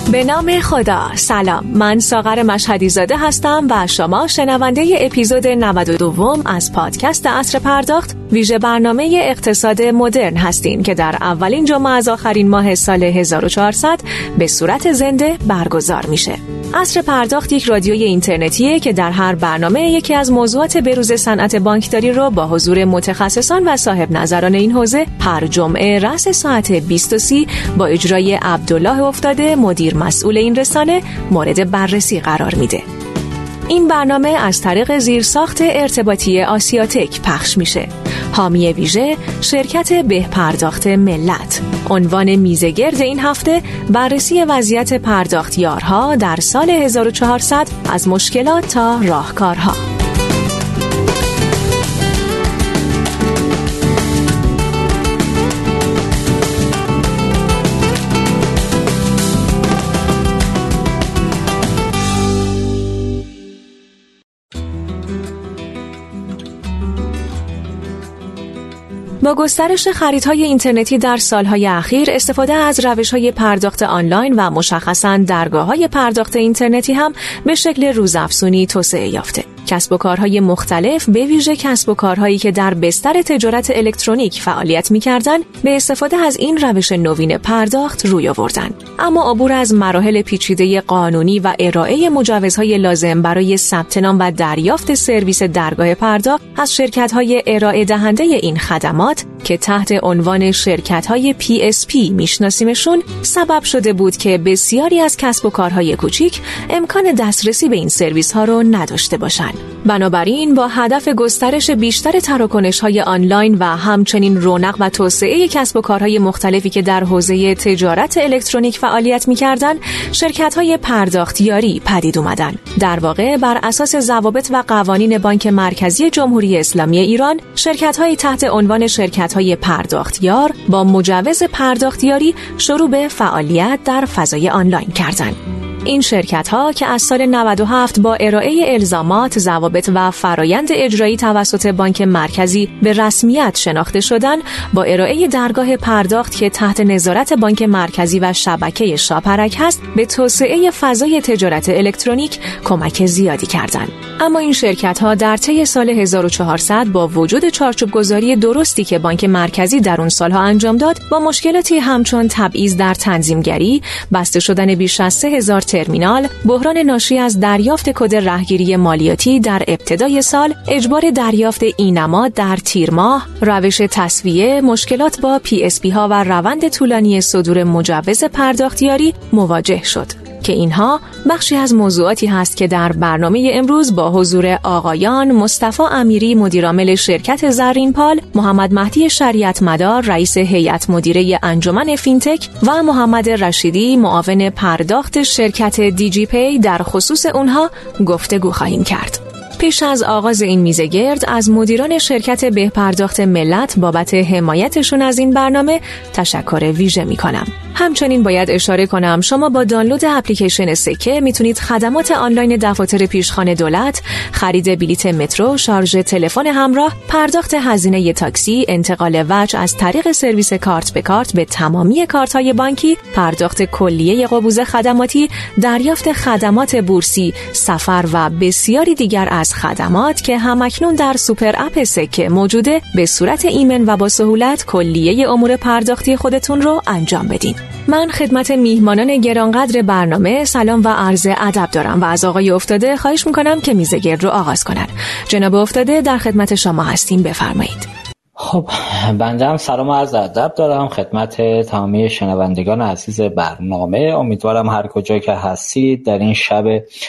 به نام خدا. سلام، من ساغر مشهدی زاده هستم و شما شنونده اپیزود 92 از پادکست عصر پرداخت، ویژه برنامه اقتصاد مدرن هستین که در اولین جمعه از آخرین ماه سال 1400 به صورت زنده برگزار میشه. عصر پرداخت یک رادیوی اینترنتیه که در هر برنامه یکی از موضوعات بروز صنعت بانکداری رو با حضور متخصصان و صاحب نظران این حوزه هر جمعه رأس ساعت 20:30 با اجرای عبدالله افتاده، مدیر مسئول این رسانه، مورد بررسی قرار میده. این برنامه از طریق زیرساخت ارتباطی آسیاتک پخش میشه. حامی ویژه شرکت بهپرداخت ملت. عنوان میزگرد این هفته بررسی وضعیت پرداختیارها در سال 1400 از مشکلات تا راهکارها. با گسترش خریدهای اینترنتی در سالهای اخیر، استفاده از روش‌های پرداخت آنلاین و مشخصاً درگاه‌های پرداخت اینترنتی هم به شکل روزافزونی توسعه یافته. کسب و کارهای مختلف، به ویژه کسب و کارهایی که در بستر تجارت الکترونیک فعالیت می‌کردند، به استفاده از این روش نوین پرداخت روی آوردند. اما عبور از مراحل پیچیده قانونی و ارائه مجوزهای لازم برای ثبت نام و دریافت سرویس درگاه پرداخت از شرکت‌های ارائه دهنده این خدمات که تحت عنوان شرکت‌های PSP میشناسیمشون، سبب شده بود که بسیاری از کسب و کارهای کوچیک امکان دسترسی به این سرویس‌ها رو نداشته باشند. بنابراین با هدف گسترش بیشتر تراکنش‌های آنلاین و همچنین رونق و توسعه کسب و کارهای مختلفی که در حوزه تجارت الکترونیک فعالیت می‌کردند، شرکت‌های پرداختیاری پدید اومدن. در واقع بر اساس ضوابط و قوانین بانک مرکزی جمهوری اسلامی ایران، شرکت‌های تحت عنوان شرکت‌های پرداختیار با مجوز پرداختیاری شروع به فعالیت در فضای آنلاین کردند. این شرکت‌ها که از سال 97 با ارائه الزامات، ضوابط و فرایند اجرایی توسط بانک مرکزی به رسمیت شناخته شدند، با ارائه درگاه پرداخت که تحت نظارت بانک مرکزی و شبکه شاپرک هست، به توسعه فضای تجارت الکترونیک کمک زیادی کردند. اما این شرکت‌ها در طی سال 1400 با وجود چارچوب‌گذاری درستی که بانک مرکزی در اون سالها انجام داد، با مشکلاتی همچون تبعیض در تنظیمگری، بسته شدن بیش از 3000 ترمینال، بحران ناشی از دریافت کد رهگیری مالیاتی در ابتدای سال، اجبار دریافت اینما در تیر ماه، روش تسویه، مشکلات با PSP ها و روند طولانی صدور مجوز پرداختیاری مواجه شد که اینها بخشی از موضوعاتی هست که در برنامه امروز با حضور آقایان مصطفی امیری، مدیرعامل شرکت زرینپال، محمد مهدی شریعت مدار، رئیس هیئت مدیره انجمن فینتک و محمد رشیدی، معاون پرداخت شرکت دیجی پی در خصوص اونها گفتگو خواهیم کرد. پیش از آغاز این میزگرد از مدیران شرکت بهپرداخت ملت بابت حمایتشون از این برنامه تشکر ویژه میکنم. همچنین باید اشاره کنم شما با دانلود اپلیکیشن سکه میتونید خدمات آنلاین دفاتر پیشخوان دولت، خرید بلیت مترو، شارژ تلفن همراه، پرداخت هزینه تاکسی، انتقال وجه از طریق سرویس کارت به کارت به تمامی کارت‌های بانکی، پرداخت کلیه قبوز خدماتی، دریافت خدمات بورسی، سفر و بسیاری دیگر از خدمات که همکنون در سوپر اپ سکه موجوده، به صورت ایمن و با سهولت کلیه امور پرداختی خودتون رو انجام بدین. من خدمت میهمانان گرانقدر برنامه سلام و عرض ادب دارم و از آقای افتاده خواهش میکنم که میزگرد رو آغاز کنن. جناب افتاده در خدمت شما هستیم، بفرمایید. خب بنده هم سلام و عرض ادب دارم خدمت تمامی شنوندگان عزیز برنامه. امیدوارم هر کجا که هستید در این شب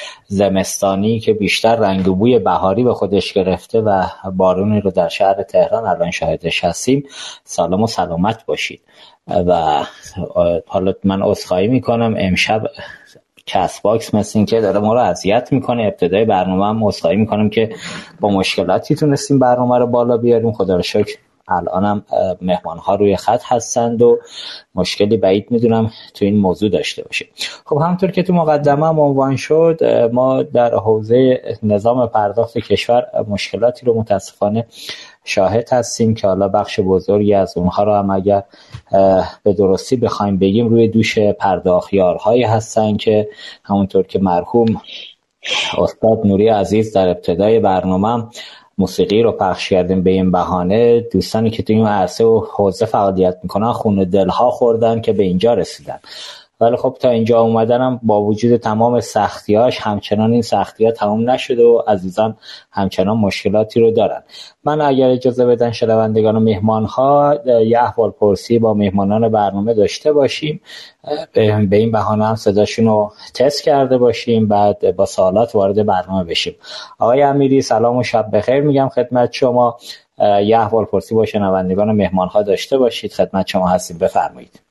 زمستانی که بیشتر رنگ و بوی بهاری به خودش گرفته و بارونی رو در شهر تهران الان شاهدش هستیم، سلام و سلامت باشید. و حالا من عذرخواهی میکنم، امشب کست باکس مثل این که داره ما رو اذیت میکنه. ابتدای برنامه هم عذرخواهی میکنم که با مشکلاتی تونستیم برنامه رو بالا بیاریم. خدا رو شکر الانم مهمان‌ها روی خط هستند و مشکلی بعید میدونم تو این موضوع داشته باشه. خب همونطور که تو مقدمه هم عنوان شد، ما در حوزه نظام پرداخت کشور مشکلاتی رو متاسفانه شاهد هستیم که حالا بخش بزرگی از اونها رو هم اگر به درستی بخوایم بگیم روی دوش پرداختیارهایی هستن که همونطور که مرحوم استاد نوری عزیز در ابتدای برنامه موسیقی رو پخش کردیم به این بهانه، دوستانی که توی این عرصه و حوزه فعالیت میکنن خون دلها خوردن که به اینجا رسیدن. ولی خب تا اینجا اومدنم با وجود تمام سختیاش همچنان این سختی‌ها تمام نشده و عزیزان همچنان مشکلاتی رو دارن. من اگر اجازه بدن شنوندگان و مهمان‌ها یه احوال پرسی با مهمانان برنامه داشته باشیم، به این بهانه هم صداشون رو تست کرده باشیم، بعد با سوالات وارد برنامه بشیم. آقای امیری سلام و شب بخیر میگم خدمت شما. یه احوال پرسی با شنوندگان و مهمان‌ها داشته باشید، خدمت شما هستیم، بفرمایید.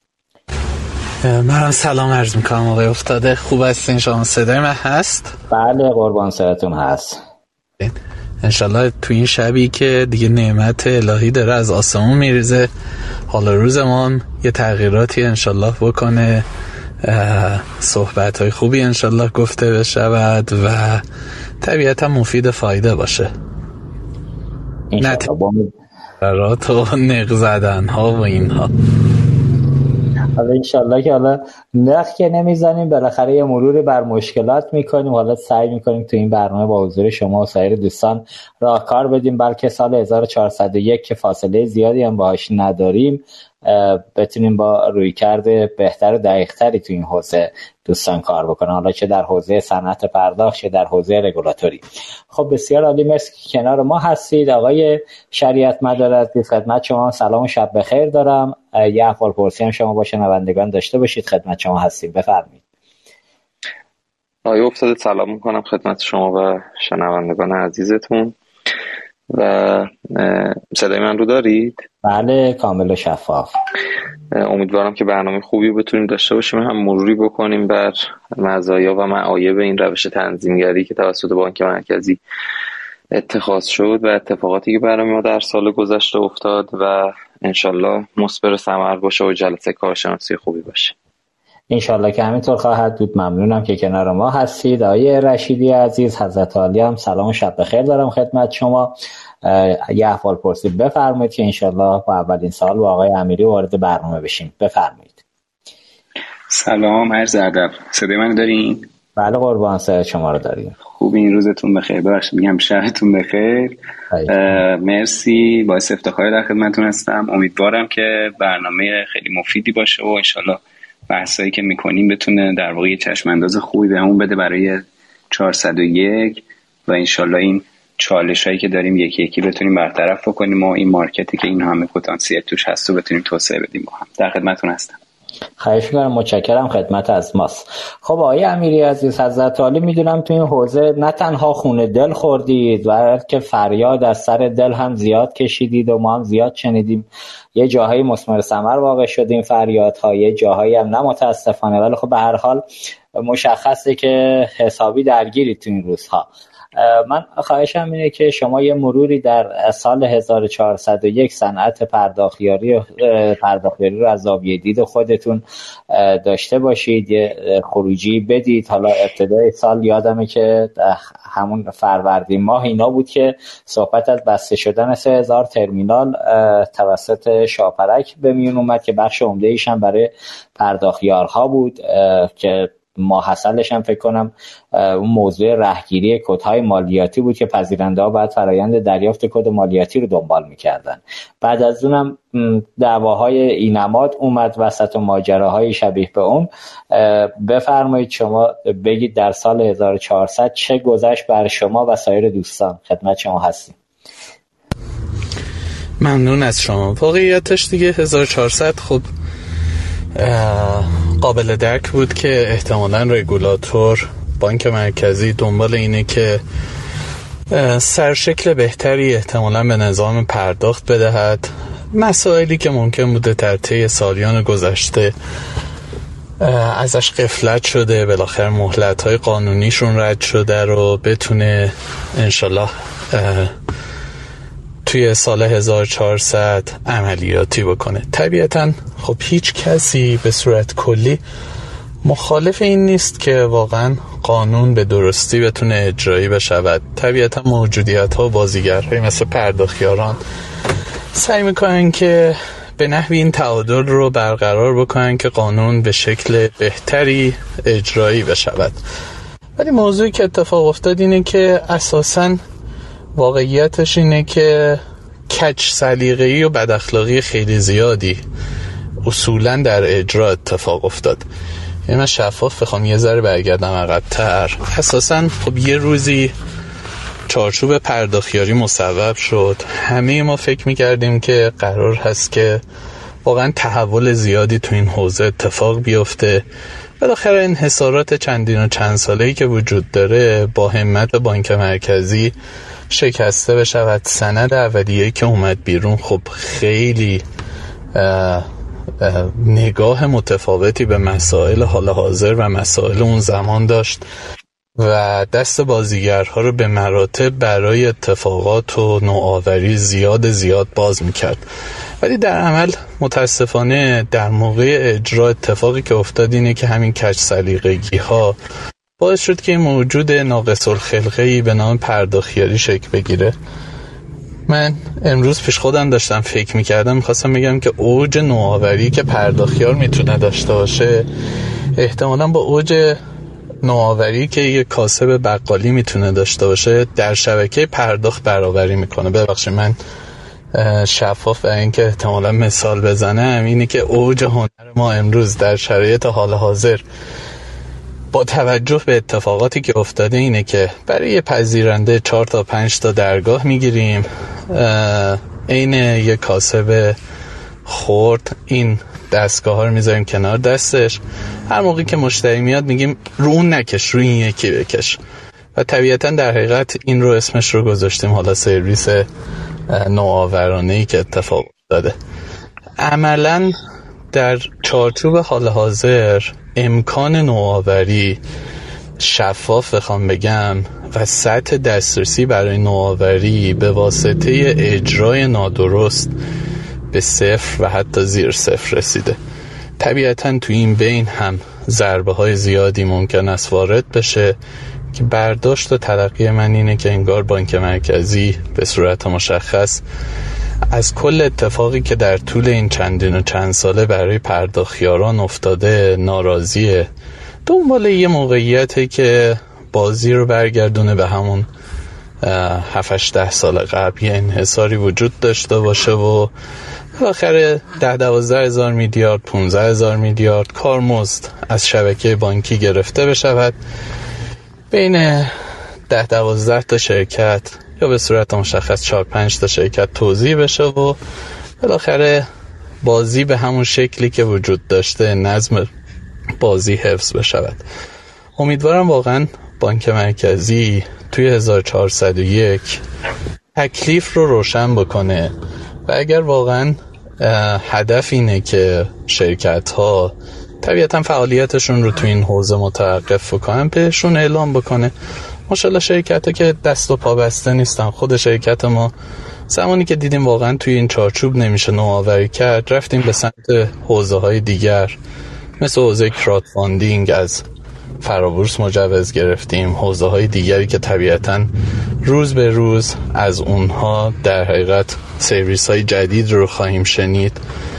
من سلام عرض میکنم آقای افتاده، خوب هستین شما؟ صدای من هست؟ بله قربان سرتون هست. انشالله تو این شبی که دیگه نعمت الهی داره از آسمون میریزه، حالا روزمان یه تغییراتی انشالله بکنه، صحبت‌های خوبی انشالله گفته بشود و طبیعتا مفید فایده باشه، نه تغییرات و نق زدن ها و اینها. حالا انشالله که حالا نخ که نمیزنیم، بالاخره یه مروری بر مشکلات میکنیم، حالا سعی میکنیم تو این برنامه با حضور شما و سایر دوستان راهکار بدیم، بلکه سال 1401 که فاصله زیادی هم باهاش نداریم بتونیم با رویکرد بهتر و دقیق‌تری تو این حوزه دوستان کار بکنن، حالا چه در حوزه صنعت پرداخت چه در حوزه رگولاتوری. خب بسیار عالی، مرسی که کنار ما هستید. آقای شریعت مدار عزیز خدمت شما سلام و شب بخیر دارم. یه احوال پرسی هم شما با شنوندگان داشته باشید، خدمت شما هستیم، بفرمایید. آقای افتاده سلام میکنم خدمت شما و شنوندگان عزیزتون. و صدای من رو دارید؟ بله کامل و شفاف. امیدوارم که برنامه خوبی بتونیم داشته باشیم، هم مروری بکنیم بر مزایا و معایب این روش تنظیمگری که توسط بانک مرکزی اتخاذ شد و اتفاقاتی که برای ما در سال گذشته افتاد و انشالله مثمر ثمر باشه و جلسه کارشناسی خوبی باشه. انشالله که همینطور خواهد بود. ممنونم که کنار ما هستید. آقای رشیدی عزیز حضرت عالی هم سلام و شب بخیر دارم خدمت شما. یه احوال پرسی بفرمایید که انشالله با اولین سال با آقای امیری وارد برنامه بشیم، بفرمایید. سلام عرض ادب، صدای من دارین؟ بله قربان سر شما رو داریم. خوب، این روزتون بخیر، ببخشید میگم شبتون بخیر. مرسی، باعث افتخار در خدمتتون هستم. امیدوارم که برنامه خیلی مفیدی باشه و انشالله بحثایی که میکنیم بتونه در واقع چشم انداز خوبی بهمون بده برای 401 و انشالله این چالش هایی که داریم یکی یکی بتونیم برطرف بکنیم و این مارکتی که این همه پتانسیل توش هست رو بتونیم توسعه بدیم. با هم در خدمتتون هستم. خواهش می‌کنم، متشکرم، خدمت از ماست. خب آقای امیری عزیز حضرت عالی، میدونم تو این حوزه نه تنها خون دل خوردید بلکه فریاد از سر دل هم زیاد کشیدید و ما هم زیاد شنیدیم. یه جاهایی مثمر ثمر واقع شدیم فریادها، یه جاهایی هم نه متاسفانه، ولی خب به هر حال مشخصه که حسابی درگیرید تو این روزها. من خواهشم اینه که شما یه مروری در سال 1401 صنعت پرداختیاری رو از زاویه دید خودتون داشته باشید، یه خروجی بدید. حالا ابتدای سال یادمه که همون فروردین ماه اینا بود که صحبت از بسته شدن 3000 ترمینال توسط شاپرک به میون اومد که بخش عمده ایش هم برای پرداختیارها بود که ماحصلش هم فکر کنم اون موضوع رهگیری کدهای مالیاتی بود که پذیرنده ها باید فرایند دریافت کد مالیاتی رو دنبال میکردن. بعد از اونم دعواهای اینماد اومد وسط و ماجراهای شبیه به اون. بفرمایید شما بگید در سال 1400 چه گذشت بر شما و سایر دوستان، خدمت شما هستیم. ممنون از شما. واقعیتش دیگه 1400 خب قابل درک بود که احتمالاً رگولاتور بانک مرکزی دنبال اینه که سرشکل بهتری احتمالاً به نظام پرداخت بدهد. مسائلی که ممکن بوده در طی سالیان گذشته ازش غفلت شده، بالاخره مهلت‌های قانونیشون رد شده رو بتونه انشالله توی سال 1400 عملیاتی بکنه. طبیعتاً خب هیچ کسی به صورت کلی مخالف این نیست که واقعاً قانون به درستی بتونه اجرایی بشود. طبیعتاً موجودیت‌ها و بازیگرهای مثل پرداختیاران سعی میکنن که به نحوی این تعادل رو برقرار بکنن که قانون به شکل بهتری اجرایی بشود. ولی موضوعی که اتفاق افتاد اینه که اساساً واقعیتش اینه که کج سلیقه‌ای و بداخلاقی خیلی زیادی اصولاً در اجرا اتفاق افتاد. یعنی من شفاف بخوام یه ذره برگردم عقب‌تر، اساساً خب یه روزی چارچوب پرداختیاری مصوب شد. همه ما فکر می‌کردیم که قرار هست که واقعاً تحول زیادی تو این حوزه اتفاق بیفته. بالاخره انحصارات چندین و چند ساله‌ای که وجود داره با همت بانک مرکزی شکسته بشود. سند اولیه‌ای که اومد بیرون خب خیلی نگاه متفاوتی به مسائل حال حاضر و مسائل اون زمان داشت و دست بازیگرها رو به مراتب برای اتفاقات و نوآوری زیاد باز میکرد. ولی در عمل متاسفانه در موقع اجرا اتفاقی که افتاد اینه که همین کج سلیقگی ها باعث شد که موجود ناقص الخلقه‌ای به نام پرداختیاری شکل بگیره. من امروز پیش خودم داشتم فکر میکردم، میخواستم بگم که اوج نوآوری که پرداختیار میتونه داشته باشه احتمالاً با اوج نوآوری که یه کاسب بقالی میتونه داشته باشه در شبکه پرداخت برابری میکنه. ببخشید من شفاف و اینکه احتمالاً مثال بزنم اینه که اوج هنر ما امروز در شرایط حال حاضر با توجه به اتفاقاتی که افتاده اینه که برای یه پذیرنده 4 تا 5 تا درگاه میگیریم، عین یه کاسب خرد این دستگاه ها رو میذاریم کنار دستش، هر موقعی که مشتری میاد میگیم رو اون نکش، رو این یکی بکش. و طبیعتا در حقیقت این رو اسمش رو گذاشتیم حالا سرویس نوآورانه‌ای که اتفاق افتاده. عملاً در چارچوب حال حاضر امکان نوآوری شفاف بخوام بگم و سطح دسترسی برای نوآوری به واسطه اجرای نادرست به صفر و حتی زیر صفر رسیده. طبیعتاً تو این بین هم ضربه های زیادی ممکن است وارد بشه که برداشت و تلقی من اینه که انگار بانک مرکزی به صورت مشخص از کل اتفاقی که در طول این چندین و چند ساله برای پرداختیاران افتاده ناراضیه، دنبال یه موقعیتی که بازی رو برگردونه به همون 7-8 سال قبل، یه انحصاری وجود داشته باشه و بالاخره 10-12 هزار میلیارد 15 هزار میلیارد کارمزد از شبکه بانکی گرفته بشود بین 10-12 تا شرکت یا به صورت مشخص 4-5 تا شرکت توزیع بشه و بالاخره بازی به همون شکلی که وجود داشته نظم بازی حفظ بشود. امیدوارم واقعا بانک مرکزی توی 1401 تکلیف رو روشن بکنه و اگر واقعا هدف اینه که شرکت ها طبیعتا فعالیتشون رو توی این حوزه متوقف بکنن بهشون اعلام بکنه. ماشاءالله شرکت ها که دست و پا بسته نیستن. خود شرکت ما زمانی که دیدیم واقعا توی این چارچوب نمیشه نوآوری کرد رفتیم به سمت حوزه های دیگر مثل حوزه کراودفاندینگ، از فرابورس مجوز گرفتیم، حوزه های دیگری که طبیعتا روز به روز از اونها در حقیقت سرویس های جدید رو خواهیم شنید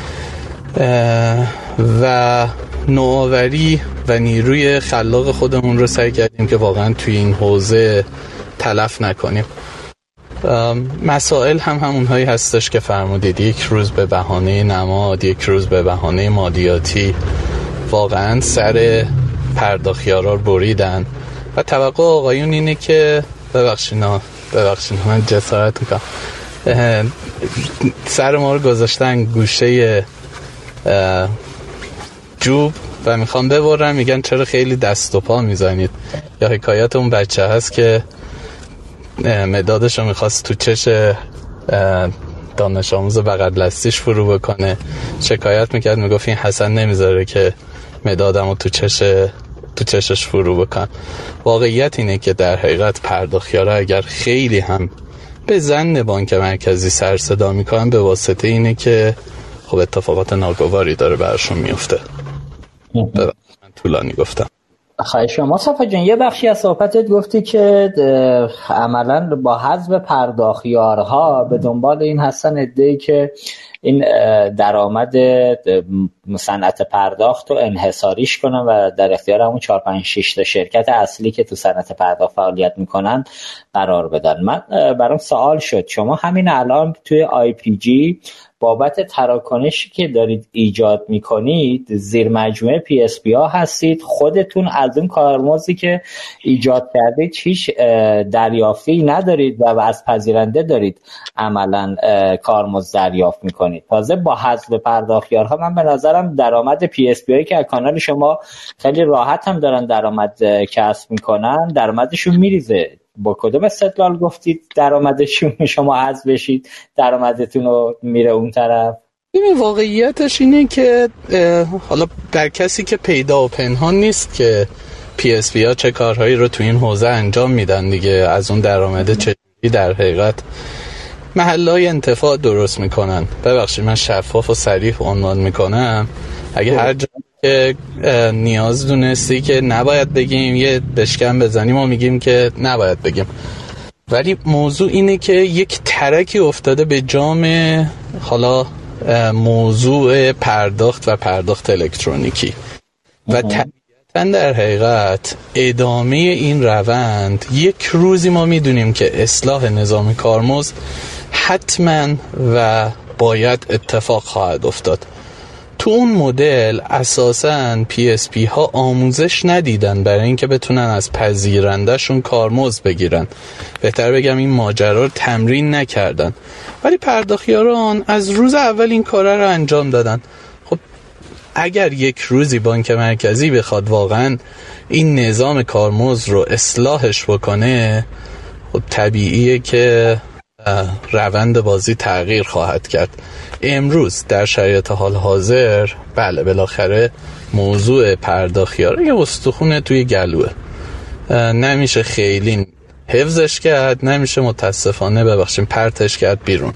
و نوآوری و نیروی خلاق خودمون رو سعی کردیم که واقعا توی این حوزه تلف نکنیم. مسائل هم همونهایی هستش که فرمودید، یک روز به بهانه نماد، یک روز به بهانه مالیاتی واقعا سر پرداختیارا بریدن و توقع آقایون اینه که ببخشید من جسارت میکنم سر ما رو گذاشتن گوشه جوب و میخوام ببرن، میگن چرا خیلی دست و پا میزنید. یا حکایت اون بچه هست که مدادشو میخواست تو چش دانش آموز بغل دستیش فرو بکنه، شکایت میکرد میگفت این حسن نمیذاره که مدادمو تو چشش فرو بکن. واقعیت اینه که در حقیقت پرداختیارا اگر خیلی هم به ظن بانک مرکزی سر صدا میکنن به واسطه اینه که خب اتفاقات ناگواری داره براشون میفته. من طولانی گفتم. خواهش می‌کنم. مصطفی جان یه بخشی از صحبتت گفتی که عملاً با حذف پرداختیارها به دنبال این هستن عده‌ای که این درآمد صنعت پرداخت رو انحصاریش کنن و در اختیار همون 4-5-6 تا شرکت اصلی که تو صنعت پرداخت فعالیت میکنن قرار بدن. من برام سوال شد، شما همین الان توی IPG بابت تراکنشی که دارید ایجاد میکنید زیر مجموعه PSP ها هستید، خودتون از اون کارمزدی که ایجاد کردید هیچ دریافتی ندارید و از پذیرنده دارید عملا کارمزد دریافت میکنید. تازه با حذف پرداختیارها من به نظرم درآمد PSP هایی که از کانال شما خیلی راحت هم دارن درآمد کسب میکنن درآمدشون میریزه. با کدوم استدلال گفتید درآمدشون شما حذف بشید درآمدتون رو میره اون طرف؟ این واقعیتش اینه که حالا در کسی که پیدا و پنهان نیست که PSP ها چه کارهایی رو تو این حوزه انجام میدن دیگه، از اون درآمده چجوری در حقیقت محلهای انتفاع درست میکنن. ببخشید من شفاف و صریح عنوان میکنم، اگه هر جا که نیاز دونستی که نباید بگیم یه بشکن بزنیم و میگیم که نباید بگیم، ولی موضوع اینه که یک ترکی افتاده به جام حالا موضوع پرداخت و پرداخت الکترونیکی و طبیعتاً در حقیقت ادامه این روند یک روزی ما میدونیم که اصلاح نظام کارمزد حتما و باید اتفاق خواهد افتاد. تو اون مدل اساساً PSP ها آموزش ندیدن برای اینکه بتونن از پذیرندهشون کارمزد بگیرن، بهتر بگم این ماجرا رو تمرین نکردن، ولی پرداختیاران از روز اول این کارا رو انجام دادن. خب اگر یک روزی بانک مرکزی بخواد واقعاً این نظام کارمزد رو اصلاحش بکنه، خب طبیعیه که روند بازی تغییر خواهد کرد. امروز در شرایط حال حاضر بله بالاخره موضوع پرداختیار یه استخونه توی گلوه، نمیشه خیلی حفظش کرد، نمیشه متاسفانه ببخشیم پرتش کرد بیرون.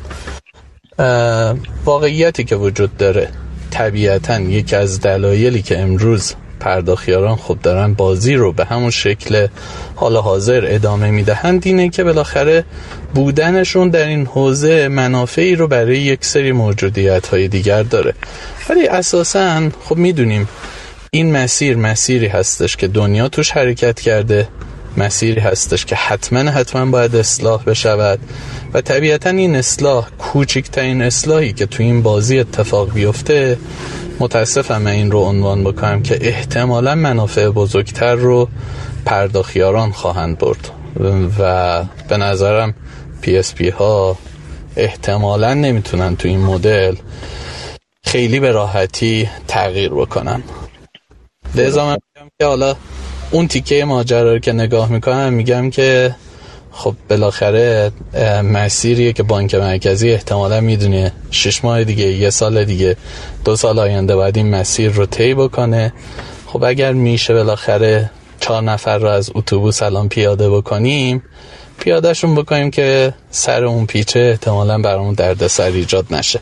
واقعیتی که وجود داره طبیعتاً یکی از دلایلی که امروز پرداختیاران خب دارن بازی رو به همون شکل حال حاضر ادامه میدهند اینه که بالاخره بودنشون در این حوزه منافعی رو برای یک سری موجودیت‌های دیگر داره. ولی اساساً خب میدونیم این مسیری هستش که دنیا توش حرکت کرده، مسیری هستش که حتما باید اصلاح بشود و طبیعتاً این اصلاح کوچکترین اصلاحی که تو این بازی اتفاق بیفته، متاسفم این رو عنوان بکنم که احتمالاً منافع بزرگتر رو پرداختیاران خواهند برد و به نظرم PSP ها احتمالاً نمیتونن تو این مدل خیلی به راحتی تغییر بکنن. لذا من میگم که حالا اون تیکه ماجرا رو که نگاه میکنم میگم که خب بالاخره مسیریه که بانک مرکزی احتمالا میدونه 6 ماه دیگه، 1 سال دیگه، 2 سال آینده باید این مسیر رو طی بکنه. خب اگر میشه بالاخره 4 نفر رو از اتوبوس الان پیاده بکنیم، پیادهشون بکنیم که سر اون پیچه احتمالا برامون دردسر ایجاد نشه.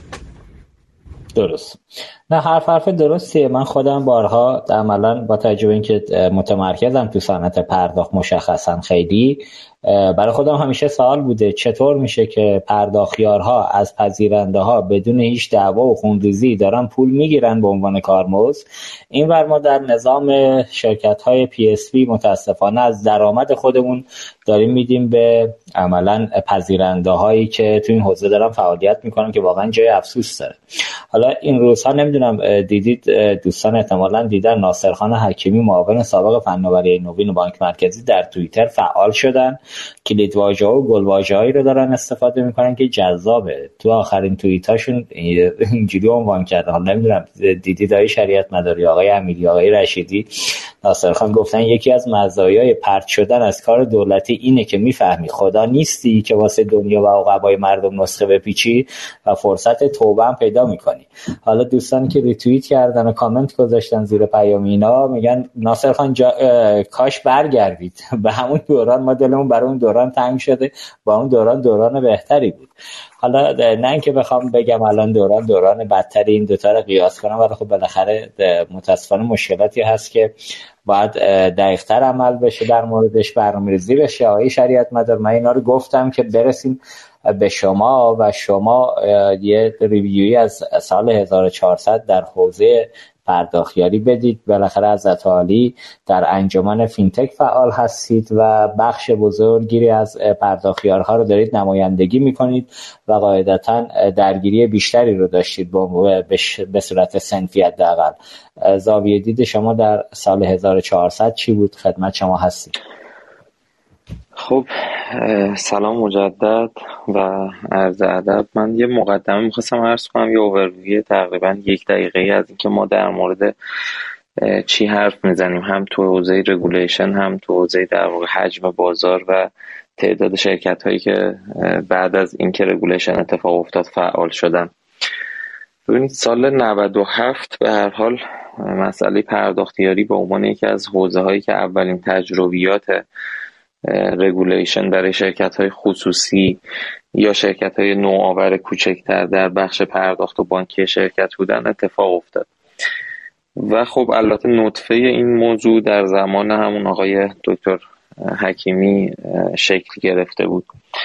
درست. نه حرف درستیه. من خودم بارها عملاً با تجربه اینکه متمرکزم تو صنعت پرداخت مشخصا خیلی برای خودم همیشه سوال بوده چطور میشه که پرداختیارها از پذیرنده ها بدون هیچ دعوا و خونریزی دارن پول میگیرن به عنوان کارمزد. اینور ما در نظام شرکت های PSP متاسفانه از درآمد خودمون داریم میدیم به عملاً پذیرنده هایی که تو این حوزه دارن فعالیت میکنن که واقعا جای افسوس داره. حالا این روزها نمیدونم دیدید، دوستان احتمالاً دیدن، ناصرخان حکیمی معاون سابق فناوری نوین بانک مرکزی در توییتر فعال شدن، کلید واژه و گل واژه‌هایی رو دارن استفاده میکنن که جذابه. تو آخرین توییتاشون اینجوری عنوان کردن، حالا نمیدونم دیدید آقای شریعت مداری، آقای امیری، آقای رشیدی، ناصرخان گفتن یکی از مزایای پرت شدن از کار دولتی اینه که میفهمی خدا نیستی که واسه دنیا و عقبای مردم نسخه بپیچی و فرصت توبه هم پیدا میکنی. حالا دوستانی که ریتوییت کردن و کامنت گذاشتن زیر پیام اینا میگن ناصرخان کاش برگردید به همون دوران، ما دلمون برای اون دوران تنگ شده، با اون دوران بهتری بود. حالا نه اینکه بخوام بگم الان دوران بدتر این دوتا رو قیاس کنم، ولی خب بالاخره متاسفانه مشکلاتی هست که باید دقیق‌تر عمل بشه، در موردش برنامه‌ریزی بشه. آقای شریعت مدار، من اینا رو گفتم که برسیم به شما و شما یه ریویوی از سال 1400 در حوزه پرداختیاری بدید. بالاخره حضرت عالی در انجمن فینتک فعال هستید و بخش بزرگی از پرداختیارها رو دارید نمایندگی میکنید و قاعدتا درگیری بیشتری رو داشتید به صورت صنفی حداقل. زاویه دید شما در سال 1400 چی بود؟ خدمت شما هستید. خب سلام مجدد و عرض ادب. من یه مقدمه میخواستم عرض کنم، یه اوورویو تقریبا 1 دقیقه از اینکه ما در مورد چی حرف میزنیم، هم تو حوزه رگولیشن هم تو حوزه در واقع حجم بازار و تعداد شرکت هایی که بعد از اینکه رگولیشن اتفاق افتاد فعال شدن. ببینید سال 97 به هر حال مسئله پرداختیاری به عنوان یکی از حوزه هایی که اولین تجربیات رگولیشن برای شرکت‌های خصوصی یا شرکت‌های نوآور کوچکتر در بخش پرداخت و بانکی شرکت بودن اتفاق افتاد و خب البته نطفه این موضوع در زمان همون آقای دکتر حکیمی شکل گرفته بود.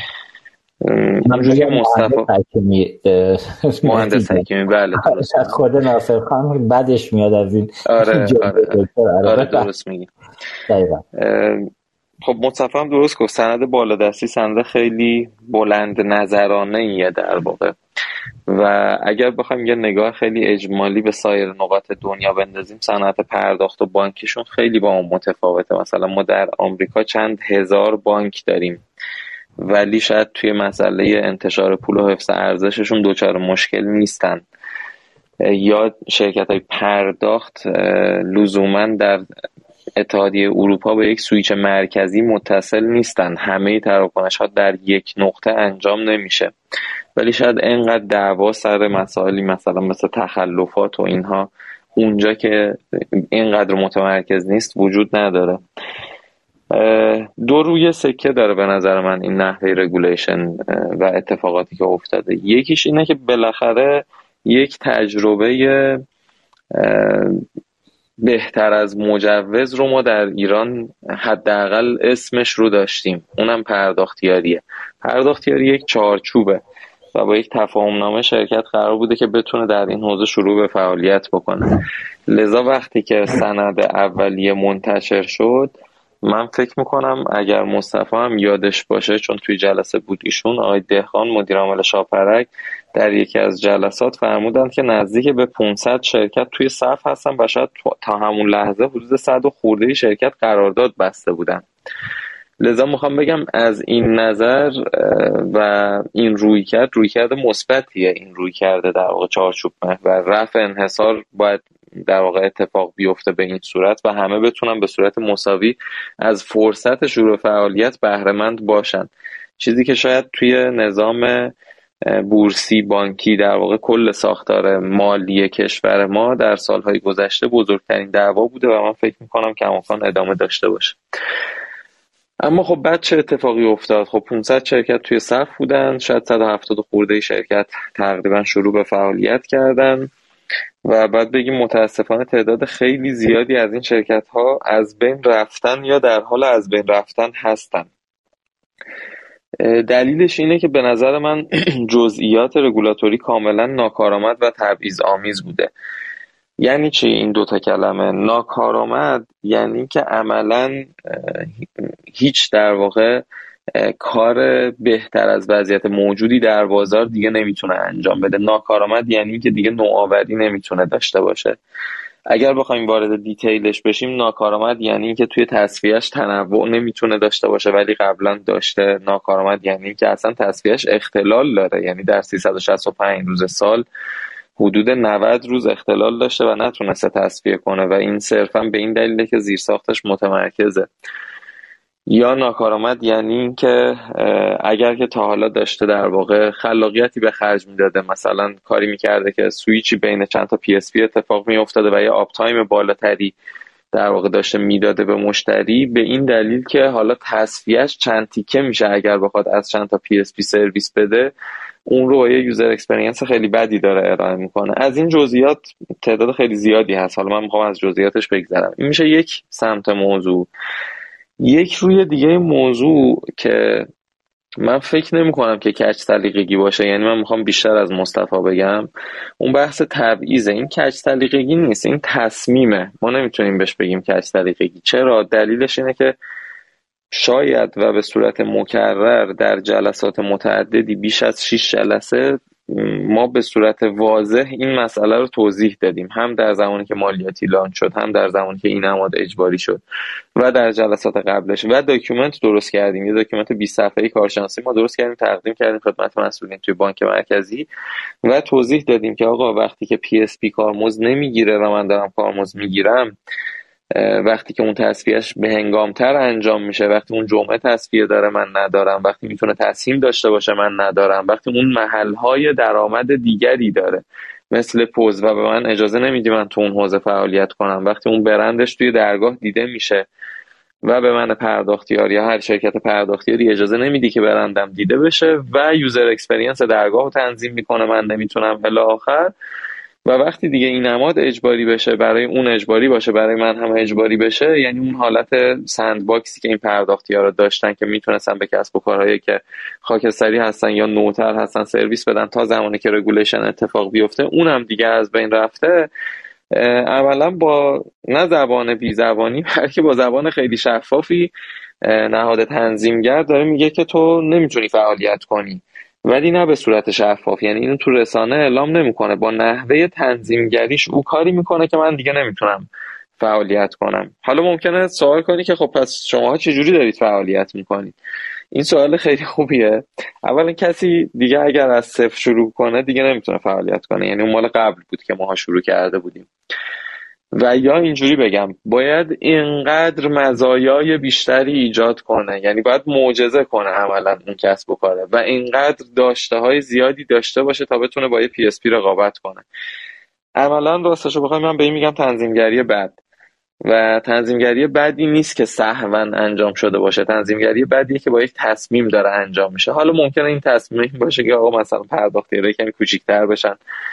مهندس حکیمی بله درست. خود ناصر خان بعدش میاد از این. آره درست میگی. خب مصطفی هم درست گفت، سند بالادستی سند خیلی بلند نظرانه ایه در واقع و اگر بخوایم یه نگاه خیلی اجمالی به سایر نقاط دنیا بندازیم، صنعت پرداخت و بانکیشون خیلی با ما متفاوته. مثلا ما در آمریکا چند هزار بانک داریم ولی شاید توی مسئله انتشار پول و حفظ ارزششون دوچار مشکل نیستن، یا شرکت‌های پرداخت لزوماً در اتحادیه اروپا به یک سویچ مرکزی متصل نیستن، همه تراکنش‌ها در یک نقطه انجام نمیشه، ولی شاید اینقدر دعوا سر مسائلی مثلا مثل تخلفات و اینها اونجا که اینقدر متمرکز نیست وجود نداره. دو روی سکه داره به نظر من این نحوه رگولیشن و اتفاقاتی که افتاده. یکیش اینه که بالاخره یک تجربه بهتر از مجوز رو ما در ایران حداقل اسمش رو داشتیم، اونم پرداختیاریه. پرداختیاری یک چارچوبه و با یک تفاهمنامه شرکت قرار بوده که بتونه در این حوزه شروع به فعالیت بکنه. لذا وقتی که سند اولیه منتشر شد، من فکر میکنم اگر مصطفی هم یادش باشه چون توی جلسه بود ایشون، آقای دهقان مدیر عامل شاپرک در یکی از جلسات فرمودند که نزدیک به 500 شرکت توی صف هستن و شاید تا همون لحظه حدود 100 و خورده شرکت قرارداد بسته بودن. لذا میخوام بگم از این نظر و این رویکرد مثبتیه، این رویکرد در واقع چارچوب و رفع انحصار باید در واقع اتفاق بیفته به این صورت و همه بتونن به صورت مساوی از فرصت شروع فعالیت بهره مند باشن، چیزی که شاید توی نظام بورسی بانکی در واقع کل ساختار مالی کشور ما در سالهای گذشته بزرگترین دعوا بوده و من فکر میکنم کماکان ادامه داشته باشه. اما خب بعد چه اتفاقی افتاد؟ خب 500 شرکت توی صف بودن، شاید 170 خورده شرکت تقریبا شروع به فعالیت کردن و بعد بگیم متاسفانه تعداد خیلی زیادی از این شرکت ها از بین رفتن یا در حال از بین رفتن هستن. دلیلش اینه که به نظر من جزئیات رگولاتوری کاملا ناکارآمد و تبعیض‌آمیز بوده. یعنی چی این دوتا کلمه؟ ناکارآمد یعنی که عملاً هیچ در واقع کار بهتر از وضعیت موجودی در بازار دیگه نمیتونه انجام بده. ناکارآمد یعنی که دیگه نوآوری نمیتونه داشته باشه. اگر بخوایم وارد دیتیلش بشیم، ناکارآمد یعنی که توی تصفیهش تنوع نمیتونه داشته باشه ولی قبلا داشته. ناکارآمد یعنی که اصلا تصفیهش اختلال داره، یعنی در 365 روز سال حدود 90 روز اختلال داشته و نتونسته تصفیه کنه و این صرفا به این دلیله که زیرساختش متمرکزه. یا ناکارآمد یعنی این که اگر که تا حالا داشته در واقع خلاقیتی به خرج میداده، مثلا کاری میکرده که سویچی بین چند تا پی اس پی اتفاق میافتاده و یا آپ تایم بالاتری در واقع داشته میداده به مشتری، به این دلیل که حالا تصفیهش چند تیکه میشه اگر بخواد از چند تا پی اس پی سرویس بده اون رو یه یوزر اکسپریانس خیلی بدی داره ارائه میکنه. از این جزئیات تعداد خیلی زیادی هست، حالا من میخوام از جزئیاتش بگذرم. این میشه یک سمت موضوع. یک روی دیگه موضوع که من فکر نمی کنم که کج سلیقگی باشه، یعنی من میخوام بیشتر از مصطفی بگم، اون بحث تبعیضه. این کج سلیقگی نیست، این تصمیمه. ما نمیتونیم بهش بگیم کج سلیقگی. چرا؟ دلیلش اینه که شاید و به صورت مکرر در جلسات متعددی بیش از 6 جلسه ما به صورت واضح این مسئله رو توضیح دادیم، هم در زمانی که مالیاتی لانچ شد، هم در زمانی که این نماد اجباری شد و در جلسات قبلش، و داکیومنت درست کردیم. یه داکیومنت 20 صفحه‌ای کارشناسی ما درست کردیم، تقدیم کردیم خدمت مسئولین توی بانک مرکزی و توضیح دادیم که آقا وقتی که PSP کارمزد نمیگیره و من دارم کارمزد میگیرم، وقتی که اون تصفیهش به هنگامتر انجام میشه، وقتی اون جمعه تصفیه داره من ندارم، وقتی میتونه تسهیم داشته باشه من ندارم، وقتی اون محلهای درآمد دیگری داره مثل پوز و به من اجازه نمیدی من تو اون حوزه فعالیت کنم، وقتی اون برندش توی درگاه دیده میشه و به من پرداختیار یا هر شرکت پرداختیاری اجازه نمیدی که برندم دیده بشه و یوزر اکسپریانس درگاه رو تنظیم میکنه، من نمیتونم الی آخر. و وقتی دیگه این نماد اجباری بشه، برای اون اجباری باشه، برای من هم اجباری بشه، یعنی اون حالت سند باکسی که این پرداختیارا داشتن که میتونستن به کسب و کارهایی که خاکستری هستن یا نوتر هستن سرویس بدن تا زمانی که رگولیشن اتفاق بیفته، اونم دیگه از بین رفته. اولا با نه زبان بی زبانی بلکه با زبان خیلی شفافی نهاد تنظیمگر داره میگه که تو نمیتونی فعالیت کنی، ولی نه به صورت شفاف. یعنی اینو تو رسانه اعلام نمیکنه، با نحوه تنظیمگریش او کاری میکنه که من دیگه نمیتونم فعالیت کنم. حالا ممکنه سوال کنی که خب پس شماها چجوری دارید فعالیت میکنید؟ این سوال خیلی خوبیه. اولا کسی دیگه اگر از صفر شروع کنه دیگه نمیتونه فعالیت کنه، یعنی اون مال قبل بود که ماها شروع کرده بودیم. و یا اینجوری بگم، باید اینقدر مزایای بیشتری ایجاد کنه، یعنی باید معجزه کنه عملا اون کسب و کاره و اینقدر داشته های زیادی داشته باشه تا بتونه با یه PSP رقابت کنه. عملا راستشو بخوام من به این میگم تنظیمگری بد. و تنظیمگری بدی نیست که سهوا انجام شده باشه، تنظیمگری بدیه که با یک تصمیم داره انجام میشه. حالا ممکنه این تصمیم این باشه که آقا مثلا پرداختی‌ها کمی کوچیک‌تر بشن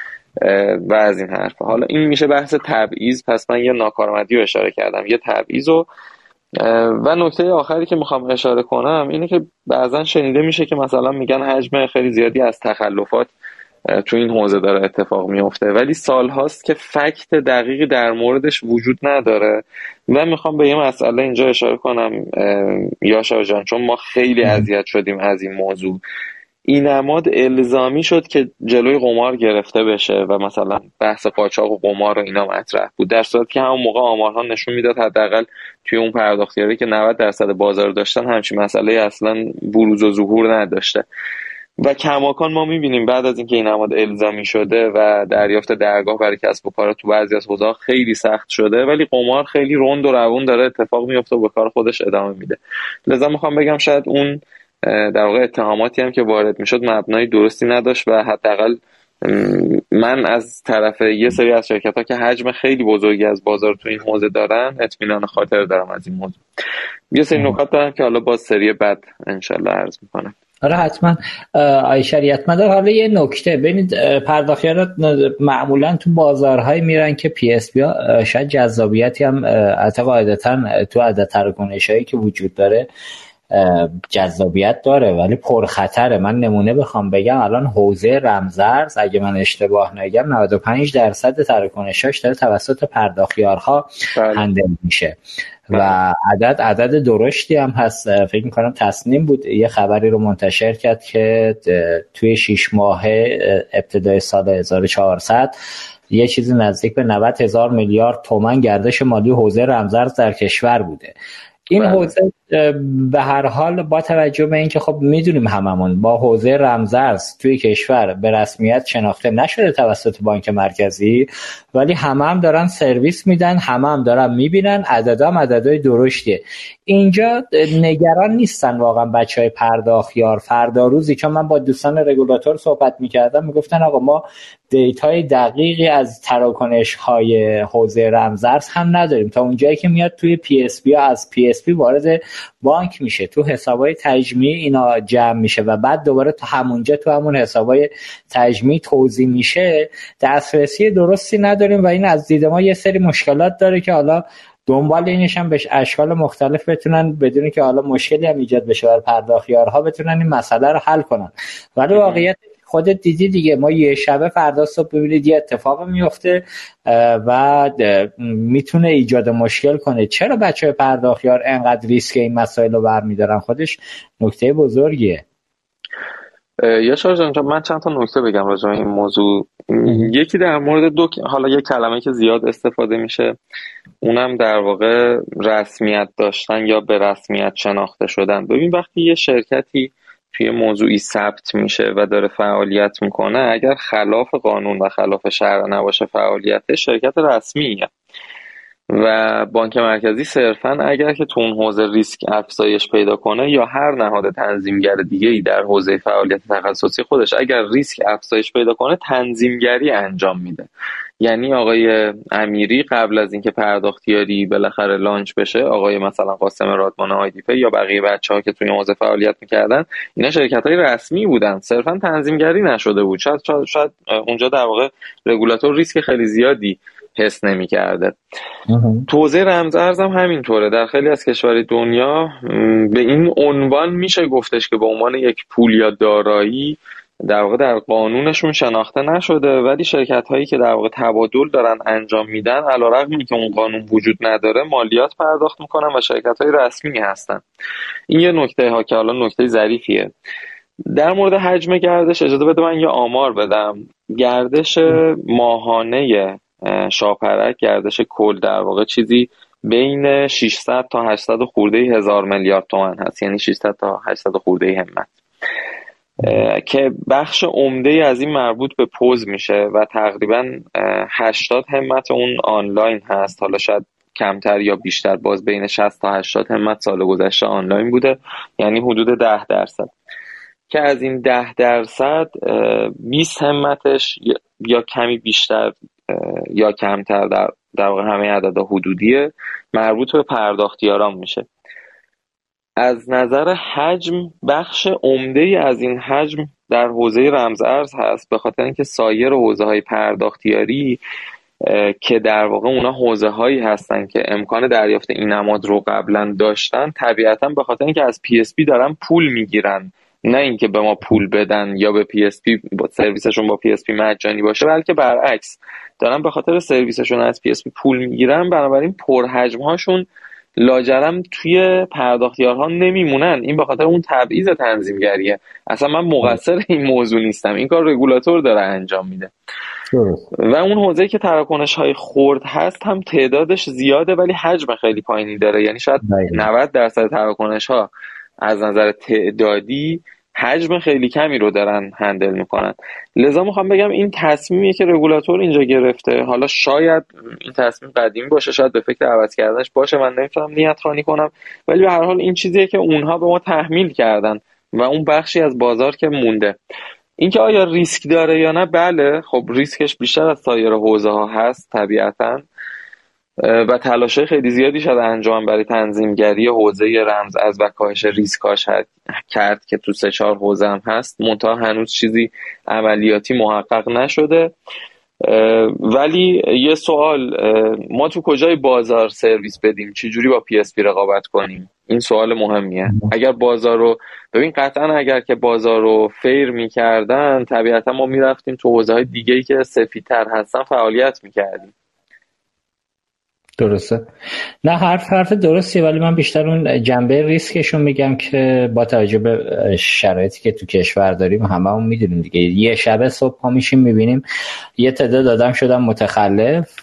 و از این حرفا. حالا این میشه بحث تبعیض. پس من یه ناکارآمدی رو اشاره کردم، یه تبعیض رو. و نکته آخری که میخوام اشاره کنم اینه که بعضا شنیده میشه که مثلا میگن حجم خیلی زیادی از تخلفات تو این حوزه داره اتفاق میفته، ولی سالهاست که فکت دقیقی در موردش وجود نداره. و میخوام به یه مسئله اینجا اشاره کنم یاشار جان، چون ما خیلی اذیت شدیم از این موضوع. این نماد الزامی شد که جلوی قمار گرفته بشه و مثلا بحث قاچاق و قمار و اینا مطرح بود، در صورتی که همون موقع آمارها نشون میداد حداقل توی اون پرداختیاری که 90% بازار داشتن همچین مسئله اصلا بروز و ظهور نداشته. و کماکان ما میبینیم بعد از اینکه این نماد الزامی شده و دریافت درگاه برای کسب و کار تو بعضی از حوزه‌ها خیلی سخت شده، ولی قمار خیلی روند و روون داره اتفاق میفته و به کار خودش ادامه میده. لذا میخوام بگم شاید اون در واقع اتهاماتی هم که وارد میشد مبنای درستی نداشت و حداقل من از طرف یه سری از شرکت‌ها که حجم خیلی بزرگی از بازار تو این حوزه دارن اطمینان خاطر دارم از این موضوع. یه سری نکات دارم که حالا با سری بعد انشالله عرض میکنم. آره حتما. آی شریعت مدار، حالا یه نکته ببینید، پرداختیارا معمولا تو بازارهای میرن که PSP ها شاید جذابیتی هم قاعدتا تو عدد تراکنشایی که وجود داره جذابیت داره ولی پرخطره. من نمونه بخوام بگم، الان حوزه رمزارز اگه من اشتباه نگم 95% تراکنشاش داره توسط پرداختیارها هندل میشه و عدد درشتی هم هست. فکر میکنم تصنیم بود یه خبری رو منتشر کرد که توی 6 ماه ابتدای سال 1400 یه چیزی نزدیک به 90,000 میلیارد تومان گردش مالی حوزه رمزارز در کشور بوده. این حوزه به هر حال با توجه به اینکه خب میدونیم هممون با حوزه رمزارز توی کشور به رسمیت شناخته نشده توسط بانک مرکزی، ولی هم دارن سرویس میدن، هم دارن میبینن، عددهای درشتیه. اینجا نگران نیستن واقعا بچهای پرداختیار. فردا روزی که من با دوستان رگولاتور صحبت میکردم میگفتن آقا ما دیتای دقیقی از تراکنش‌های حوزه رمزارز هم نداریم، تا اونجایی که میاد توی PSP ها از PSP وارد بانک میشه، تو حسابای تجمیعی اینا جمع میشه و بعد دوباره تو همونجا تو همون حسابای تجمیعی توزیع میشه، دسترسی درستی نداریم و این از دید ما یه سری مشکلات داره که حالا دنبال اینش هم به اشکال مختلف بتونن بدون که حالا مشکلی هم ایجاد بشه بر پرداختیارها بتونن این مسئله رو حل کنن. ولی واقعیت خودت دیدی دیگه، ما یه شبه فردا صبح ببینید یه اتفاق میفته و میتونه ایجاد مشکل کنه. چرا بچه پرداختیار انقدر ریسک این مسائل رو برمیدارن؟ خودش نکته بزرگیه. یاشار جان، من چند تا نکته بگم راجع به این موضوع. یکی در مورد حالا یک کلمه که زیاد استفاده میشه، اونم در واقع رسمیت داشتن یا به رسمیت شناخته شدن. ببین وقتی یه شرکتی توی موضوعی ثبت میشه و داره فعالیت میکنه، اگر خلاف قانون و خلاف شرع نباشه فعالیت، شرکت رسمیه و بانک مرکزی صرفاً اگر که تو اون حوزه ریسک افزایش پیدا کنه یا هر نهاد تنظیمگر دیگه‌ای در حوزه فعالیت تخصصی خودش اگر ریسک افزایش پیدا کنه تنظیمگری انجام میده. یعنی آقای امیری قبل از اینکه پرداختیاری بالاخره لانچ بشه، آقای مثلا قاسم رادمان آیدیپی یا بقیه بچه‌ها که توی حوزه فعالیت میکردن، اینا شرکت‌های رسمی بودن، صرفاً تنظیمگری نشده بود. شاید اونجا در واقع رگولاتور ریسک خیلی زیادی حس نمی‌کرده. تو حوزه رمز ارز هم همینطوره. در خیلی از کشورهای دنیا به این عنوان میشه گفتش که به عنوان یک پول یا دارایی در واقع در قانونشون شناخته نشده، ولی شرکت هایی که در واقع تبادل دارن انجام میدن علیرغم اینکه اون قانون وجود نداره مالیات پرداخت میکنن و شرکت های رسمی هستن. این یه نکته ها که حالا نکته ظریفیه. در مورد حجم گردش اجازه بده من یه آمار بدم. گردش ماهانه شاپرک، گردش کل در واقع چیزی بین 600 تا 800 خورده هزار میلیارد تومان هست، یعنی 600 تا 800 خورده همت، که بخش عمده از این مربوط به پوز میشه و تقریبا 80 همت اون آنلاین هست. حالا شاید کمتر یا بیشتر، باز بین 60 تا 80 همت سال گذشته آنلاین بوده، یعنی حدود 10%، که از این 10% 20 همتش یا کمی بیشتر یا کمتر، در واقع همه عددها حدودیه، مربوط به پرداختیاران میشه. از نظر حجم بخش عمده‌ای از این حجم در حوزه رمز ارز هست، به خاطر اینکه سایر حوزه‌های پرداختیاری که در واقع اونا حوزه‌هایی هستن که امکان دریافت این نماد رو قبلا داشتن، طبیعتاً به خاطر اینکه از PSP دارن پول میگیرن، نه اینکه به ما پول بدن یا به PSP سرویسشون با PSP مجانی باشه، بلکه برعکس دارن به خاطر سرویسشون از PSP پول میگیرن، بنابراین پرحجم‌هاشون لاجرم توی پرداختیارها نمیمونن. این به خاطر اون تبعیض تنظیمگریه. اصلا من مقصر این موضوع نیستم، این کار رگولاتور داره انجام میده. و اون حوزه‌ای که تراکنش‌های خرد هست هم تعدادش زیاده ولی حجم خیلی پایینی داره، یعنی شاید 90% تراکنش‌ها از نظر تعدادی حجم خیلی کمی رو دارن هندل میکنن. لذا میخوام بگم این تصمیمیه که رگولاتور اینجا گرفته. حالا شاید این تصمیم قدیمی باشه، شاید به فکر عوض کردنش باشه، من نمیتونم نیت خوانی کنم، ولی به هر حال این چیزیه که اونها به ما تحمیل کردن و اون بخشی از بازار که مونده. اینکه آیا ریسک داره یا نه، بله خب ریسکش بیشتر از سایر حوزه ها هست طبیعتاً و تلاش خیلی زیادی شده انجام برای تنظیمگری حوزه رمز ارز و کاهش ریسکاش کرد که تو 3-4 حوزه هم هست، منتها هنوز چیزی عملیاتی محقق نشده. ولی یه سوال، ما تو کجای بازار سرویس بدیم؟ چجوری با PSP رقابت کنیم؟ این سوال مهمیه. اگر بازار رو ببین، قطعا اگر که بازار رو فیر میکردن طبیعتا ما میرفتیم تو حوزه های دیگه‌ای که سفیدتر هستن فعالیت میکردیم. درسته. نه حرف درستیه، ولی من بیشتر اون جنبه ریسکشون میگم که با توجه به شرایطی که تو کشور داریم هممون میدونیم دیگه، یه شبه صبح پا میشیم میبینیم یه تعداد آدم شدن متخلف.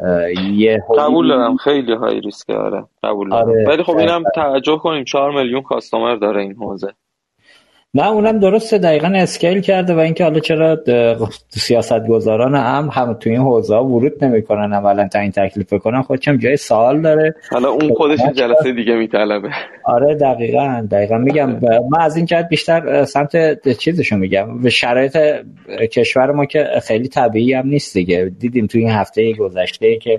قبول دارم خیلی های ریسکه، آره قبول دارم. ولی خب اینم توجه کنیم 4 میلیون کاستومر داره این حوزه. نه اونم درسته، دقیقاً اسکیل کرده و اینکه حالا چرا سیاستگزاران هم تو این حوزه ورود نمیکنن اولا تا این تکلیف کنن، خودشم جای سوال داره. حالا اون خودش جلسه دیگه میطلبه. آره دقیقاً میگم من از این جهت بیشتر سمت چیزشو میگم، به شرایط کشور ما که خیلی طبیعی هم نیست دیگه. دیدیم تو این هفته گذشته که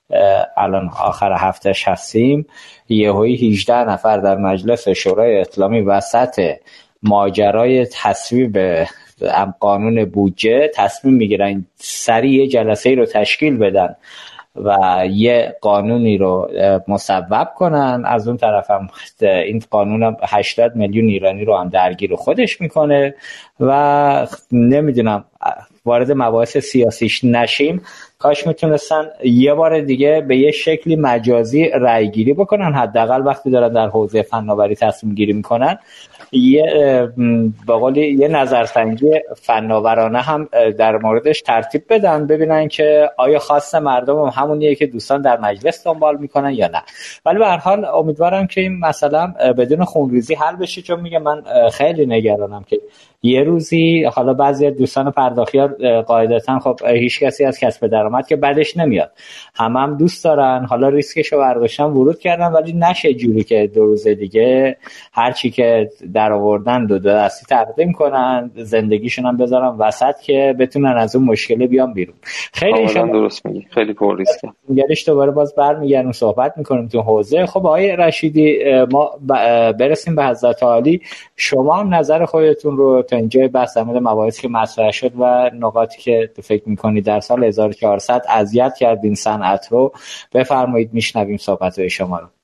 الان آخر هفتهش هستیم، یهویی 18 نفر در مجلس شورای اسلامی وسط ماجرای تصویب قانون بودجه تصمیم میگیرن سریع یه جلسه رو تشکیل بدن و یه قانونی رو مصوب کنن. از اون طرف هم این قانون هم 80 میلیون ایرانی رو هم درگیر خودش میکنه و نمیدونم وارد مباحث سیاسیش نشیم. کاش میتونستن یه بار دیگه به یه شکلی مجازی رأی گیری بکنن، حداقل وقتی دارن در حوزه فناوری تصمیم گیری میکنن یه به قولی یه نظرسنجی فناورانه هم در موردش ترتیب بدن، ببینن که آیا خواست مردم هم همونیه که دوستان در مجلس دنبال میکنن یا نه. ولی به هر حال امیدوارم که این مثلا بدون خونریزی حل بشه، چون میگه من خیلی نگرانم که یه روزی حالا بعضی دوستان پرداخیار قاعدتا خب هیچ کسی از کسب درآمد که بعدش نمیاد، هم دوست دارن حالا ریسکشو برداشتن ورود کردن، ولی نشه جوری که 2 روز دیگه هر چی که در آوردن دو دستی تقدیم کنن، زندگیشون هم بذارن وسط که بتونن از اون مشکل بیان بیرون. خیلی ان درست میگی، خیلی پر ریسکه. گریش دوباره باز برمیگردیم صحبت میکنیم تو حوزه. خب آقای رشیدی، ما برسیم به حضرت عالی. شما هم نظر خودتون رو تا اینجای بحث در مورد مباحثی که مطرح شد و نقاطی که فکر میکنید در سال 1400 اذیت کردین صنعت رو بفرمایید، میشنویم صحبت‌های شما رو.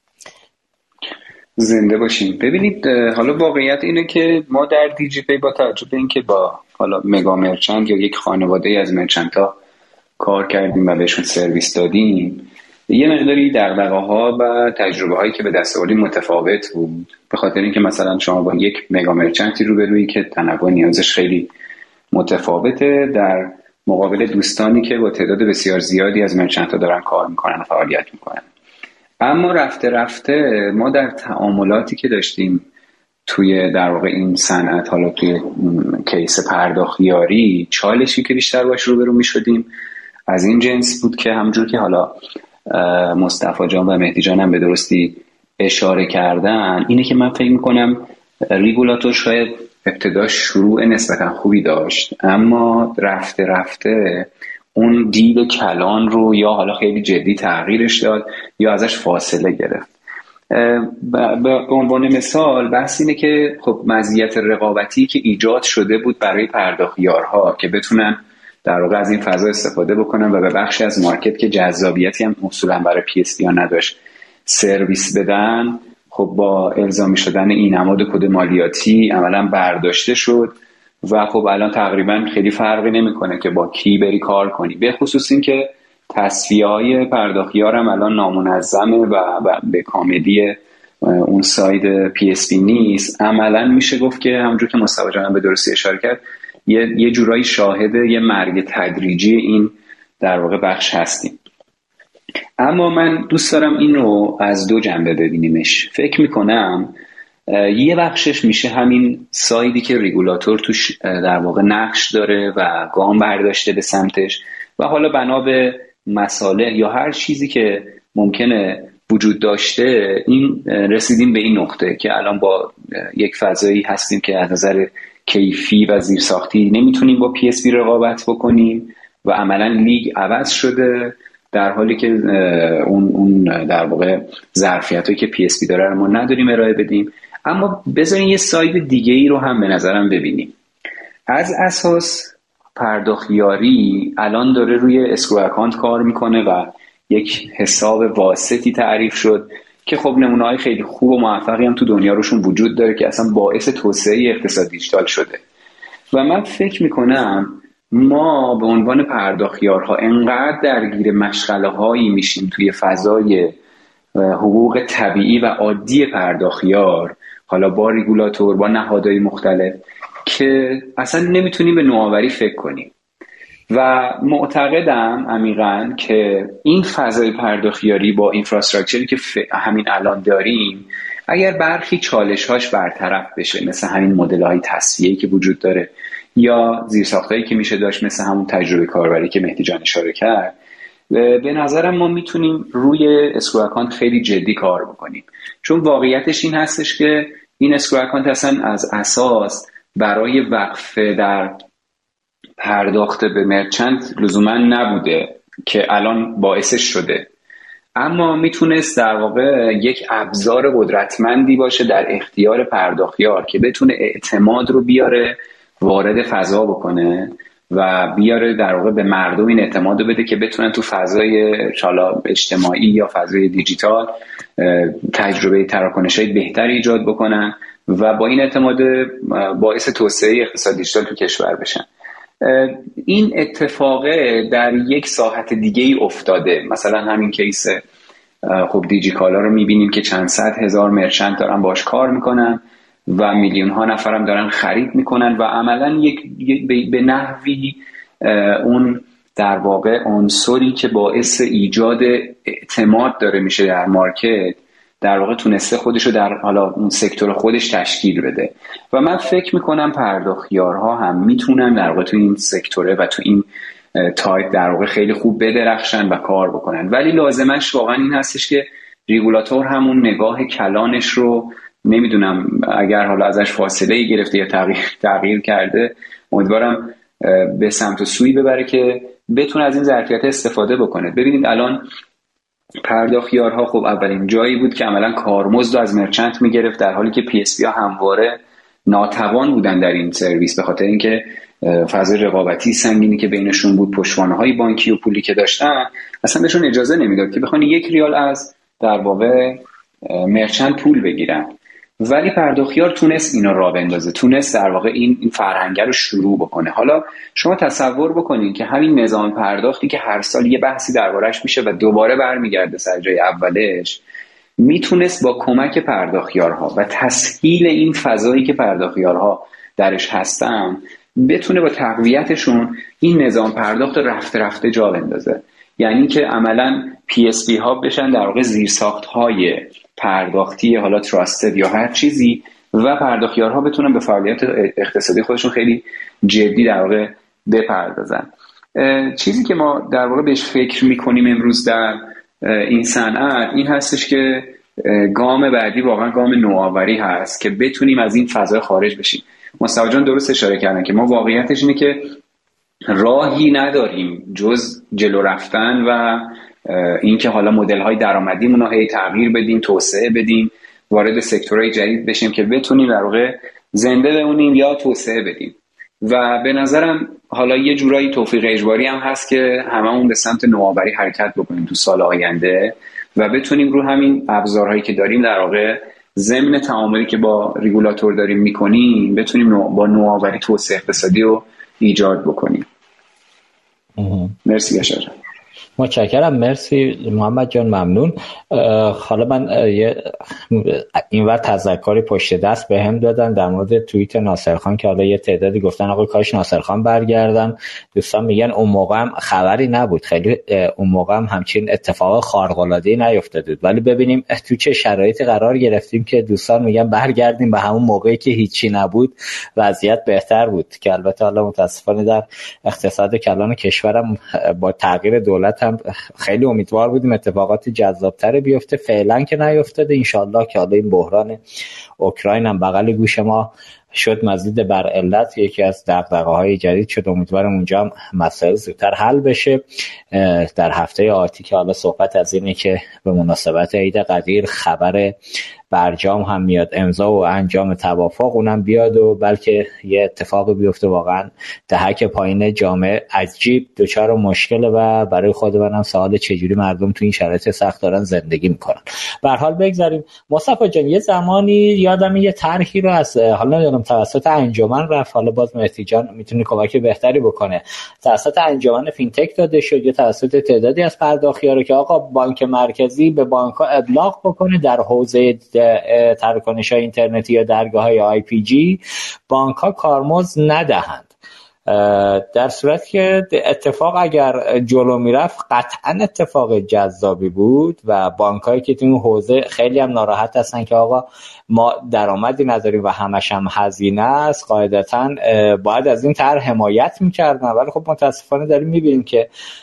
زنده باشین. ببینید حالا واقعیت اینه که ما در دیجی پی با توجه به اینکه با حالا مگا مرچنت یا یک خانواده از مرچنت‌ها کار کردیم و بهشون سرویس دادیم، یه مقداری دغدغه‌ها و تجربه‌هایی که به دست آوردیم متفاوت بود، به خاطر اینکه مثلا شما با یک مگا مرچنتی روبرویی که تنوع نیازش خیلی متفاوته در مقابل دوستانی که با تعداد بسیار زیادی از مرچنت‌ها دارن کار میکنن و فعالیت میکنن. اما رفته رفته ما در تعاملاتی که داشتیم توی در واقع این صنعت، حالا توی کیس پرداختیاری، چالشی که بیشتر باش روبرو میشدیم از این جنس بود که همونجور که حالا مصطفی جان و مهدی جان هم به درستی اشاره کردن، اینه که من فکر میکنم ریگولاتور شاید ابتدا شروع نسبتا خوبی داشت، اما رفته رفته اون دید کلان رو یا حالا خیلی جدی تغییرش داد یا ازش فاصله گرفت. به عنوان مثال بحث اینه که خب مزیت رقابتی که ایجاد شده بود برای پرداختیارها که بتونن در واقع از این فضا استفاده بکنن و به بخشی از مارکت که جذابیتی هم اصولا برای PSP ها نداشت سرویس بدن، خب با الزامی شدن این نماد کد مالیاتی عملا برداشته شد و خب الان تقریبا خیلی فرقی نمیکنه که با کی بری کار کنی، به خصوص این که تصفیه‌های پرداختیار هم الان نامنظمه و به کاملی اون ساید PSP نیست. عملا میشه گفت که همونجور که مصطفی جان به درستی اشاره کرد یه جورایی شاهد یه مرگ تدریجی این در واقع بخش هستیم. اما من دوست دارم این رو از 2 جنبه ببینیمش. فکر میکنم یه بخشش میشه همین سایدی که ریگولاتور توش در واقع نقش داره و گام برداشته به سمتش و حالا بنا به مسائل یا هر چیزی که ممکنه وجود داشته این رسیدیم به این نقطه که الان با یک فضایی هستیم که از نظر کیفی و زیرساختی نمیتونیم با PSP رقابت بکنیم و عملا لیگ عوض شده، در حالی که اون در واقع ظرفیتایی که PSP داره رو ما نداریم ارائه بدیم. اما بذارین یه ساید دیگه ای رو هم به نظرم ببینیم. از اساس پرداختیاری الان داره روی اسکرو اکانت کار میکنه و یک حساب واسطی تعریف شد که خب نمونه‌های خیلی خوب و موفقی هم تو دنیا روشون وجود داره که اصلا باعث توسعه اقتصاد دیجیتال شده و من فکر میکنم ما به عنوان پرداختیارها انقدر درگیر مشغله هایی میشیم توی فضای حقوق طبیعی و عادی پرداختیار، حالا با ریگولاتور با نهادهای مختلف، که اصلا نمیتونیم به نوآوری فکر کنیم و معتقدم عمیقاً که این فضای پرداختیاری با اینفراستراکچری که همین الان داریم اگر برخی چالش‌هاش برطرف بشه، مثل همین مدل‌های تصفیه‌ای که وجود داره یا زیرساختایی که میشه داشت مثل همون تجربه کاربری که مهدی جان اشاره کرد، به نظرم ما میتونیم روی اسکرو اکانت خیلی جدی کار بکنیم، چون واقعیتش این هستش که این اسکرو اکانت اصلا از اساس برای وقفه در پرداخت به مرچنت لزوما نبوده که الان باعثش شده. اما میتونست در واقع یک ابزار قدرتمندی باشه در اختیار پرداختیار که بتونه اعتماد رو بیاره وارد فضا بکنه و بیاره در واقع به مردم این اعتماد رو بده که بتونن تو فضای حالا اجتماعی یا فضای دیجیتال تجربه تراکنش‌های بهتری ایجاد بکنن و با این اعتماد باعث توسعه اقتصاد دیجیتال تو کشور بشن. این اتفاق در یک ساحت دیگه ای افتاده. مثلا همین کیس خب دیجیکالا رو میبینیم که چند صد هزار مرچنت دارن باش کار میکنن و میلیون ها نفرم دارن خرید میکنن و عملا به نحوی اون در واقع عنصری که باعث ایجاد اعتماد داره میشه در مارکت در واقع تونسته خودشو در حالا اون سکتور خودش تشکیل بده و من فکر میکنم پرداختیارها هم میتونن در واقع تو این سکتوره و تو این تایپ در واقع خیلی خوب بدرخشن و کار بکنن، ولی لازمش واقعا این هستش که ریگولاتور همون نگاه کلانش رو نمیدونم اگر حالا ازش فاصله گرفته یا تغییر کرده امیدوارم به سمت و سوی ببره که بتونه از این ظرفیت استفاده بکنه. ببینید الان پرداختیارها خب اولین جایی بود که عملا کارمزد از مرچنت میگرفت در حالی که پی اس بی ها همواره ناتوان بودن در این سرویس به خاطر اینکه فضای رقابتی سنگینی که بینشون بود، پشتوانه‌های بانکی و پولی که داشتن اصلا بهشون اجازه نمیداد که بخوان 1 ریال از در واقع مرچنت پول بگیرن، ولی پرداختیار تونست اینا راه بندازه، تونست در واقع این فرهنگ رو شروع بکنه. حالا شما تصور بکنین که همین نظام پرداختی که هر سال یه بحثی دربارش میشه و دوباره برمیگرده سر جای اولش، میتونست با کمک پرداختیارها و تسهیل این فضایی که پرداختیارها درش هستن بتونه با تقویتشون این نظام پرداخت رفته رفته جا بندازه. یعنی که عملاً PSP ها بشن در واقع زیرساخت‌های پرداختی حالا تراستد یا هر چیزی و پرداختیارها بتونن به فعالیت اقتصادی خودشون خیلی جدی در واقع بپردازن. چیزی که ما در واقع بهش فکر میکنیم امروز در این صنعت این هستش که گام بعدی واقعا گام نوآوری هست که بتونیم از این فضا خارج بشیم. مصطفی جان درست اشاره کردن که ما واقعیتش اینه که راهی نداریم جز جلو رفتن و اینکه حالا مدل‌های درآمدیمون رو هی تغییر بدیم، توسعه بدیم، وارد سکتورهای جدید بشیم که بتونیم در واقع زنده بمونیم یا توسعه بدیم. و به نظرم حالا یه جورایی توفیق اجباری هم هست که هممون به سمت نوآوری حرکت بکنیم تو سال آینده و بتونیم رو همین ابزارهایی که داریم در واقع ضمن تعاملی که با ریگولاتور داریم میکنیم بتونیم با نوآوری توسعه اقتصادی رو ایجاد بکنیم. مرسی بشار. متشکرم. مرسی محمد جان، ممنون. حالا من اینور تذکری پشت دست به هم دادن در مورد توییت ناصرخان که حالا یه تعدادی گفتن آقا کاش ناصرخان برگردن. دوستان میگن اون موقع هم خبری نبود، خیلی اون موقع هم همچین اتفاق خارق‌العاده‌ای نیفتاده بود، ولی ببینیم تو چه شرایطی قرار گرفتیم که دوستان میگن برگردیم به همون موقعی که هیچی نبود وضعیت بهتر بود، که البته حالا متاسفانه در اقتصاد کلان کشورم با تغییر دولت هم خیلی امیدوار بودیم اتفاقات جذابتر بیفته، فعلا که نیفتاده. انشالله که حالا این بحران اوکراین هم بغل گوش ما شد مزید بر علت یکی از دغدغه‌های جدید شد، امیدوارم اونجا هم مسائل زودتر حل بشه. در هفته آتی که حالا صحبت از اینه که به مناسبت عید قدیر خبر برجام هم میاد، امضا و انجام توافق اونم بیاد و بلکه یه اتفاقی بیفته واقعا دهک پایین جامعه عجیب دچار مشکل و برای خود منم سوال چجوری مردم تو این شرایط سخت دارن زندگی میکنن. به هر حال بگذاریم. مصطفی جان یه زمانی یادم یه طرحی رو از حالا نمیدونم توسط انجمن رفت، حالا باز مهدی جان میتونه کمک بهتری بکنه، توسط انجمن فینتک داده شد یا توسط تعدادی از پرداختیارا که آقا بانک مرکزی به بانک‌ها ابلاغ بکنه در حوزه تراکنش‌های اینترنتی یا درگاه‌های IPG بانک‌ها کارمزد ندهند. در صورتی که اتفاق اگر جلو میرفت قطعا اتفاق جذابی بود و بانکایی که تو این حوزه خیلی هم ناراحت هستن که آقا ما درآمدی نداریم و همش هم هزینه است، قاعدتاً باید از این طرح حمایت میکردن، ولی خب متاسفانه داریم میبینیم که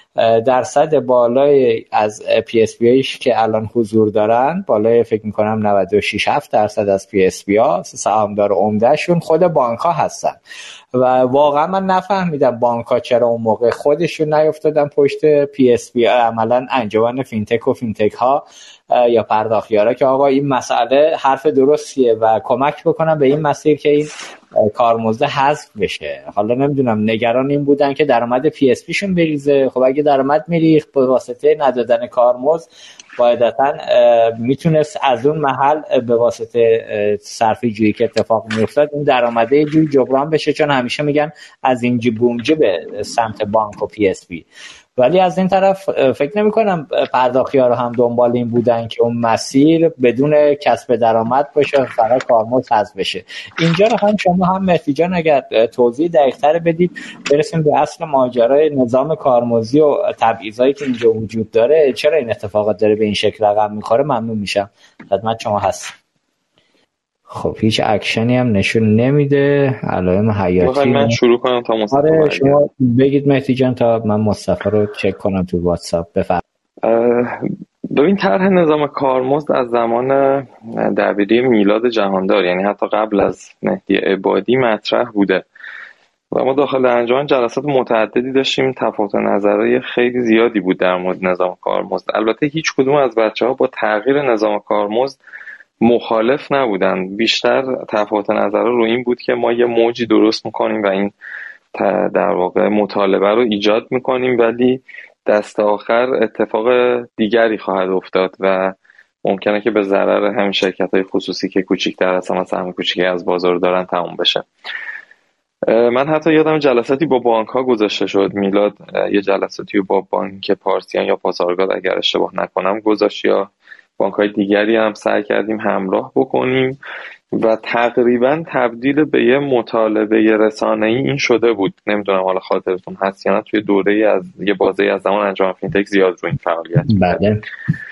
درصد بالای از PSP که الان حضور دارن، بالای فکر میکنم 96-7% از PSP ها سهامدار عمدهشون خود بانک ها هستن و واقعا من نفهمیدم بانک ها چرا اون موقع خودشون نیفتادن پشت PSP. عملا انجمن فینتک و فینتک ها یا پرداختیارا که آقا این مسئله حرف درستیه و کمک بکنن به این مسیر که این کارمزد حذف بشه. حالا نمیدونم نگران این بودن که درآمد PSP شون بریزه. خب اگه درآمد میریخت به واسطه ندادن کارمزد قاعدتاً میتونست از اون محل به واسطه صرفه جویی که اتفاق میافتاد اون درآمده جوی جبران بشه، چون همیشه میگن از اینجا بونجا به سمت بانک و PSP. ولی از این طرف فکر نمی کنم پرداختی‌ها رو هم دنبال این بودن که اون مسیر بدون کسب درآمد باشه، فقط کارمزد حذف بشه. اینجا رو هم شما هم مهدی جان اگر توضیح دقیق‌تر بدید برسیم به اصل ماجرای نظام کارمزدی و تبعیضایی که اینجا وجود داره، چرا این اتفاقات داره به این شکل رقم میخوره، ممنون میشم. خدمت شما هست. خب هیچ اکشنی هم نشون نمیده، علائم حیاتی. من شروع کنم تا مصطفی؟ آره شما بگید مهدی جان تا من مصطفی رو چک کنم تو واتساپ. ببین طرح نظام کارمزد از زمان دبیری میلاد جهاندار، یعنی حتی قبل از مهدی عبادی مطرح بوده و ما داخل انجمن جلسات متعددی داشتیم. تفاوت نظرهای خیلی زیادی بود در مورد نظام کارمزد. البته هیچ کدوم از بچه‌ها با تغییر نظام کارمزد مخالف نبودن، بیشتر تفاوت نظر رو این بود که ما یه موجی درست میکنیم و این در واقع مطالبه رو ایجاد میکنیم، ولی دست آخر اتفاق دیگری خواهد افتاد و ممکنه که به ضرر همین شرکت‌های خصوصی که کوچیک‌تر هستن و سهم کوچیکی از بازار دارن تموم بشه. من حتی یادم جلساتی با بانک ها گذاشته شد. میلاد یه جلساتی با بانک پارسیان یا پاسارگاد اگر اشتباه نکنم گذاشت، یا بانک‌های دیگری هم سعی کردیم همراه بکنیم و تقریبا تبدیل به یه مطالبه رسانه‌ای این شده بود. نمیدونم حالا خاطرتون هست یا نه، توی دوره از یه بازه از زمان انجمن فینتک زیاد رو این فعالیت بله.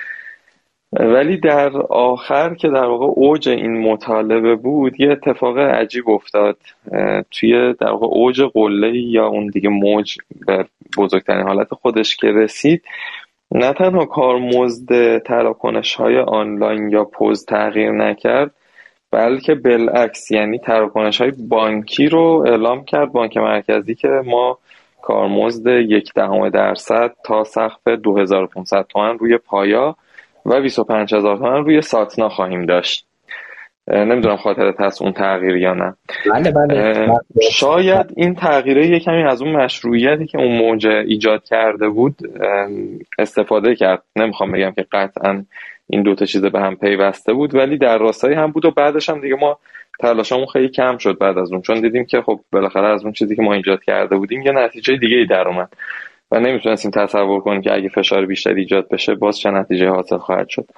ولی در آخر که در واقع اوج این مطالبه بود یه اتفاق عجیب افتاد. توی در واقع اوج قله یا اون دیگه موج به بزرگترین حالت خودش که رسید، نه تنها کارمزد تراکنش‌های آنلاین یا پوز تغییر نکرد، بلکه بالعکس، یعنی تراکنش‌های بانکی رو اعلام کرد بانک مرکزی که ما کارمزد 0.1% تا سقف 2500 تومان روی پایا و 25000 تومان روی ساتنا خواهیم داشت. نمیدونم خاطرت هست اون تغییر یا نه. بله. شاید این تغییره یه کمی از اون مشروعیتی که اون موج ایجاد کرده بود استفاده کرد. نمیخوام بگم که قطعا این دوتا چیز به هم پیوسته بود، ولی در راستای هم بود و بعدش هم دیگه ما تلاشمون خیلی کم شد بعد از اون، چون دیدیم که خب بالاخره از اون چیزی که ما ایجاد کرده بودیم یه نتیجه دیگه ای در اومد و نمیتونستیم تصور کنیم که اگه فشار بیشتری ایجاد بشه باز چه نتیجه حاصل خواهد شد.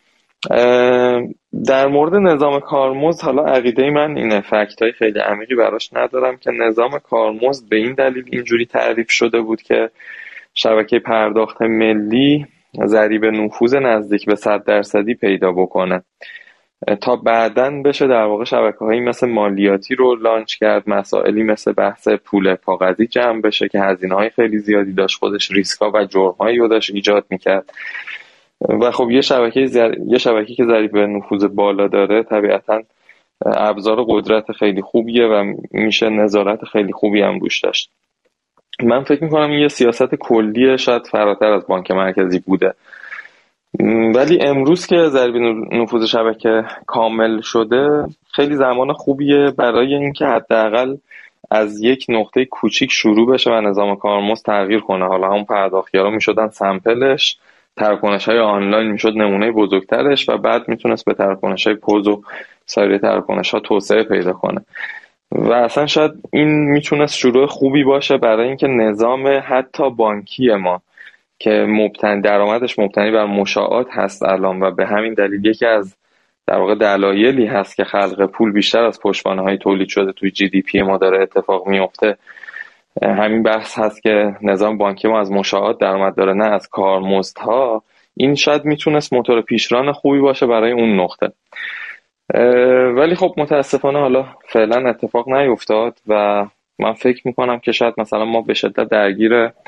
در مورد نظام کارمزد حالا عقیده من اینه، فکتای خیلی عمیقی براش ندارم، که نظام کارمزد به این دلیل اینجوری تعریف شده بود که شبکه پرداخت ملی ضریب نفوذ نزدیک به 100% پیدا بکنه تا بعداً بشه در واقع شبکه‌هایی مثل مالیاتی رو لانچ کرد، مسائلی مثل بحث پول کاغذی جمع بشه که هزینه‌های خیلی زیادی داشت، خودش ریسک‌ها و جرم‌هایی رو داشت ایجاد می‌کرد و خب یه شبکه که ضریب نفوذ بالا داره طبیعتاً ابزار قدرت خیلی خوبیه و میشه نظارت خیلی خوبی هم روش داشت. من فکر می‌کنم این یه سیاست کلیه، شاید فراتر از بانک مرکزی بوده، ولی امروز که ضریب نفوذ شبکه کامل شده خیلی زمان خوبیه برای اینکه حداقل از یک نقطه کوچیک شروع بشه و نظام کارمزد تغییر کنه. حالا هم پرداختیارا میشدن سمپلش، تراکنش‌های آنلاین میشد نمونه بزرگترش و بعد میتونست به تراکنش‌های پوز و سایر تراکنش‌ها توسعه پیدا کنه و اصلا شاید این میتونست شروع خوبی باشه برای اینکه نظام حتی بانکی ما که درآمدش مبتنی بر مشاعات هست الان و به همین دلیل یکی از در واقع دلایلی هست که خلق پول بیشتر از پشتوانه‌های تولید شده توی GDP ما داره اتفاق میفته، همین بحث هست که نظام بانکی ما از مشاعات درآمد داره نه از کارمزدها. این شاید میتونست موتور پیشران خوبی باشه برای اون نقطه، ولی خب متاسفانه حالا فعلا اتفاق نیفتاد و من فکر میکنم که شاید مثلا ما به شدت درگیر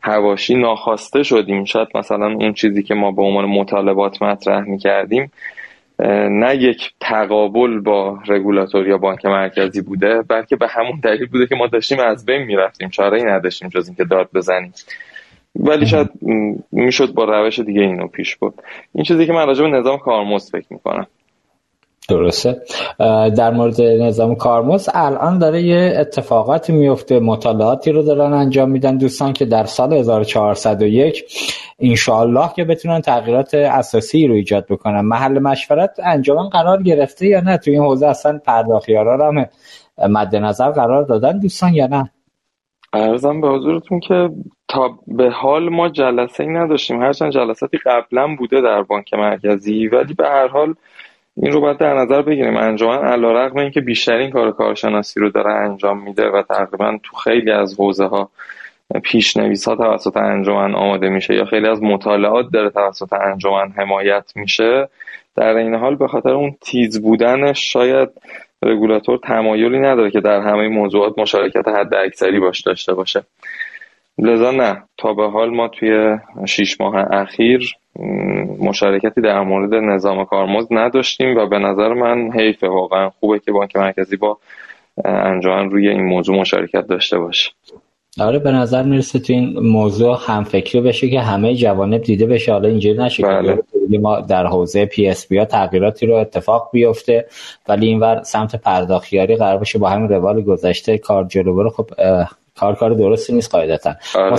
حواشی ناخواسته شدیم. شاید مثلا اون چیزی که ما به عنوان مطالبات مطرح می‌کردیم نه یک تقابل با رگولاتور یا بانک مرکزی بوده، بلکه به همون دلیل بوده که ما داشتیم از بین میرفتیم، چاره‌ای نداشتیم جز اینکه داد بزنیم. ولی شاید میشد با روش دیگه اینو پیش برد. این چیزی که من راجع به نظام کارمزد فکر میکنم. درسته. در مورد نظام کارمزد الان داره یه اتفاقاتی میفته، مطالعاتی رو دارن انجام میدن دوستان که در سال 1401 انشاءالله که بتونن تغییرات اساسی رو ایجاد بکنن. محل مشورت انجمن قرار گرفته یا نه؟ تو این حوزه اصلا پرداختیارا رو هم مد نظر قرار دادن دوستان یا نه؟ عرضم به حضورتون که تا به حال ما جلسه‌ای نداشتیم، هرچند جلساتی قبلا بوده در بانک مرکزی، ولی به هر حال این رو باید در نظر بگیریم. انجمن علیرغم اینکه بیشترین کارشناسی رو داره انجام میده و تقریبا تو خیلی از حوزه‌ها پیش‌نویس‌ها توسط انجمن آماده میشه یا خیلی از مطالعات داره توسط انجمن حمایت میشه، در این حال به خاطر اون تیز بودنش شاید رگولاتور تمایلی نداره که در همه موضوعات مشارکت حداکثری داشته باشه. لذا نه، تا به حال ما توی 6 ماه اخیر مشارکتی در مورد نظام کارمزد نداشتیم و به نظر من حیفه، واقعا خوبه که بانک مرکزی با انجمن روی این موضوع مشارکت داشته باشه. آره به نظر میرسه تو این موضوع همفکری بشه که همه جوانب دیده بشه، حالا اینجوری نشه که ما در حوزه پی اس بی ها تغییراتی رو اتفاق بیفته ولی اینور سمت پرداختیاری قرار بشه با همین روال گذشته کار جلو بره. خب کار درستی نیست قاعدتا.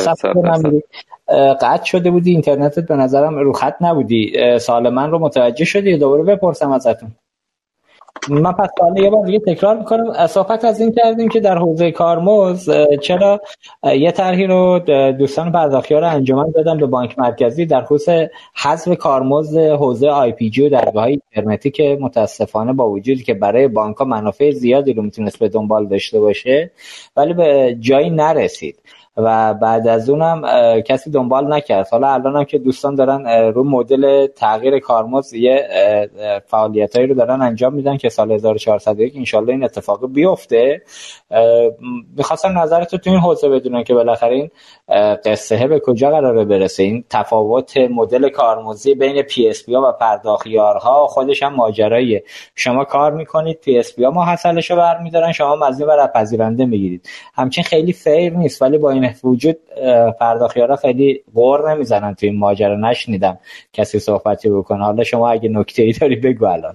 قطع شده بودی اینترنتت، به نظرم رو خط نبودی. سوال من رو متوجه شدی؟ دوباره بپرسم ازتون. من پس سوال یه بار دیگه تکرار میکنم. صحبت از این کردیم که در حوزه کارمزد چرا یه طرحی رو دوستان پرداختیار انجمن دادن به بانک مرکزی در خصوص حذف کارمزد حوزه آی پی جی و درگاه‌های اینترنتی که متاسفانه با وجودی که برای بانک‌ها منافع زیادی رو میتونست به دنبال داشته باشه ولی به جایی نرسید و بعد از اونم کسی دنبال نکرد. حالا الان هم که دوستان دارن رو مدل تغییر کارمزد یه فعالیتایی رو دارن انجام میدن که سال 1401 انشالله این اتفاق بیفته. میخواستم نظرتو تو این حوزه بدونم که بالاخره این قصه به کجا قراره برسه. این تفاوت مدل کارمزدی بین پی اس بی ها و پرداختیارها خودش هم ماجراییه. شما کار میکنید، پی اس بی ها محصلشو برمیدارن، شما مزید بر پذیرنده میگیرید. همچین خیلی فیر نیست، ولی با این وجود پرداختیارا خیلی غور نمیزنن تو این ماجرا. نشنیدم کسی صحبتی بکنه. حالا شما اگه نکته‌ای داری بگو الان.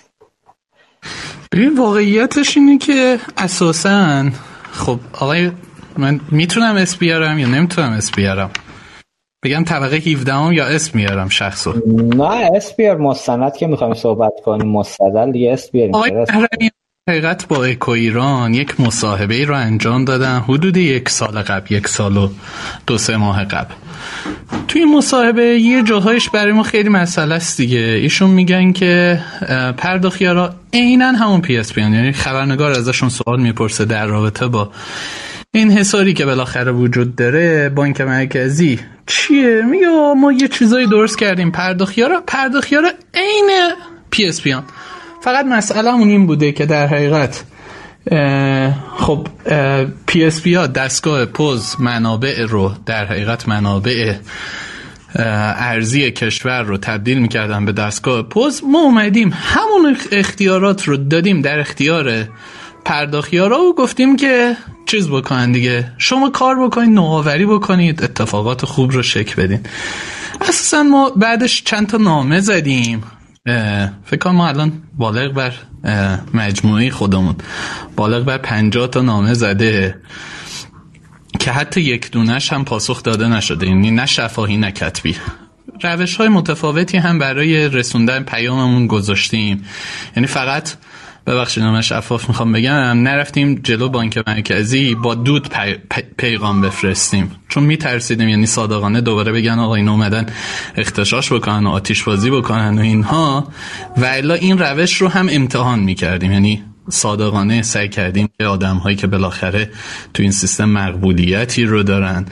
ببین واقعیتش اینه که اساساً خب آقای من میتونم اس بیارم یا نمیتونم اس بیارم؟ بگم طبقه 17 یا اس میارم شخصو؟ نه اس بیار، مستند که میخوایم صحبت کنیم مستدل دیگه اس بیاریم. حقیقت با اکو ایران یک مصاحبه رو انجام دادن حدود 1 سال قبل، 1 سال و 2-3 ماه قبل. توی این مصاحبه یه جاهایش برای ما خیلی مسئله است دیگه. ایشون میگن که پرداختیارا عیناً همون پی اس پی ان، یعنی خبرنگار ازشون سوال میپرسه در رابطه با این حصاری که بالاخره وجود داره بانک مرکزی چیه؟ میگه ما یه چیزایی درست کردیم. پرداختیارا عین پی اس پی ان. فقط مسئله‌مون این بوده که در حقیقت خب پی اس پی ها دستگاه پوز منابع رو در حقیقت منابع ارزی کشور رو تبدیل میکردن به دستگاه پوز. ما اومدیم همون اختیارات رو دادیم در اختیار پرداختیارا و گفتیم که چیز بکنن دیگه، شما کار بکنید، نوآوری بکنید، اتفاقات خوب رو شکل بدین. اساسا ما بعدش چند تا نامه زدیم. فکر کنم ما الان بالغ بر مجموعه خودمون بالغ بر 50 تا نامه زده که حتی یک دونش هم پاسخ داده نشده، یعنی نه شفاهی نه کتبی. روش‌های متفاوتی هم برای رسوندن پیاممون گذاشتیم، یعنی فقط ببخشید من شفاف میخوام بگم نرفتیم جلو بانک مرکزی با دود پیغام بفرستیم، چون میترسیدیم یعنی صادقانه دوباره بگن آقا این اومدن اختشاش بکنن و آتیش بازی بکنن و اینها، و الا این روش رو هم امتحان میکردیم، یعنی صادقانه سعی کردیم که آدم هایی که بالاخره تو این سیستم مقبولیتی رو دارن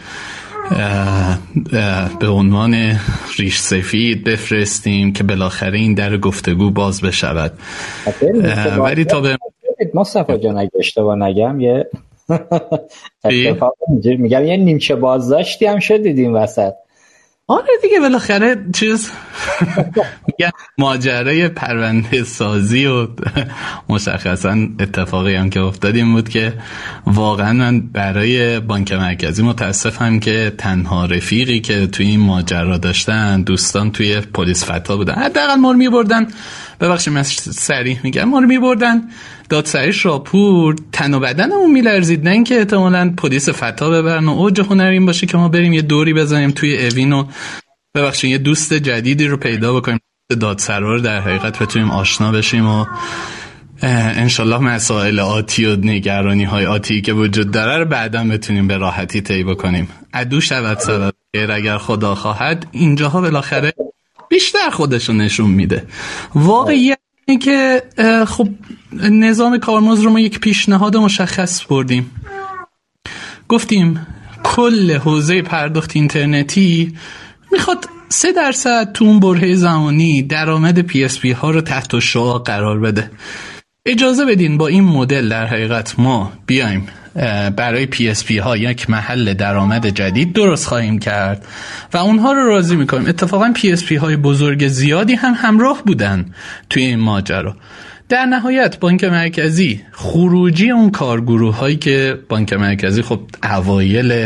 به عنوان ریش سفید بفرستیم که بالاخره این در گفتگو باز بشود. ولی تا به مصطفی جان اگه اشتباه نگم یه اتفاق اینجوری میگم یه نیمچه بازداشتی هم شدید این وسط. آره دیگه بالاخره چیز میگم ماجرای پرونده سازی و مشخصا اتفاقی هم که افتادیم بود که واقعا من برای بانک مرکزی متاسفم که تنها رفیقی که توی این ماجرا داشتن دوستان توی پلیس فتا بودن. حداقل ما رو میبردن، ببخشید من صریح میگم، ما رو میبردن دادسرای شاپور، تن و بدنمون میلرزید، نه اینکه احتمالاً پلیس فتا ببرن و اوج هنر این باشه که ما بریم یه دوری بزنیم توی اوین و ببخشید یه دوست جدیدی رو پیدا بکنیم، دادسرا رو در حقیقت بتونیم آشنا بشیم و انشالله مسائل آتی و نگرانی های آتی که وجود داره رو بعداً بتونیم به راحتی طی بکنیم. عدو شود سبب خیر اگر خدا خواهد. اینجاها بالاخره بیشتر خودشو نشون میده. واقعیت اینه که خب نظام کارمزد رو ما یک پیشنهاد مشخص بردیم، گفتیم کل حوزه پرداخت اینترنتی میخواد 3% تو اون برهه زمانی درآمد PSP ها رو تحت شعاع قرار بده. اجازه بدین با این مدل در حقیقت ما بیایم برای PSP ها یک محل درآمد جدید درست خواهیم کرد و اونها رو راضی میکنیم. اتفاقا PSP های بزرگ زیادی هم همراه بودن توی این ماجرا. در نهایت بانک مرکزی خروجی اون کارگروه هایی که بانک مرکزی خب اوایل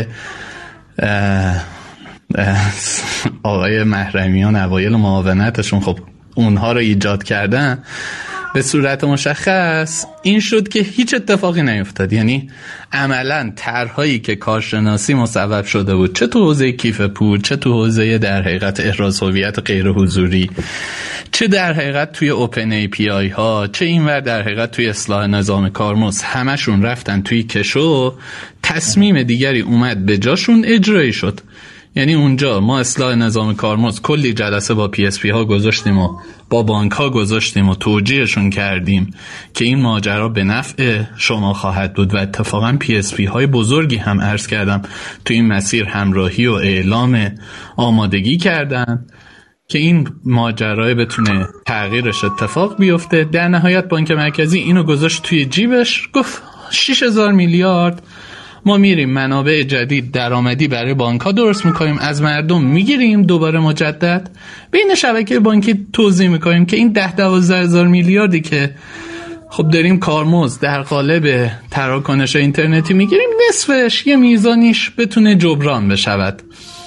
آقای محرمیان اوایل معاونتشون خب اونها رو ایجاد کردن، به صورت مشخص این شد که هیچ اتفاقی نیفتاد. یعنی عملاً طرحهایی که کارشناسی مصوب شده بود، چه تو حوزه کیف پول، چه تو حوزه در حقیقت احراز هویت غیر حضوری، چه در حقیقت توی اوپن API ها، چه اینور در حقیقت توی اصلاح نظام کارمزد، همشون رفتن توی کشو، تصمیم دیگری اومد به جاشون اجرایی شد. یعنی اونجا ما اصلاح نظام کارمزد کلی جلسه با PSP ها گذاشتیم و با بانک ها گذاشتیم و توجیهشون کردیم که این ماجرا به نفع شما خواهد بود و اتفاقا PSP های بزرگی هم عرض کردم تو این مسیر همراهی و اعلام آمادگی کردن که این ماجرای بتونه تغییرش اتفاق بیفته. در نهایت بانک مرکزی اینو گذاشت توی جیبش، گفت 6,000 میلیارد ما میریم منابع جدید درآمدی برای بانک ها درست میکنیم، از مردم میگیریم دوباره مجدد بین شبکه بانکی توزیع میکنیم که این 10-12 هزار میلیاردی که خب داریم کارمزد در قالب تراکنش اینترنتی میگیریم، نصفش یه میزانیش بتونه جبران بشود.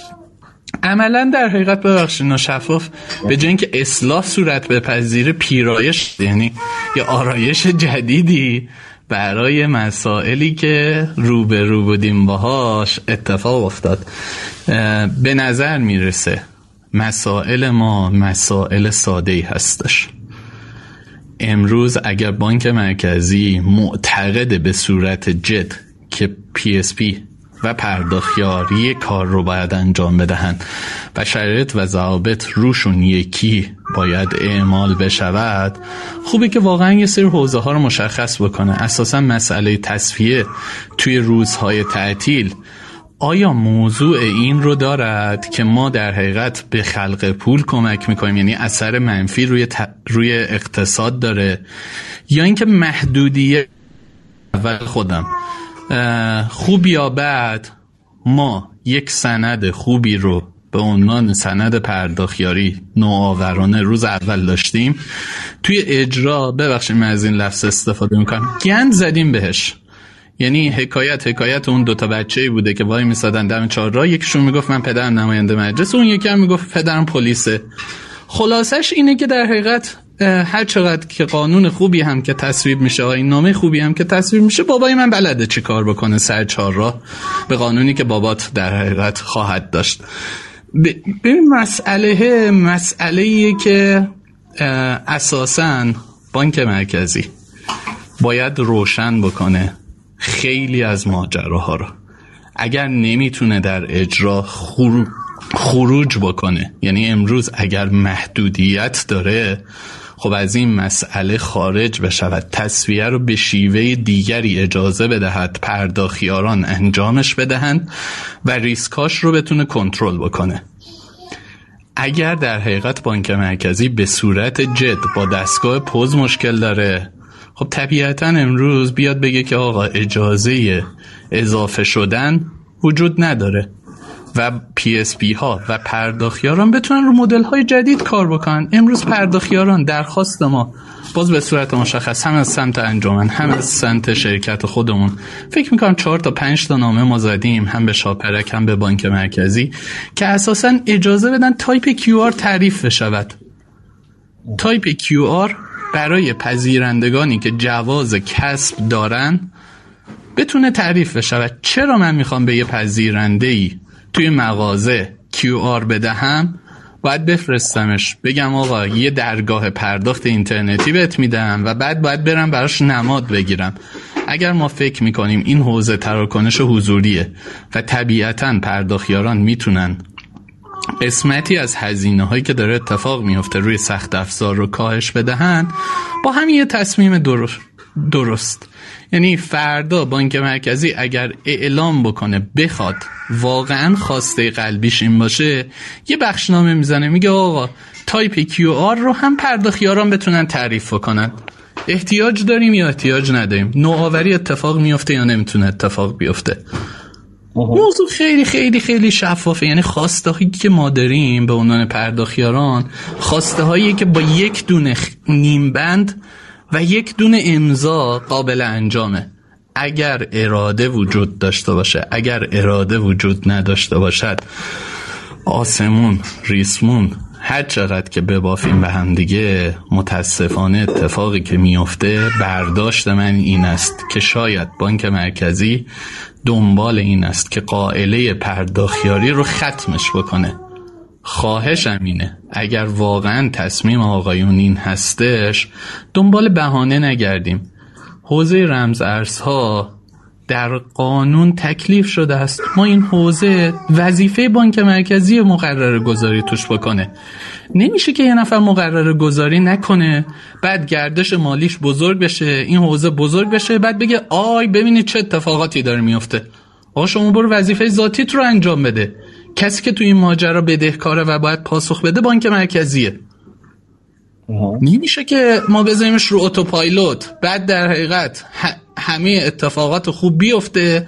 عملا در حقیقت ببخشید شفاف به جای اینکه اصلاح صورت بپذیره، پیرایش، یعنی یه آرایش جدیدی برای مسائلی که روبرو بودیم باهاش اتفاق افتاد. به نظر میرسه مسائل ما مسائل ساده‌ای هستش. امروز اگر بانک مرکزی معتقد به صورت جد که PSP و پرداختیار یک کار رو باید انجام بدهن و شرایط و ضوابط روشون یکی باید اعمال بشود، خوبه که واقعا یه سری حوزه ها رو مشخص بکنه. اساسا مسئله تصفیه توی روزهای تعطیل آیا موضوع این رو دارد که ما در حقیقت به خلق پول کمک میکنیم، یعنی اثر منفی روی اقتصاد داره، یا اینکه محدودیت اول خودم خوب یا بد ما یک سند خوبی رو به عنوان سند پرداختیاری نوآورانه روز اول داشتیم، توی اجرا ببخشید من از این لفظ استفاده میکنم گند زدیم بهش. یعنی حکایت اون دوتا بچه‌ای بوده که وای میسادن دم چهارراه، یکیشون میگفت من پدرم نماینده مجلس، اون یکی هم میگفت پدرم پلیسه. خلاصش اینه که در حقیقت هر چقدر که قانون خوبی هم که تصویب میشه، آیین نامه خوبی هم که تصویب میشه، بابای من بلده چی کار بکنه سر چهارراه به قانونی که بابات در حقیقت خواهد داشت. ببین مسئله‌ایه که اساساً بانک مرکزی باید روشن بکنه خیلی از ماجراها رو. اگر نمیتونه در اجرا خروج بکنه، یعنی امروز اگر محدودیت داره، خب از این مسئله خارج بشود، تصفیه رو به شیوه دیگری اجازه بدهد، پرداختیاران انجامش بدهند و ریسکاش رو بتونه کنترل بکنه. اگر در حقیقت بانک مرکزی به صورت جد با دستگاه پوز مشکل داره، خب طبیعتا امروز بیاد بگه که آقا اجازه اضافه شدن وجود نداره و PSP ها و پرداخیاران بتونن رو مدل های جدید کار بکنن. امروز پرداخیاران درخواست ما باز به صورت مشخص هم از سمت انجمن هم از سمت شرکت خودمون، فکر میکنم 4 تا 5 تا نامه ما زدیم، هم به شاپرک هم به بانک مرکزی، که اساسا اجازه بدن تایپ QR تعریف بشود. تایپ QR برای پذیرندگانی که جواز کسب دارن بتونه تعریف بشود. چرا من میخوام به یه پذیرنده‌ای توی مغازه QR بدهم باید بفرستمش بگم آقا یه درگاه پرداخت اینترنتی بهت میدم و بعد باید برم براش نماد بگیرم؟ اگر ما فکر میکنیم این حوزه تراکنش حضوریه و طبیعتاً پرداخیاران میتونن قسمتی از هزینه هایی که داره اتفاق میفته روی سخت افزار رو کاهش بدهن، با همین یه تصمیم درست، یعنی فردا بانک مرکزی اگر اعلام بکنه بخواد واقعا خواسته قلبیش این باشه، یه بخشنامه میزنه میگه آقا تایپ QR رو هم پرداخیاران بتونن تعریف کنن. احتیاج داریم یا احتیاج نداریم؟ نوآوری اتفاق میفته یا نمیتونه اتفاق بیفته؟ موضوع خیلی خیلی خیلی شفافه. یعنی خواسته هایی که ما داریم به عنوان پرداخیاران خواسته هایی که با یک دونه نیم بند و یک دونه امضا قابل انجامه. اگر اراده وجود داشته باشه، اگر اراده وجود نداشته باشد، آسمون ریسمون هر چقدر که ببافیم به هم دیگه، متاسفانه اتفاقی که میفته، برداشت من این است که شاید بانک مرکزی دنبال این است که قاعده پرداخیاری رو ختمش بکنه. خواهشم اینه اگر واقعا تصمیم آقایون این هستش دنبال بهانه نگردیم. حوزه رمز ارزها در قانون تکلیف شده است. ما این حوزه وظیفه بانک مرکزی مقرره گذاری توش بکنه. نمیشه که یه نفر مقرره گذاری نکنه بعد گردش مالیش بزرگ بشه، این حوزه بزرگ بشه، بعد بگه آی ببینید چه اتفاقاتی داره میفته. آقا شما برو وظیفه ذاتیت رو انجام بده. کسی که تو این ماجرا بدهکاره و باید پاسخ بده بانک مرکزیه. نمیشه که ما بذاریمش رو اتوپایلوت بعد در حقیقت همه اتفاقات خوب بیفته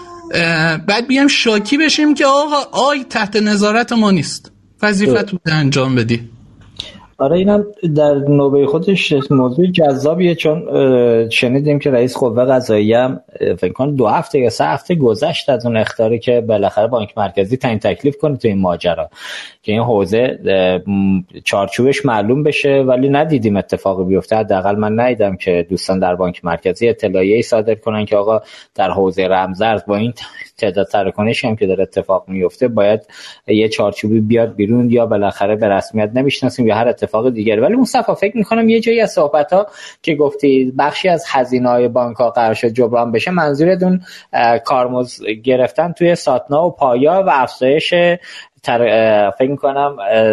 بعد بیام شاکی بشیم که آقا تحت نظارت ما نیست، وظیفت رو انجام بدی. آره اینم در نوبه خودش موضوع جذابیه، چون شنیدیم که رئیس قوه قضاییه هم فکر کنم 2 هفته یا 3 هفته گذشت از اون اخطاری که بالاخره بانک مرکزی تعیین تکلیف کنه تو این ماجرا که این حوزه چارچوبش معلوم بشه، ولی ندیدیم اتفاقی بیفته. حداقل من ندیدم که دوستان در بانک مرکزی اطلاعیه‌ای صادر کنن که آقا در حوزه رمزارز با این تعداد تراکنشی هم که داره اتفاق میفته باید یه چارچوبی بیاد بیرون یا بالاخره به رسمیت نمیشناسیم یا هر اتفاق دیگری. ولی مصطفی فکر میکنم یه جایی از صحبت‌ها که گفتی بخشی از هزینه‌های بانک‌ها قرار شد جبران بشه، منظورتون کارمزد گرفتن توی ساتنا و پایا و افزایش فکر میکنم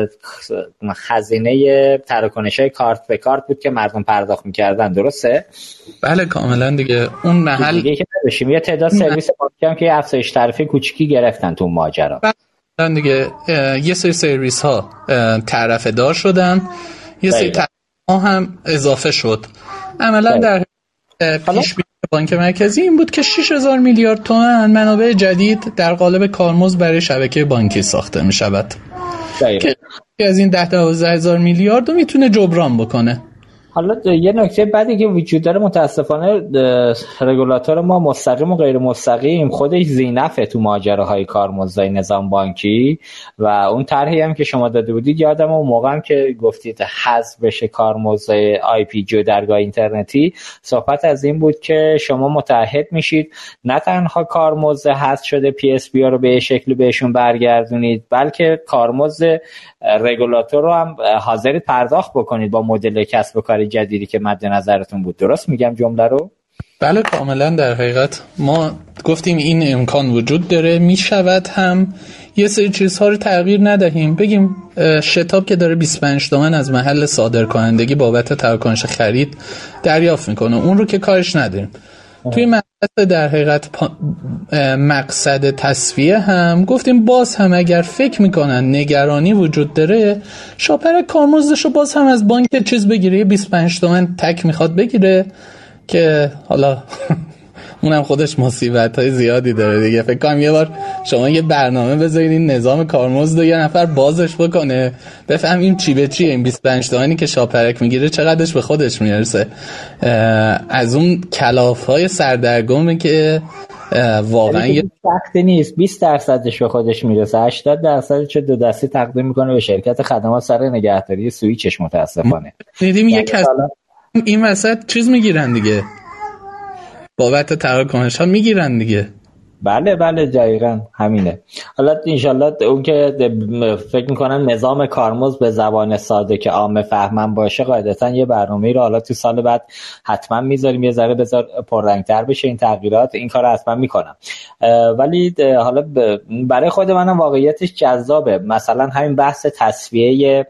خزینه تراکنش‌های کارت به کارت بود که مردم پرداخت میکردن، درسته؟ بله کاملا دیگه. اون محل دیگه که بشیم یه تعداد سرویس بانکی هم که افزایش تعرفه کوچیکی گرفتن تو ماجرا. بله دیگه یه سری سرویس ها تعرفه دار شدن، یه سری تعرفه ها هم اضافه شد. عملا در پیش بانک مرکزی این بود که 6,000 میلیارد تومان منابع جدید در قالب کارمزد برای شبکه بانکی ساخته می شود که از این 10-12,000 میلیارد رو میتونه جبران بکنه. حالا یه نکته بعدی که وجود داره، متاسفانه رگولاتور ما مستقیم و غیر مستقیم خودش ذی‌نفعه تو ماجراهای کارمزدهای نظام بانکی و اون طرحی هم که شما داده بودید یادم اون موقع هم که گفتید حذف بشه کارمزد آی پی جو درگاه اینترنتی، صحبت از این بود که شما متعهد میشید نه تنها کارمزد حذف شده PSP رو به شکلی بهشون برگردونید، بلکه کارمزد رگولاتور رو هم حاضرید پرداخت بکنید با مدل کسب و کار جدیدی که مد نظرتون بود. درست میگم جمله رو؟ بله کاملا. در حقیقت ما گفتیم این امکان وجود داره، میشود هم یه سری چیزها رو تغییر ندهیم، بگیم شتاب که داره 25 تومن از محل صادر کنندگی بابت تراکنش خرید دریافت میکنه، اون رو که کارش نداریم. توی مقصد در حقیقت مقصد تصفیه هم گفتیم باز هم اگر فکر میکنن نگرانی وجود داره، شاپر کارمزدشو باز هم از بانک چیز بگیره، 25 تومن تک میخواد بگیره، که حالا اونم خودش مصیبت‌های زیادی داره دیگه. فکر کنم یه بار شما یه برنامه بذارید این نظام کارمزد رو یه نفر بازش بکنه، بفهمیم چی به چیه، این 25 تومانی که شاپرک میگیره چقدرش به خودش میرسه. از اون کلاف‌های سردرگمه که واقعا یه سخت نیست. 20% به خودش میرسه، 80% چه دو دستی تقدیم میکنه به شرکت خدمات سر نگهداری سوئیچش. متاسفانه دیدیم یک کس این وسط چیز میگیرن دیگه، بابت تراکنش ها میگیرن دیگه. بله دقیقاً همینه. حالا انشالله اون که فکر میکنم نظام کارمزد به زبان ساده که عامه فهمن باشه، قاعدتا یه برنامه‌ای رو حالا تو سال بعد حتما میذاریم، یه ذره بذار پررنگ‌تر بشه این تغییرات. این کارو حتما میکنم. ولی حالا برای خود منم واقعیتش جذابه. مثلا همین بحث تسویه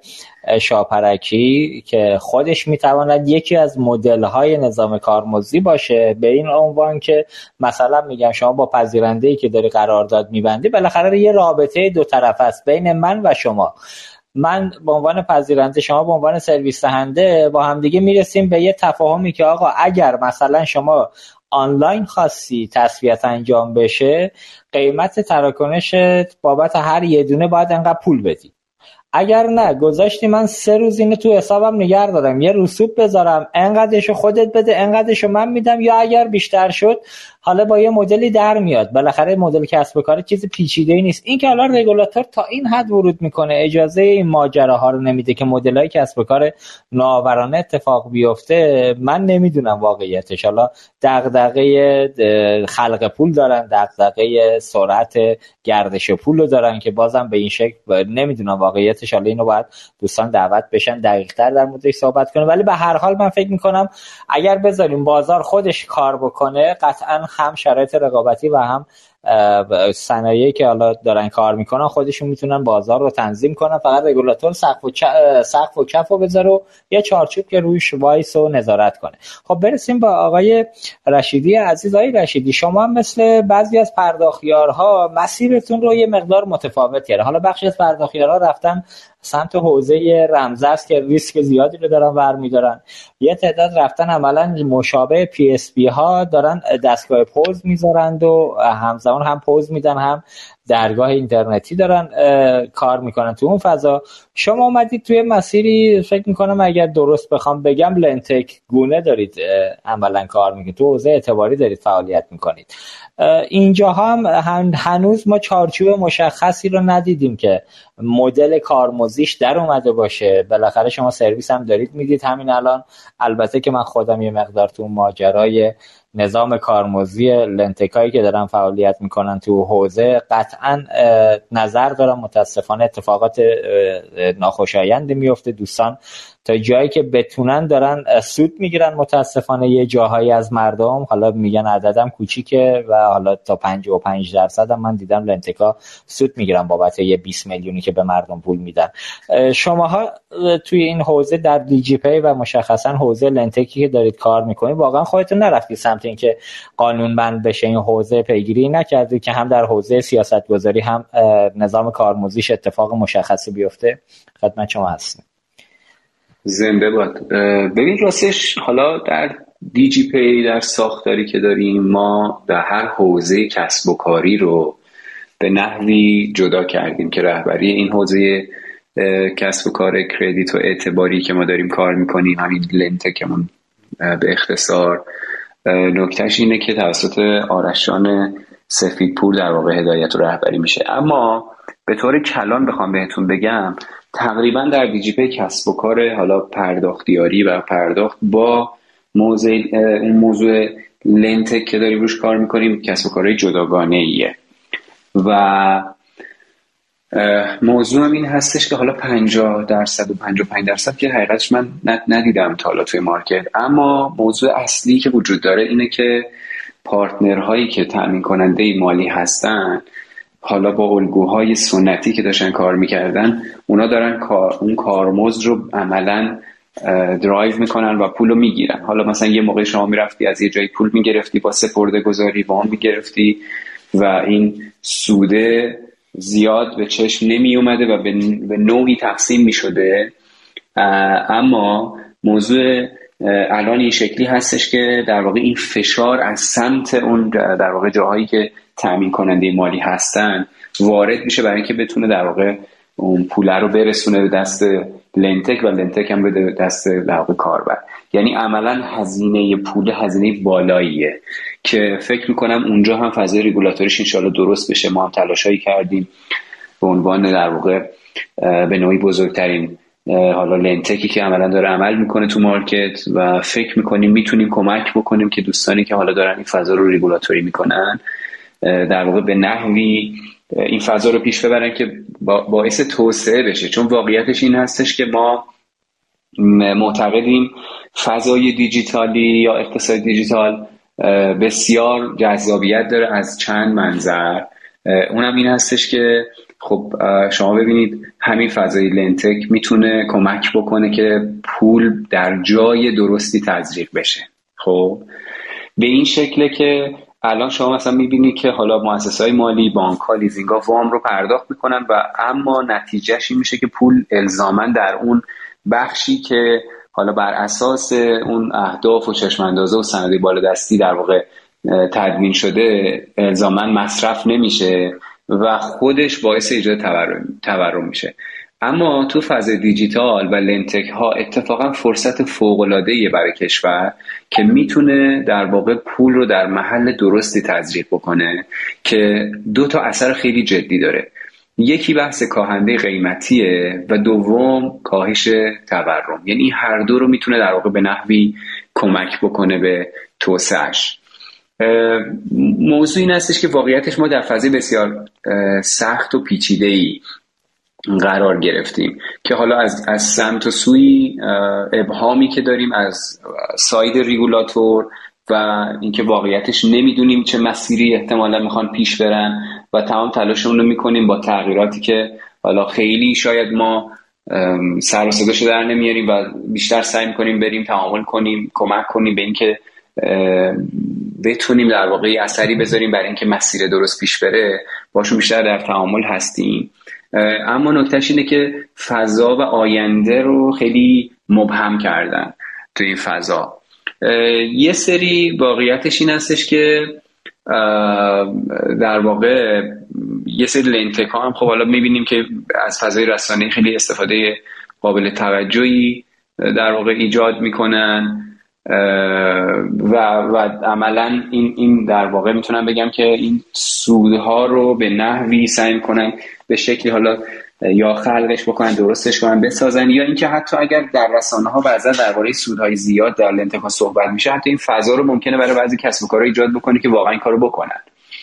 شاپرکی که خودش میتواند یکی از مدل‌های نظام کارمزدی باشه، به این عنوان که مثلا میگم شما با پذیرنده‌ای که داری قرارداد میبندی، بالاخره یه رابطه دو طرفه است بین من و شما. من به عنوان پذیرنده، شما به عنوان سرویس دهنده، با همدیگه میرسیم به یه تفاهمی که آقا اگر مثلا شما آنلاین خواستی تسویت انجام بشه، قیمت تراکنشت بابت هر یه دونه باید انقدر پول بدی. اگر نه گذاشتی من 3 روز اینو تو حسابم نگه دارم، یه رسوب بذارم، انقدرشو خودت بده، انقدرشو من میدم، یا اگر بیشتر شد حالا با یه مدلی در میاد. بالاخره مدل کسب و کار چیز پیچیده‌ای نیست. این که حالا رگولاتور تا این حد ورود میکنه، اجازه این ماجراها رو نمیده که مدل‌های کسب و کار نوآورانه اتفاق بیفته، من نمیدونم واقعیتش. حالا دغدغه خلق پول دارن، دغدغه سرعت گردش پول رو دارن که بازم به این شکل نمیدونم واقعیتش. حالا اینو باید دوستان دعوت بشن دقیق‌تر در موردش صحبت کنیم. ولی به هر حال من فکر میکنم اگر بذاریم بازار خودش کار بکنه، قطعاً هم شرایط رقابتی و هم صنایعی که حالا دارن کار میکنن خودشون میتونن بازار رو تنظیم کنن. فقط رگولاتور سقف و کف رو بذاره و یه چارچوب که روش وایس و نظارت کنه. خب برسیم با آقای رشیدی عزیز. آقای رشیدی، شما مثل بعضی از پرداختیارها مسیرتون رو یه مقدار متفاوت کرده. حالا بخشی از پرداختیارها رفتن سمت حوزه رمز است که ریسک زیادی رو دارن برمی‌دارن، یه تعداد رفتن عملاً مشابه PSP ها دارن دستگاه پوز میذارند و همزمان هم پوز میدن هم درگاه اینترنتی دارن کار میکنن تو اون فضا. شما اومدید توی مسیری، فکر میکنم اگر درست بخوام بگم لنتک گونه دارید عملاً کار میکنید، تو حوزه اعتباری دارید فعالیت میکنید. اینجا هم هنوز ما چارچوب مشخصی رو ندیدیم که مدل کارمزدیش در اومده باشه. بالاخره شما سرویس هم دارید میدید همین الان. البته که من خودم یه مقدار تو ماجرای نظام کارمزدی لنتکایی که دارن فعالیت میکنن تو حوزه قطعا نظر دارم. متاسفانه اتفاقات ناخوشایندی میفته. دوستان تا جایی که بتونن دارن سود میگیرن، متاسفانه یه جاهایی از مردم، حالا میگن عددم کوچیکه و حالا تا 55% هم من دیدم لنتکا سود میگیرن بابت یه 20 میلیونی که به مردم پول میدن. شماها توی این حوزه در دیجی پی و مشخصا حوزه لنتکی که دارید کار میکنید، واقعا خودتون نرفتید سمت این که قانونمند بشه این حوزه پیگیری نکردید که هم در حوزه سیاست گذاری هم نظام کارمزدیش اتفاق مشخصی بیفته؟ خدمت شما هستیم. زنده باد. ببین راستش حالا در دیجی پی در ساختاری که داریم، ما در هر حوزه کسب و کاری رو به نحوی جدا کردیم که رهبری این حوزه کسب و کار کردیت و اعتباری که ما داریم کار میکنیم، همین لنتکمون به اختصار، نکتهش اینه که توسط آرشان سفیدپور در واقع هدایت و رهبری میشه. اما به طور کلان بخوام بهتون بگم، تقریبا در دیجی پی کسب و کار حالا پرداختیاری و پرداخت با موضوع لنتک که داریم روش کار میکنیم کسب و کارهای جداگانه ایه و موضوع هم این هستش که حالا 50% و 55% که حقیقتش من ندیدم تا حالا توی مارکت. اما موضوع اصلی که وجود داره اینه که پارتنرهایی که تامین کننده مالی هستن، حالا با الگوهای سنتی که داشتن کار میکردن، اونا دارن اون کارمزد رو عملاً درایو میکنن و پول رو میگیرن. حالا مثلا یه موقع شما میرفتی از یه جایی پول میگرفتی، با سپرده گذاری وام میگرفتی و این سوده زیاد به چشم نمی اومده و به نوعی تقسیم میشده. اما موضوع الان این شکلی هستش که در واقع این فشار از سمت اون در واقع جاهایی که تامین کننده مالی هستن وارد میشه برای اینکه بتونه در واقع اون پول رو برسونه به دست لنتک و لنتک هم به دست در واقع کاربر. یعنی عملا هزینه پول هزینه بالاییه که فکر میکنم اونجا هم فضای ریگولاتوریش انشالله درست بشه. ما هم تلاشایی کردیم به عنوان در واقع به نوعی بزرگترین حالا لنتکی که عملا داره عمل میکنه تو مارکت و فکر میکنیم میتونیم کمک بکنیم که دوستانی که حالا دارن این فضا رو ریگولاتوری میکنن در واقع به نحوی این فضا رو پیش ببرن که باعث توسعه بشه. چون واقعیتش این هستش که ما معتقدیم فضای دیجیتالی یا اقتصاد دیجیتال بسیار جذابیت داره از چند منظر. اونم این هستش که خب شما ببینید همین فضای لنتک میتونه کمک بکنه که پول در جای درستی تزریق بشه. خب به این شکله که الان شما مثلا میبینید که حالا مؤسسه‌های مالی، بانک‌ها، لیزینگ‌ها وام رو پرداخت میکنن و اما نتیجهش این میشه که پول الزاماً در اون بخشی که حالا بر اساس اون اهداف و چشم‌اندازه و سند بالادستی در واقع تدوین شده الزاماً مصرف نمیشه و خودش باعث ایجاد تورم میشه. اما تو فضای دیجیتال و لنتک ها اتفاقا فرصت فوق‌العاده‌ایه برای کشور که میتونه در واقع پول رو در محل درستی تزریق بکنه که دو تا اثر خیلی جدی داره. یکی بحث کاهنده قیمتیه و دوم کاهش تورم. یعنی هر دو رو میتونه در واقع به نحوی کمک بکنه به توسعه‌اش. موضوع این هستش که واقعیتش ما در فضای بسیار سخت و پیچیده‌ای قرار گرفتیم که حالا از سمت و سوی ابهامی که داریم از ساید ریگولاتور و اینکه واقعیتش نمیدونیم چه مسیری احتمالا میخوان پیش برن و تمام تلاشمون رو میکنیم با تغییراتی که حالا خیلی شاید ما سر و صداشو در نمیاریم و بیشتر سعی میکنیم بریم تعامل کنیم، کمک کنیم به اینکه بتونیم در واقع اثری بذاریم برای اینکه مسیر درست پیش بره. باشون بیشتر در تعامل هستیم. اما نکتهش اینه که فضا و آینده رو خیلی مبهم کردن تو این فضا. یه سری واقعیتش این هستش که در واقع یه سری لنتک ها هم خب حالا میبینیم که از فضای رسانه‌ای خیلی استفاده قابل توجهی در واقع ایجاد میکنن و عملا این در واقع میتونم بگم که این سودها رو به نحوی سعی کنن به شکلی حالا یا خلقش بکنن، درستش کنن، بسازن، یا اینکه حتی اگر در رسانه‌ها بعضا درباره سودهای زیاد در لنتک‌ها صحبت میشه حتی این فضا رو ممکنه برای بعضی کسب و کارها ایجاد بکنه که واقعا این کارو بکنن.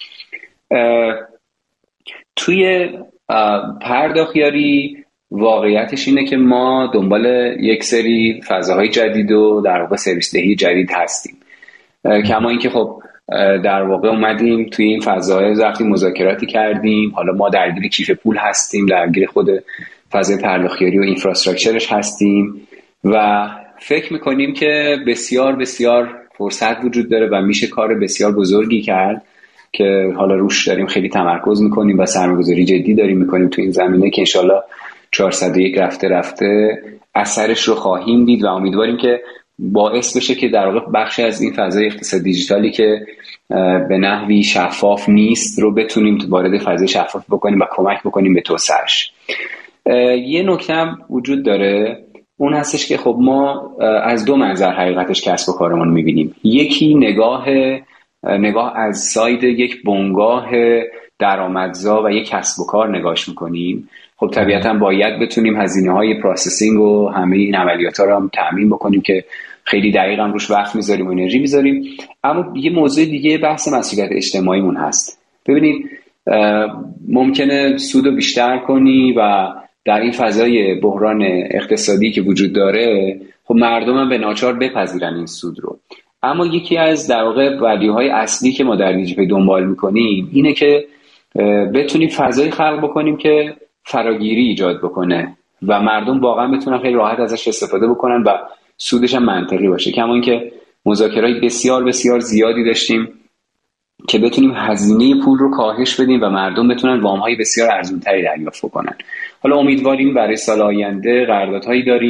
توی پرداختیاری واقعیتش اینه که ما دنبال یک سری فضاهای جدید و در واقع سرویس دهی جدید هستیم. کما اینکه خب در واقع اومدیم توی این فضاهای وقتی مذاکراتی کردیم، حالا ما درگیر کیف پول هستیم، درگیر خود فضای پرداختیاری و اینفراستراکچرش هستیم و فکر میکنیم که بسیار بسیار فرصت وجود داره و میشه کار بسیار بزرگی کرد که حالا روش داریم خیلی تمرکز میکنیم و سرمایه‌گذاری جدی داریم میکنیم تو این زمینه که انشالله 401 رفته اثرش رو خواهیم دید و امیدواریم که باعث بشه که در واقع بخشی از این فضای اقتصاد دیجیتالی که به نحوی شفاف نیست رو بتونیم وارد فضای شفاف بکنیم و کمک بکنیم به توسعه‌اش. یه نکته هم وجود داره، اون هستش که خب ما از دو منظر حقیقتش کسب و کارمون می‌بینیم. یکی نگاه از ساید یک بنگاه درآمدزا و یک کسب و کار نگاهش می‌کنیم. خب طبیعتاً باید بتونیم هزینه‌های پروسسینگ و همه این عملیات‌ها رو هم تأمین بکنیم که خیلی دقیق هم روش وقت می‌ذاریم و انرژی می‌ذاریم. اما یه موضوع دیگه بحث مسئولیت اجتماعیمون هست. ببینید ممکنه سودو بیشتر کنی و در این فضای بحران اقتصادی که وجود داره خب مردم هم به ناچار بپذیرن این سود رو. اما یکی از در واقع ولیوهای اصلی که ما در دیجیپی دنبال می‌کنیم اینه که بتونیم فضای خلق بکنیم که فراگیری ایجاد بکنه و مردم واقعا بتونن خیلی راحت ازش استفاده بکنن و سودش هم منطقی باشه. کما اینکه مذاکرات بسیار بسیار زیادی داشتیم که بتونیم هزینه پول رو کاهش بدیم و مردم بتونن وام‌های بسیار ارزان‌تری دریافت کنن. حالا امیدواریم برای سال آینده قراردادهایی داریم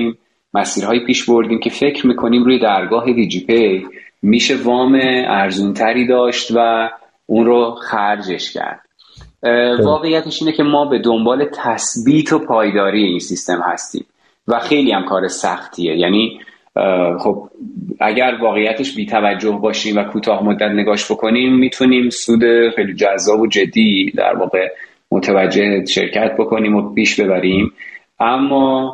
مسیرهایی پیش بردیم که فکر میکنیم روی درگاه دیجی پی میشه وام ارزونتری داشت و اون رو خرجش کرد. واقعیتش اینه که ما به دنبال تثبیت و پایداری این سیستم هستیم و خیلی هم کار سختیه. یعنی خب اگر واقعیتش بی توجه باشیم و کوتاه مدت نگاش بکنیم میتونیم سود خیلی جذاب و جدی در واقع متوجه شرکت بکنیم و پیش ببریم، اما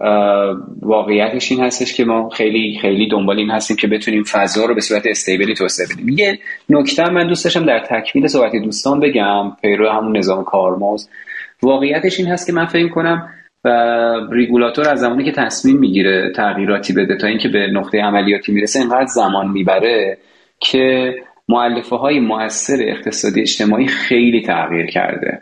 واقعیتش این هستش که ما خیلی خیلی دنبال این هستیم که بتونیم فضا رو به صورت استیبلی توسعه بدیم. یه نکته من دوست داشتم در تکمیل صحبت دوستان بگم پیرو همون نظام کارمزد. واقعیتش این هست که من فکر کنم ریگولاتور از زمانی که تصمیم میگیره تغییراتی بده تا اینکه به نقطه عملیاتی میرسه اینقدر زمان میبره که مؤلفه‌های مؤثر اقتصادی اجتماعی خیلی تغییر کرده.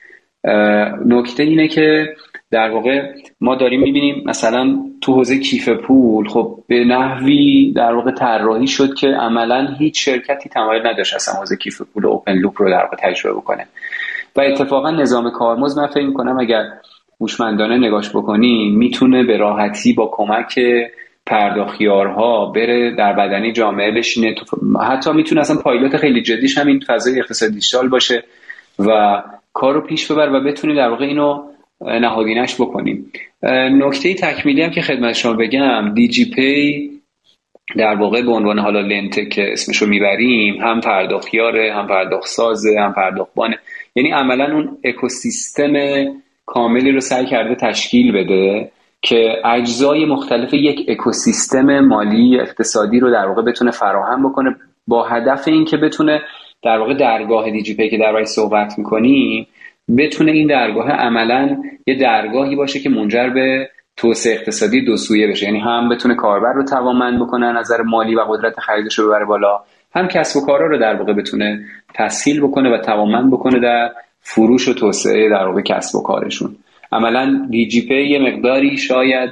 نکته اینه که در واقع ما داریم میبینیم مثلا تو حوزه کیف پول خب به نحوی در واقع طراحی شد که عملا هیچ شرکتی تمایل نداشت اصلا حوزه کیف پول اوپن لوپ رو در واقع تجربه بکنه و اتفاقا نظام کارمزد من فکر می‌کنم اگر هوشمندانه نگاش بکنیم میتونه به راحتی با کمک پرداختیارها بره در بدنی جامعه بشینه. حتی میتونه اصلا پایلوت خیلی جدیش همین فضای اقتصادی دیجیتال باشه و کارو پیش ببر و بتونیم در واقع اینو نهادینش بکنیم. نکته تکمیلی هم که خدمت شما بگم، دیجی پی در واقع به عنوان حالا لنتک که اسمشو میبریم هم پرداختیاره، هم پرداخت سازه، هم پرداختبانه، یعنی عملا اون اکوسیستم کاملی رو سعی کرده تشکیل بده که اجزای مختلف یک اکوسیستم مالی اقتصادی رو در واقع بتونه فراهم بکنه با هدف این که بتونه در واقع درگاه دیجی پی که در واقع صحبت میکنیم بتونه این درگاه عملا یه درگاهی باشه که منجر به توسعه اقتصادی دو سویه بشه. یعنی هم بتونه کاربر رو توانمند بکنه از نظر مالی و قدرت خریدش رو ببره بالا، هم کسب و کارها رو در واقع بتونه تسهیل بکنه و توانمند بکنه در فروش و توسعه در واقع کسب و کارشون. عملا دیجی پی یه مقداری شاید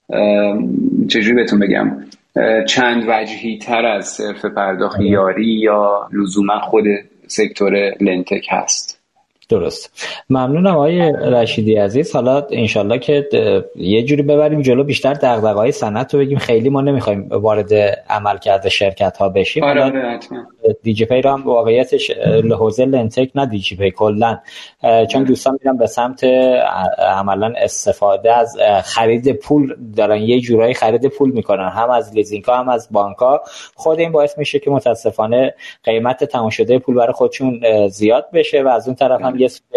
چجوری بهتون بگم چند وجهی تر از صرف پرداخت یاری یا لزوما خود سکتور لنتک هست. درست. ممنونم آقای رشیدی عزیز. حالا انشالله که یه جوری ببریم جلو بیشتر دغدغه‌های صنعت رو بگیم، خیلی ما نمیخوایم وارد عملکرد شرکت ها بشیم. دیجی پی رو هم واقعیتش حوزه لنتک نه دیجی پی کلا، چون دوستان میرن به سمت عملا استفاده از خرید پول دارن، یه جورایی خرید پول میکنن، هم از لیزینگ ها هم از بانک ها. خود این باعث میشه که متاسفانه قیمت تمام شده پول برای خودشون زیاد بشه و از اون طرف هم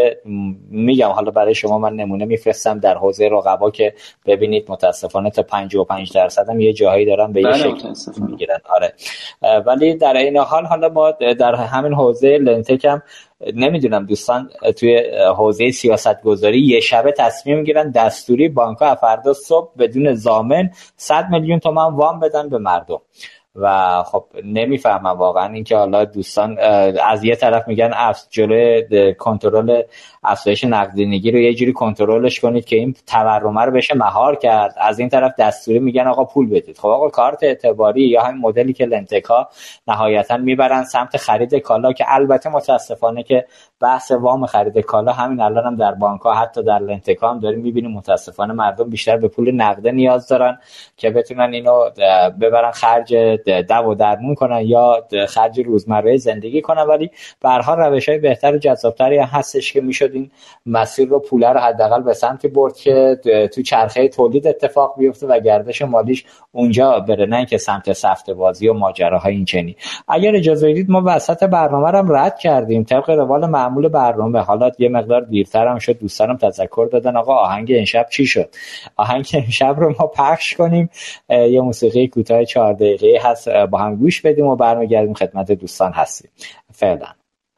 میگم حالا برای شما من نمونه میفرستم در حوزه رقبا که ببینید متاسفانه تا 55% هم یه جاهایی دارن به یه شکل میگیرن. آره، ولی در این حال ما در همین حوزه لنتک هم نمیدونم دوستان توی حوزه سیاست گذاری یه شبه تصمیم گیرن دستوری بانک‌ها فردا صبح بدون ضامن 100 میلیون تومان وام بدن به مردم و خب نمیفهمم واقعا اینکه حالا دوستان از یه طرف میگن جلوی کنترل افزایش نقدینگی رو یه جوری کنترلش کنید که این تورم رو بشه مهار کرد، از این طرف دستوری میگن آقا پول بدید. خب آقا کارت اعتباری یا همین مدلی که لنتک‌ها نهایتا میبرن سمت خرید کالا، که البته متاسفانه که بحث وام خرید کالا همین الان هم در بانک‌ها حتی در لنتک‌ها هم داریم میبینیم متاسفانه مردم بیشتر به پول نقده نیاز دارن که بتونن اینو ببرن خرج دو و درمون کنن یا خرج روزمره زندگی کنن. ولی به هر حال روش‌های بهتر و جذاب‌تری هستش که میشد این مسیر رو پوله رو حداقل به سمتی برد که تو چرخه تولید اتفاق بیفته و گردش مالیش اونجا بره، نه اینکه سمت سفته بازی و ماجراهای این چنین. اگر اجازه بدید ما وسط برنامه رو رد کردیم طبق روال معمول برنامه. حالا یه مقدار دیرتر هم شد، دوستانم تذکر دادن آقا آهنگ امشب چی شد. آهنگ امشب رو ما پخش کنیم، یه موسیقی کوتاه 4 دقیقه‌ای هست، با هم گوش بدیم و برمیگردیم خدمت دوستان هستیم. فعلا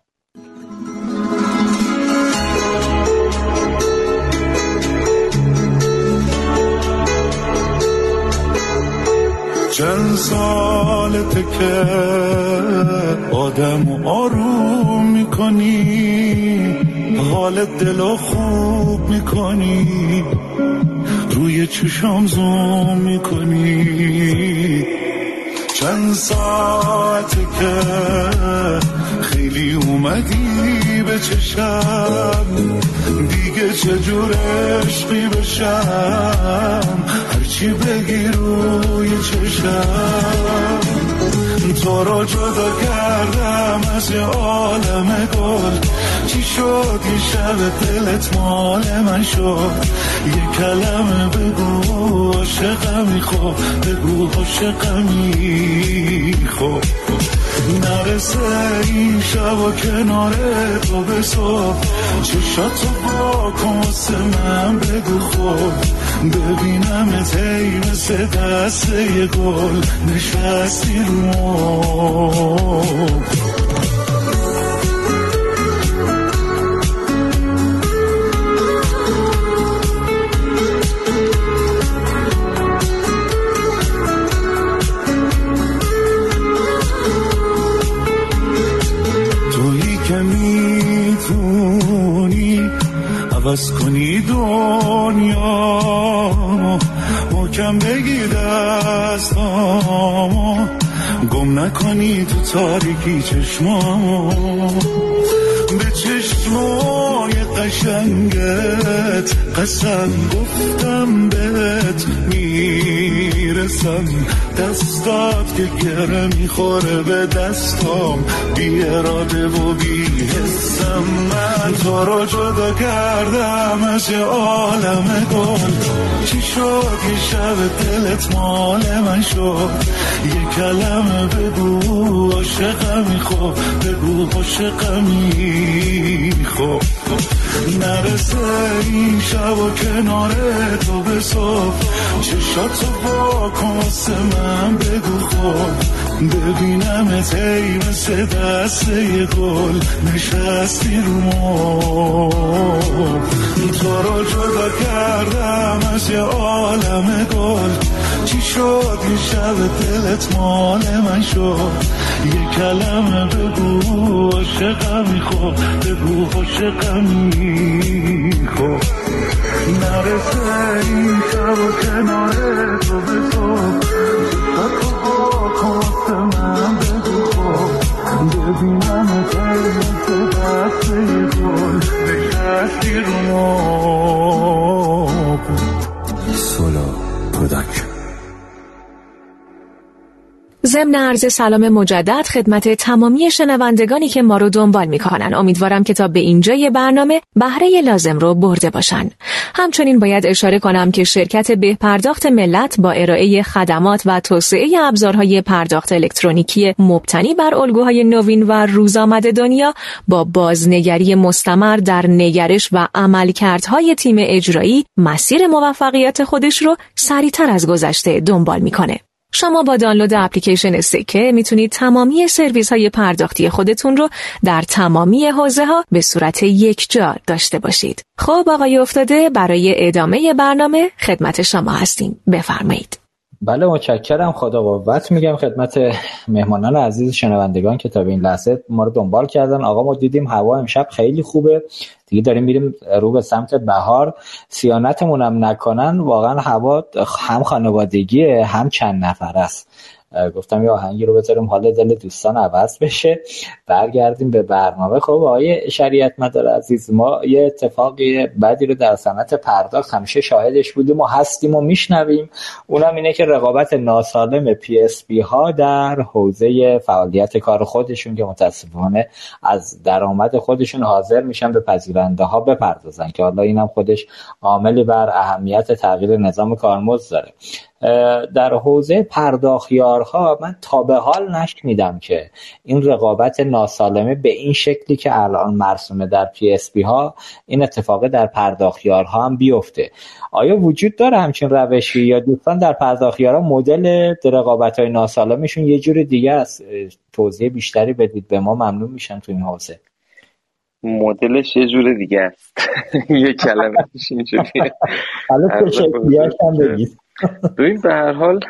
چند سالته که آدم آروم میکنی، حال دلو خوب میکنی، روی چشام زوم میکنی. چند ساعته که خیلی ولی اومدی به چشم، دیگه چجور عشقی بشم، هرچی بگی روی چشم. تو رو جدا کردم از یه عالم گل، چی شد یه شب دلت مال من شد؟ یه کلمه بگو عاشقمی، خب بگو عاشقمی، خب نرسه این شب و کنار تو به صبح، چشاتو با کن واسه من بگو، خب ببینم تی مثل دست یه گل نشستی رو عوض کنی دنیا، محکم بگی دستامو، گم نکنی تو تاریکی چشمامو، به چشمای قشنگت قسم گفتم بهت میرسم، دستات که گره میخوره به دستام، بی اراده و بی حسم. من تو رو جدا کردم از یه عالم گل، چی شد یه شب دلت مال من شد؟ یه کلمه بگو عاشقمی، خب بگو عاشقمی، خب نرسه این شب و کنار تو به صبح، چشاتو با کن واسه من بگو، خب ببینم تی مثل دست یه گل نشستی رو مبل. تو رو جدا کردم از یه عالم گل، چی شد یه شب دلت مال من شد؟ یه کلمه بگو عاشقمی، خب بگو عاشقمی، خب نرسه این شب و کنار تو به صبح، تو با کست من بگو، خب ببینم تیمت دست یه گل نشستی رو مبل. سولا پروداکشن. ضمن عرض سلام مجدد خدمت تمامی شنوندگانی که ما رو دنبال میکنن. امیدوارم که تا به اینجای برنامه بهره لازم رو برده باشن. همچنین باید اشاره کنم که شرکت بهپرداخت ملت با ارائه خدمات و توسعه ابزارهای پرداخت الکترونیکی مبتنی بر الگوهای نوین و روزآمد دنیا با بازنگری مستمر در نگرش و عملکردهای تیم اجرایی مسیر موفقیت خودش رو سریعتر از گذشته دنبال میکنه. شما با دانلود اپلیکیشن سکه میتونید تمامی سرویس های پرداختی خودتون رو در تمامی حوزه ها به صورت یک جا داشته باشید. خب آقای افتاده، برای ادامه برنامه خدمت شما هستیم. بفرمایید. بله متشکرم. خدا قوت میگم خدمت مهمانان عزیز شنوندگان که تا به این لحظه ما رو دنبال کردن. آقا ما دیدیم هوا امشب خیلی خوبه، دیگه داریم میریم رو به سمت بهار، صیانتمون هم نکنن واقعا هوا هم خانوادگیه هم چند نفر است. گفتم یه آهنگی رو بذاریم حال دل دوستان عوض بشه، برگردیم به برنامه. خب آقای شریعتمدار عزیز، ما یه اتفاقی بدی رو در صنعت پرداخت همیشه شاهدش بودیم و هستیم و میشنویم، اونم اینه که رقابت ناسالم PSP ها در حوزه فعالیت کار خودشون که متاسفانه از درآمد خودشون حاضر میشن به پذیرنده ها بپردازن، که حالا اینم خودش عاملی بر اهمیت تغییر نظام کارمزد داره. در حوزه پرداختیارها من تا به حال نشنیدم که این رقابت ناسالمه به این شکلی که الان مرسومه در PSP ها این اتفاق در پرداختیارها هم بیفته. آیا وجود داره همچین روشی یا دوستان در پرداختیارها مدل رقابت های ناسالمشون یه جور دیگه است؟ توضیح بیشتری بدید به ما، ممنون میشم تو این حوزه. مدلش یه جور دیگه است. یه کلمه‌اش اینجوریه. حالا شکلیاش هم بگید. ببین به هر حال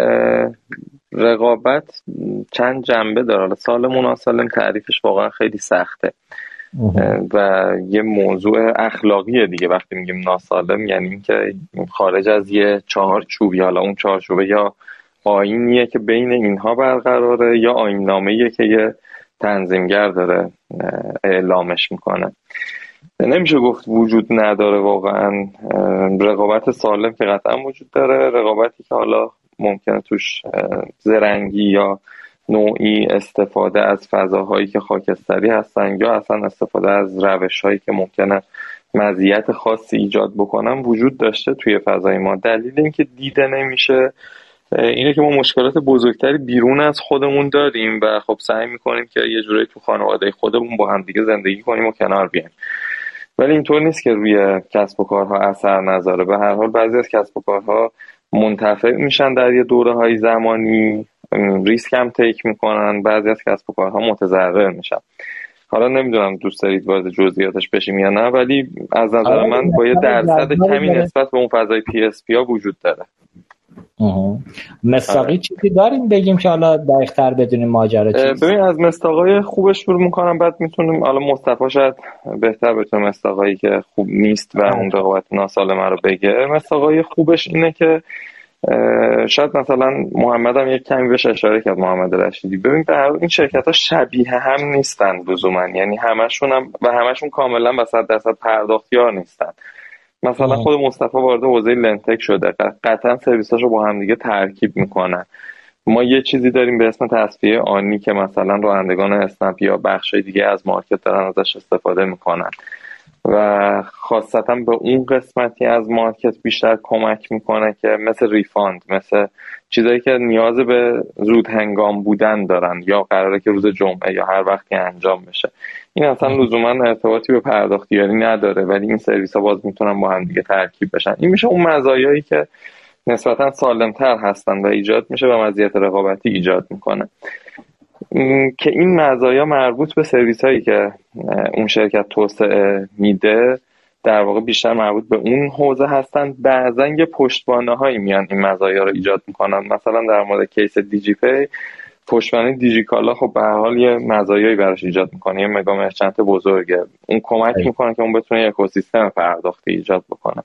رقابت چند جنبه داره. حالا سالم و ناسالم تعریفش واقعا خیلی سخته و یه موضوع اخلاقیه دیگه. وقتی میگیم ناسالم یعنی اینکه خارج از یه چهارچوبی، حالا اون چهارچوبه یا آیینیه که بین اینها برقراره یا آیین نامه‌ایه که یه تنظیمگر داره اعلامش میکنه. نمیشه گفت وجود نداره واقعا. رقابت سالم که قطعا وجود داره، رقابتی که حالا ممکنه توش زرنگی یا نوعی استفاده از فضاهایی که خاکستری هستن یا اصلا استفاده از روش‌هایی که ممکنه مزیت خاصی ایجاد بکنن وجود داشته توی فضای ما. دلیل اینکه دیده نمیشه اینه که ما مشکلات بزرگتری بیرون از خودمون داریم و خب سعی میکنیم که یه جوری تو خانواده خودمون با هم دیگه زندگی کنیم و کنار بیایم، ولی اینطور نیست که روی کسب و کارها اثر نذاره. به هر حال بعضی از کسب و کارها منتفع میشن در یه دوره‌های زمانی، ریسک هم تیک میکنن، بعضی از کسب و کارها متضرر میشن. حالا نمیدونم دوست دارید وارد جزئیاتش بشیم یا نه، ولی از نظر من با یه درصد کمی نسبت به اون فضای پی اس پی ها وجود داره. مصداقی چیزی داریم بگیم که حالا دقیق‌تر بدونیم ماجرا چیه؟ ببین از مصداقای خوبش شروع میکنم، بعد میتونیم حالا مصطفی شاید بهتر بتونه مصداقایی که خوب نیست و اون رقابت ناسالمه رو بگه. مصداقای خوبش اینه که شاید مثلا محمد هم یک کمی بهش اشاره کرد، محمد رشیدی. ببین به این شرکت‌ها شبیه هم نیستن لزوما، یعنی همشون کاملا و 100% پرداختیار نیستن. مثلا خود مصطفی وارد حوزه لنتک شده، قطعا سرویساشو با هم دیگه ترکیب میکنن. ما یه چیزی داریم به اسم تصفیه آنی که مثلا رانندگان اسنپ یا بخشای دیگه از مارکت دارن ازش استفاده میکنن و خاصتا به اون قسمتی از مارکت بیشتر کمک میکنه که مثل ریفاند، مثل چیزایی که نیاز به زود هنگام بودن دارن یا قراره که روز جمعه یا هر وقتی انجام بشه. این اصلا لزوما ارتباطی به پرداختیاری نداره، ولی این سرویس ها باز میتونن با هم دیگه ترکیب بشن. این میشه اون مزایایی که نسبتا سالمتر هستن و ایجاد میشه و مزیت رقابتی ایجاد میکنه که این مزایا مربوط به سرویس هایی که اون شرکت توسعه میده در واقع بیشتر مربوط به اون حوزه هستن. بعضا یه پشتوانه هایی میان این مزایا رو ایجاد میکنن. مثلا در مورد کیس دیجی پی، پشتوانه دیجیکالا خب به هر حال یه مزایایی براش ایجاد میکنه، یه مگا مرچنت بزرگه، اون کمک میکنه که اون بتونه یه اکوسیستم پرداختی ایجاد بکنه.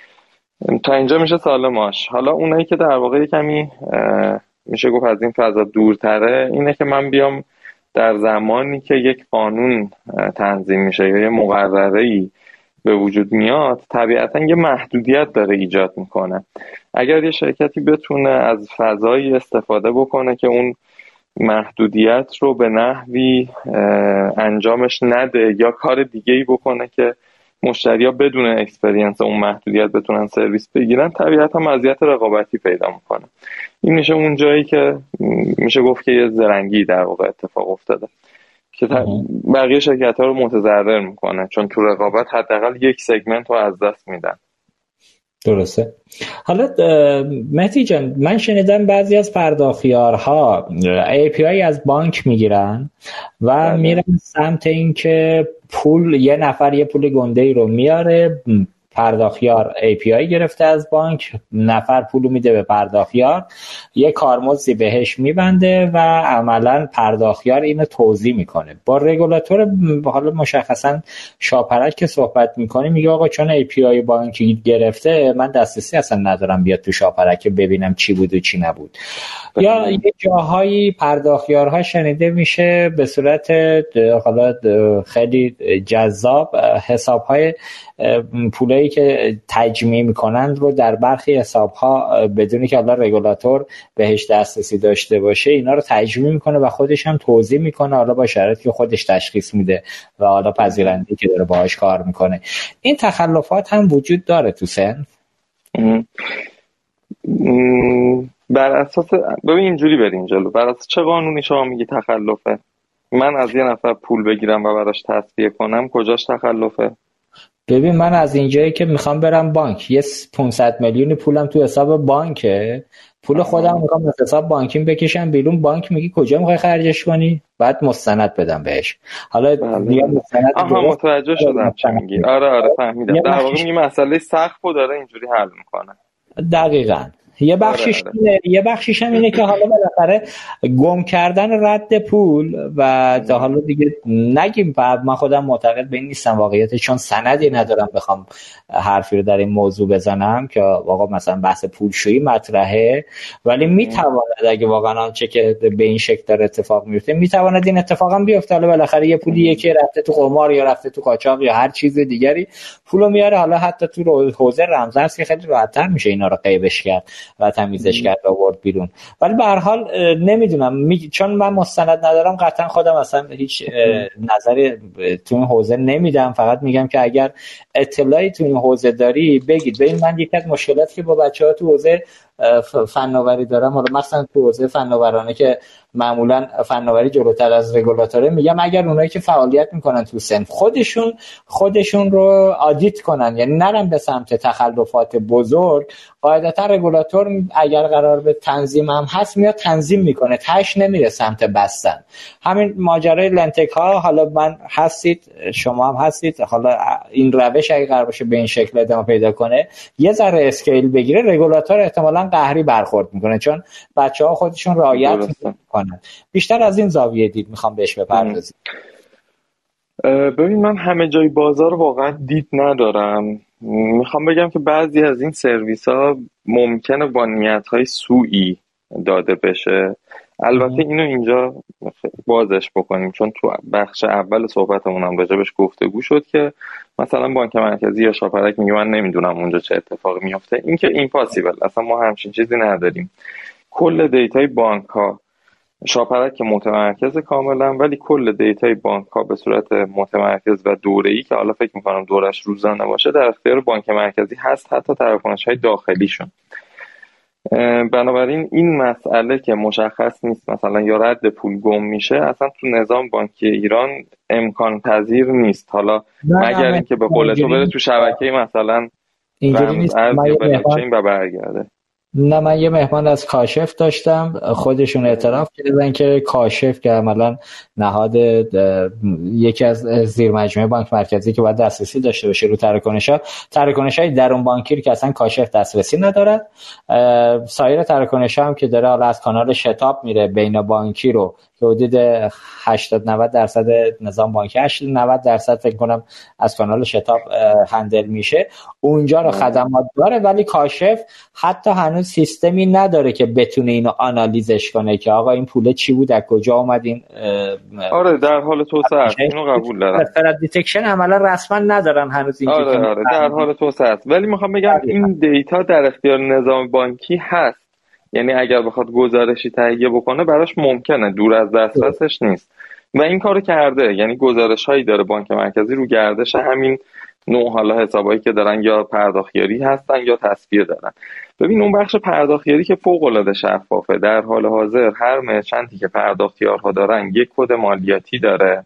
تا اینجا میشه سالماش. حالا اونایی که در واقع کمی میشه گفت از این فضا دورتره، اینه که من بیام در زمانی که یک قانون تنظیم میشه یا یه مقرره‌ای به وجود میاد، طبیعتا یه محدودیت داره ایجاد میکنه. اگر یه شرکتی بتونه از فضایی استفاده بکنه که اون محدودیت رو به نحوی انجامش نده یا کار دیگه‌ای بکنه که مشتری‌ها بدون اکسپریانس اون محدودیت بتونن سرویس بگیرن، طبیعتا مزیت رقابتی پیدا میکنه. این میشه اون جایی که میشه گفت که یه زرنگی در واقع اتفاق افتاده که بقیه شرکت‌ها رو متضرر میکنه، چون تو رقابت حداقل یک سگمنت رو از دست میدن. درسته. حالا مهدی جان، من شنیدم بعضی از پرداختیارها API از بانک میگیرن و میرن سمت این که یه نفر یه پول گنده‌ای رو میاره، پرداختیار API گرفته از بانک، نفر پولو میده به پرداختیار، یه کارمزدی بهش میبنده و عملا پرداختیار اینو توزیع میکنه. با رگولاتور حالا مشخصا شاپرک که صحبت میکنه میگه آقا چون API بانکی گرفته من دسترسی اصلا ندارم بیاد تو شاپرک ببینم چی بود و چی نبود. یا یه جاهایی پرداختیارها شنیده میشه به صورت حالا خیلی جذاب حسابهای پولایی که تجمیع میکنن رو در برخی حسابها بدونی که حالا رگولاتور بهش دسترسی داشته باشه اینا رو تجمیع میکنه و خودش هم توزیع میکنه، حالا با شرایطی که خودش تشخیص میده و حالا پذیرنده که داره باهاش کار میکنه. این تخلفات هم وجود داره تو صنف؟ بر اساس ببین اینجوری بریم جلو، بر اساس چه قانونی شما میگی تخلفه؟ من از یه نفر پول بگیرم و براش تصفیه کنم کجاش تخلفه؟ ببین من از اینجایی که میخوام برم بانک، یه 500 میلیون پولم تو حساب بانکه، پول خودم میخوام از حساب بانکیم بکشم بیرون، بانک میگی کجا میخوای خرجش کنی؟ بعد مستند بدم بهش. حالا یا مستند متوجه شدم چی میگی. آره فهمیدم. در واقع میگی مسئله سقفو داره اینجوری حل میکنه. دقیقاً یه بخشیش هم اینه که حالا بالاخره گم کردن رد پول و حالا دیگه نگیم، من خودم معتقد به این نیستم واقعیت، چون سندی ندارم بخوام حرفی رو در این موضوع بزنم که آقا مثلا بحث پولشویی مطرحه، ولی میتواند اگه واقعا آنچه که به این شکل داره اتفاق میفته میتواند این اتفاق هم بیفته. حالا بالاخره یه پولی یکی رفته تو قمار یا رفته تو قاچاق یا هر چیز دیگری پولو میاره، حالا حتی تو حوزه رمزارز که خیلی راحت‌تر میشه اینا رو غیبش کرد و تمیزش کرد آورد بیرون. ولی به هر حال نمیدونم، چون من مستند ندارم قطعا خودم اصلا هیچ نظری تو این حوزه نمیدم، فقط میگم که اگر اطلاعی تو این حوزه داری بگید. ببین من یکی از مشکلاتی که با بچه‌ها تو حوزه فناوری دارم، حالا مثلا تو حوزه فناورانه که معمولا فناوری جلوتر از رگولاتوره، میگم اگر اونایی که فعالیت میکنن تو صنف خودشون رو آدیت کنن، یعنی نرن به سمت تخلفات بزرگ. قاعدتا رگولاتور اگر قرار به تنظیم هم هست میاد تنظیم میکنه، تاش نمیره سمت بستن. همین ماجرای لنتک ها، حالا من هستید شما هم هستید، حالا این روش اگه قرار باشه به این شکل ادامه پیدا کنه یه ذره اسکیل بگیره، رگولاتور احتمالاً قهری برخورد میکنه، چون بچه‌ها خودشون رعایت میکنن. بیشتر از این زاویه دید میخوام بهش بپردازیم. ببین من همه جای بازار واقعا دید ندارم. میخوام بگم که بعضی از این سرویس ها ممکنه با نیت های سوئی داده بشه. البته اینو اینجا بازش بکنیم، چون تو بخش اول صحبتمون هم راجبش گفتگو شد که مثلا بانک مرکزی یا شاپرک میگه من نمیدونم اونجا چه اتفاقی میفته. این که ایمپاسیبل، اصلا ما همچین چیزی نداریم. کل دیتای بانک ها، شاپرک که متمرکز کاملا، ولی کل دیتای بانک ها به صورت متمرکز و دوره‌ای که حالا فکر میکنم دورش روزانه باشه در اختیار بانک مرکزی هست، حتی تراکنش‌های داخلیشون. بنابراین این مسئله که مشخص نیست مثلا یا رد پول گم میشه، اصلا تو نظام بانکی ایران امکان پذیر نیست. حالا مگر اینکه به قول تو بره تو شبکه مثلا اینجوری نیست. بلاکچین و برگرده. نه من یه مهمان از کاشف داشتم، خودشون اعتراف کردن که کاشف که عملاً نهاد یکی از زیر مجموعه بانک مرکزی که باید دسترسی داشته باشه رو تراکنش‌های درون بانکی که اصلا کاشف دسترسی نداره. سایر تراکنش‌ها هم که داره حالا از کانال شتاب میره بین بانکی رو که حدود 80-90% نظام بانکی 80-90% فکر کنم از کانال شتاب هندل میشه، اونجا رو خدمات داره. ولی کاشف حتی هنوز سیستمی نداره که بتونه اینو آنالیزش کنه که آقا این پول چی بود، از کجا اومد. این آره در حال توسعه است، اینو قبول دارم. فراد دیتکشن عملا رسما ندارن هنوز این. آره در حال توسعه است، ولی میخوام بگم این دیتا در اختیار نظام بانکی هست. یعنی اگر بخواد گزارشی تهیه بکنه براش ممکنه، دور از دسترسش نیست و این کارو کرده. یعنی گزارش‌هایی داره بانک مرکزی رو گردش همین نوع حالا حسابایی که دارن یا پرداختیاری هستن یا تصفیه دارن. ببین اون بخش پرداختیاری که فوق‌العاده شفافه. در حال حاضر هر مرچنتی که پرداختیارها دارن یک کد مالیاتی داره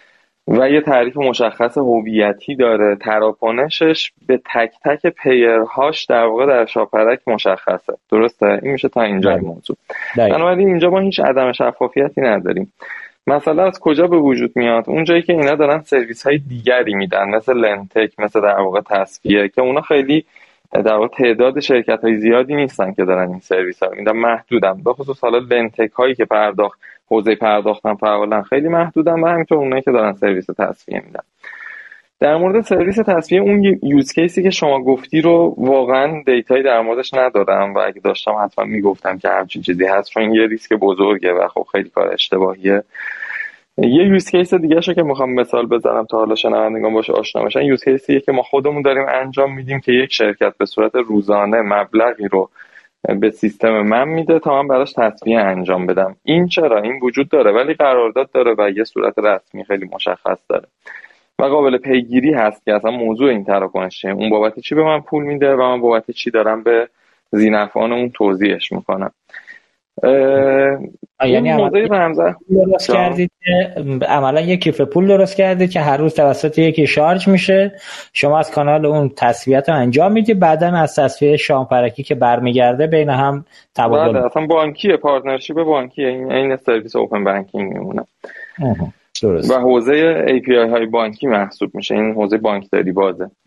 و یه تعریف مشخص هویتی داره. تراکنشش به تک تک پیرهاش در واقع در شاپرک مشخصه. درسته؟ این میشه تا اینجا موضوع. بنابراین اینجا ما هیچ عدم شفافیتی نداریم. مثلا از کجا به وجود میاد؟ اونجایی که اینا دارن سرویس های دیگری میدن، مثل لنتک، مثل در واقع تصفیه، که اونا خیلی در واقع تعداد شرکت های زیادی نیستن که دارن این سرویس ها میدن، محدودن. به خصوص حالا لنتک هایی که حوزه پرداختن فعالن خیلی محدودن و همینطور اونایی که دارن سرویس تصفیه میدن. در مورد سرویس تصفیه اون یوز کیسی که شما گفتی رو واقعا دیتایی در موردش ندارم و اگه داشتم حتما میگفتم که همچین چیزی هست، چون یه ریسک بزرگه و خب خیلی کار اشتباهیه. یه یوز کیس دیگه شو که میخوام مثال بزنم تا حالا شنوندگان باشه آشنا بشن، یوز کیسیه که ما خودمون داریم انجام میدیم که یک شرکت به صورت روزانه مبلغی رو به سیستم من میده تا من براش تصفیه انجام بدم. این چرا؟ این وجود داره ولی قرارداد داره و یه صورت رسمی خیلی مشخص داره و قابل پیگیری هست که اصلا موضوع این تراکنشه اون بابت چی به من پول میده و من بابت چی دارم به ذینفعان اون توضیحش میکنم. یعنی موضوع رمزه درست کردید که عملا یک کیف پول درست کردید که هر روز توسط یکی شارژ میشه، شما از کانال اون تسویت رو انجام میدید، بعدا از تسویه شامپرکی که برمیگرده بین هم تبادل. اصلا بانکیه، پارتنرشیپ بانکیه، این سرویس اوپن بانکینگ میمونه درست. و حوزه API های بانکی محسوب میشه. این حوزه بانکداری بازه.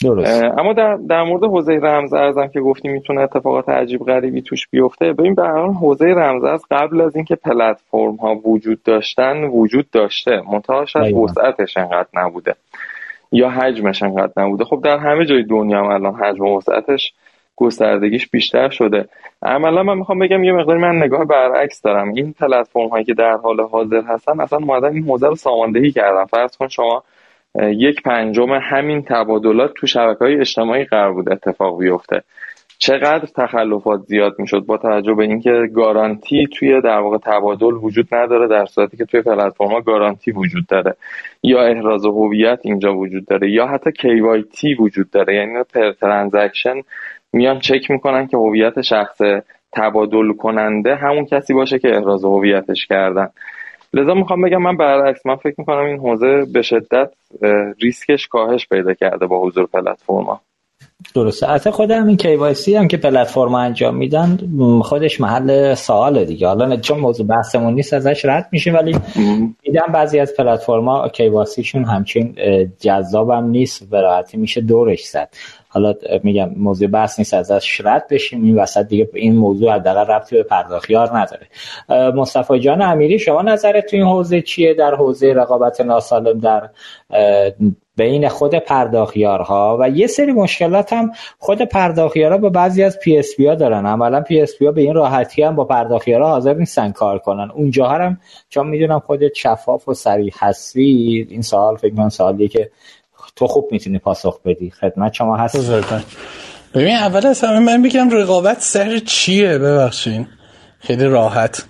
درست. اما در مورد حوزه رمزارزم که گفتیم میتونه اتفاقات عجیب غریبی توش بیفته. ببین به هر حال حوزه رمزارز قبل از اینکه پلتفرم ها وجود داشتن وجود داشته، منتها شاید وسعتش انقدر نبوده یا حجمش انقدر نبوده. خب در همه جای دنیا هم الان حجم و وسعتش گستردگیش بیشتر شده. عملا من میخوام بگم یه مقداری من نگاه برعکس دارم. این پلتفرم هایی که در حال حاضر هستن اصلا اومدن این حوزه رو ساماندهی کردن. فرض کن شما 1/5 همین تبادلات تو شبکه‌های اجتماعی قرار بود اتفاق بیفته، چقدر تخلفات زیاد میشد با توجه به اینکه گارانتی توی در واقع تبادل وجود نداره، در صورتی که توی پلتفرم‌ها گارانتی وجود داره، یا احراز هویت اینجا وجود داره، یا حتی KYT وجود داره، یعنی پر ترانزکشن میان چک میکنن که هویت شخص تبادل کننده همون کسی باشه که احراز هویتش کردن. لذا میخوام بگم من برعکس، من فکر میکنم این حوزه به شدت ریسکش کاهش پیدا کرده با حضور پلتفرم‌ها. درسته. البته خودم این KYC هم که پلتفرم انجام میدن خودش محل سواله دیگه. حالا چون موضوع بحثمون نیست ازش رد میشه، ولی دیدم بعضی از پلتفرم‌ها KYC شون همچین جذابم نیست، به راحتی میشه دورش زد. حالا میگم موضوع بحث نیست ازش رد بشیم، این وسط دیگه این موضوع حداقل ربطی به پرداخیار نداره. مصطفی جان امیری، شما نظرت تو این حوزه چیه، در حوزه رقابت ناسالم در بین خود پرداخیارها و یه سری مشکلات هم خود پرداخیارها با بعضی از PSP ها دارن؟ عملا PSP ها به این راحتی هم با پرداخیارها حاضر نیستن کار کنن. اونجاها هم چون میدونم خودت شفاف و صریح هستی، این سوال فکر کنم سوالیه که تو خوب میتونی پاسخ بدی. خدمت شما هست. ببین اول از همه من بگم رقابت سر چیه؟ ببخشین خیلی راحت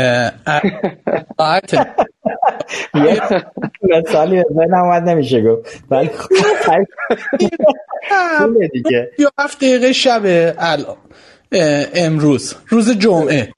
یه سالی ازن اومد نمیشه گفت، ولی خیلی دیگه 7 دقیقه شب امروز روز جمعه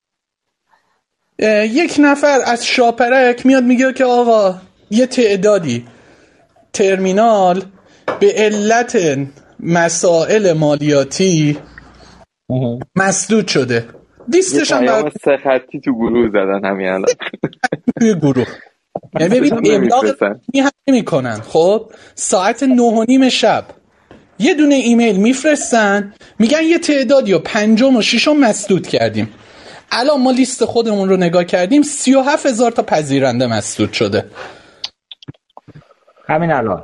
یک نفر از شاپرک میاد میگه که آقا یه تعدادی ترمینال به علت مسائل مالیاتی مسدود شده. دیستش هم برای 3 خطی تو گروه زدن همین الان توی گروه. ببین ابلاغ میکنن. خب ساعت 9:30 شب یه دونه ایمیل میفرستن میگن یه تعدادی و 5 و 6 مسدود کردیم. الان ما لیست خودمون رو نگاه کردیم 37,000 تا پذیرنده مسدود شده. همین الان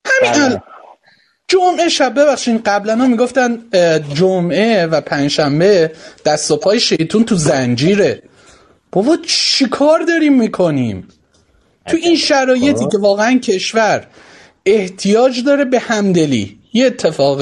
جمعه شب. ببخشین قبلا ها میگفتن جمعه و پنجشنبه دست و پای شیطون تو زنجیره. بابا چی کار داریم میکنیم تو این شرایطی که واقعا کشور احتیاج داره به همدلی؟ یه اتفاق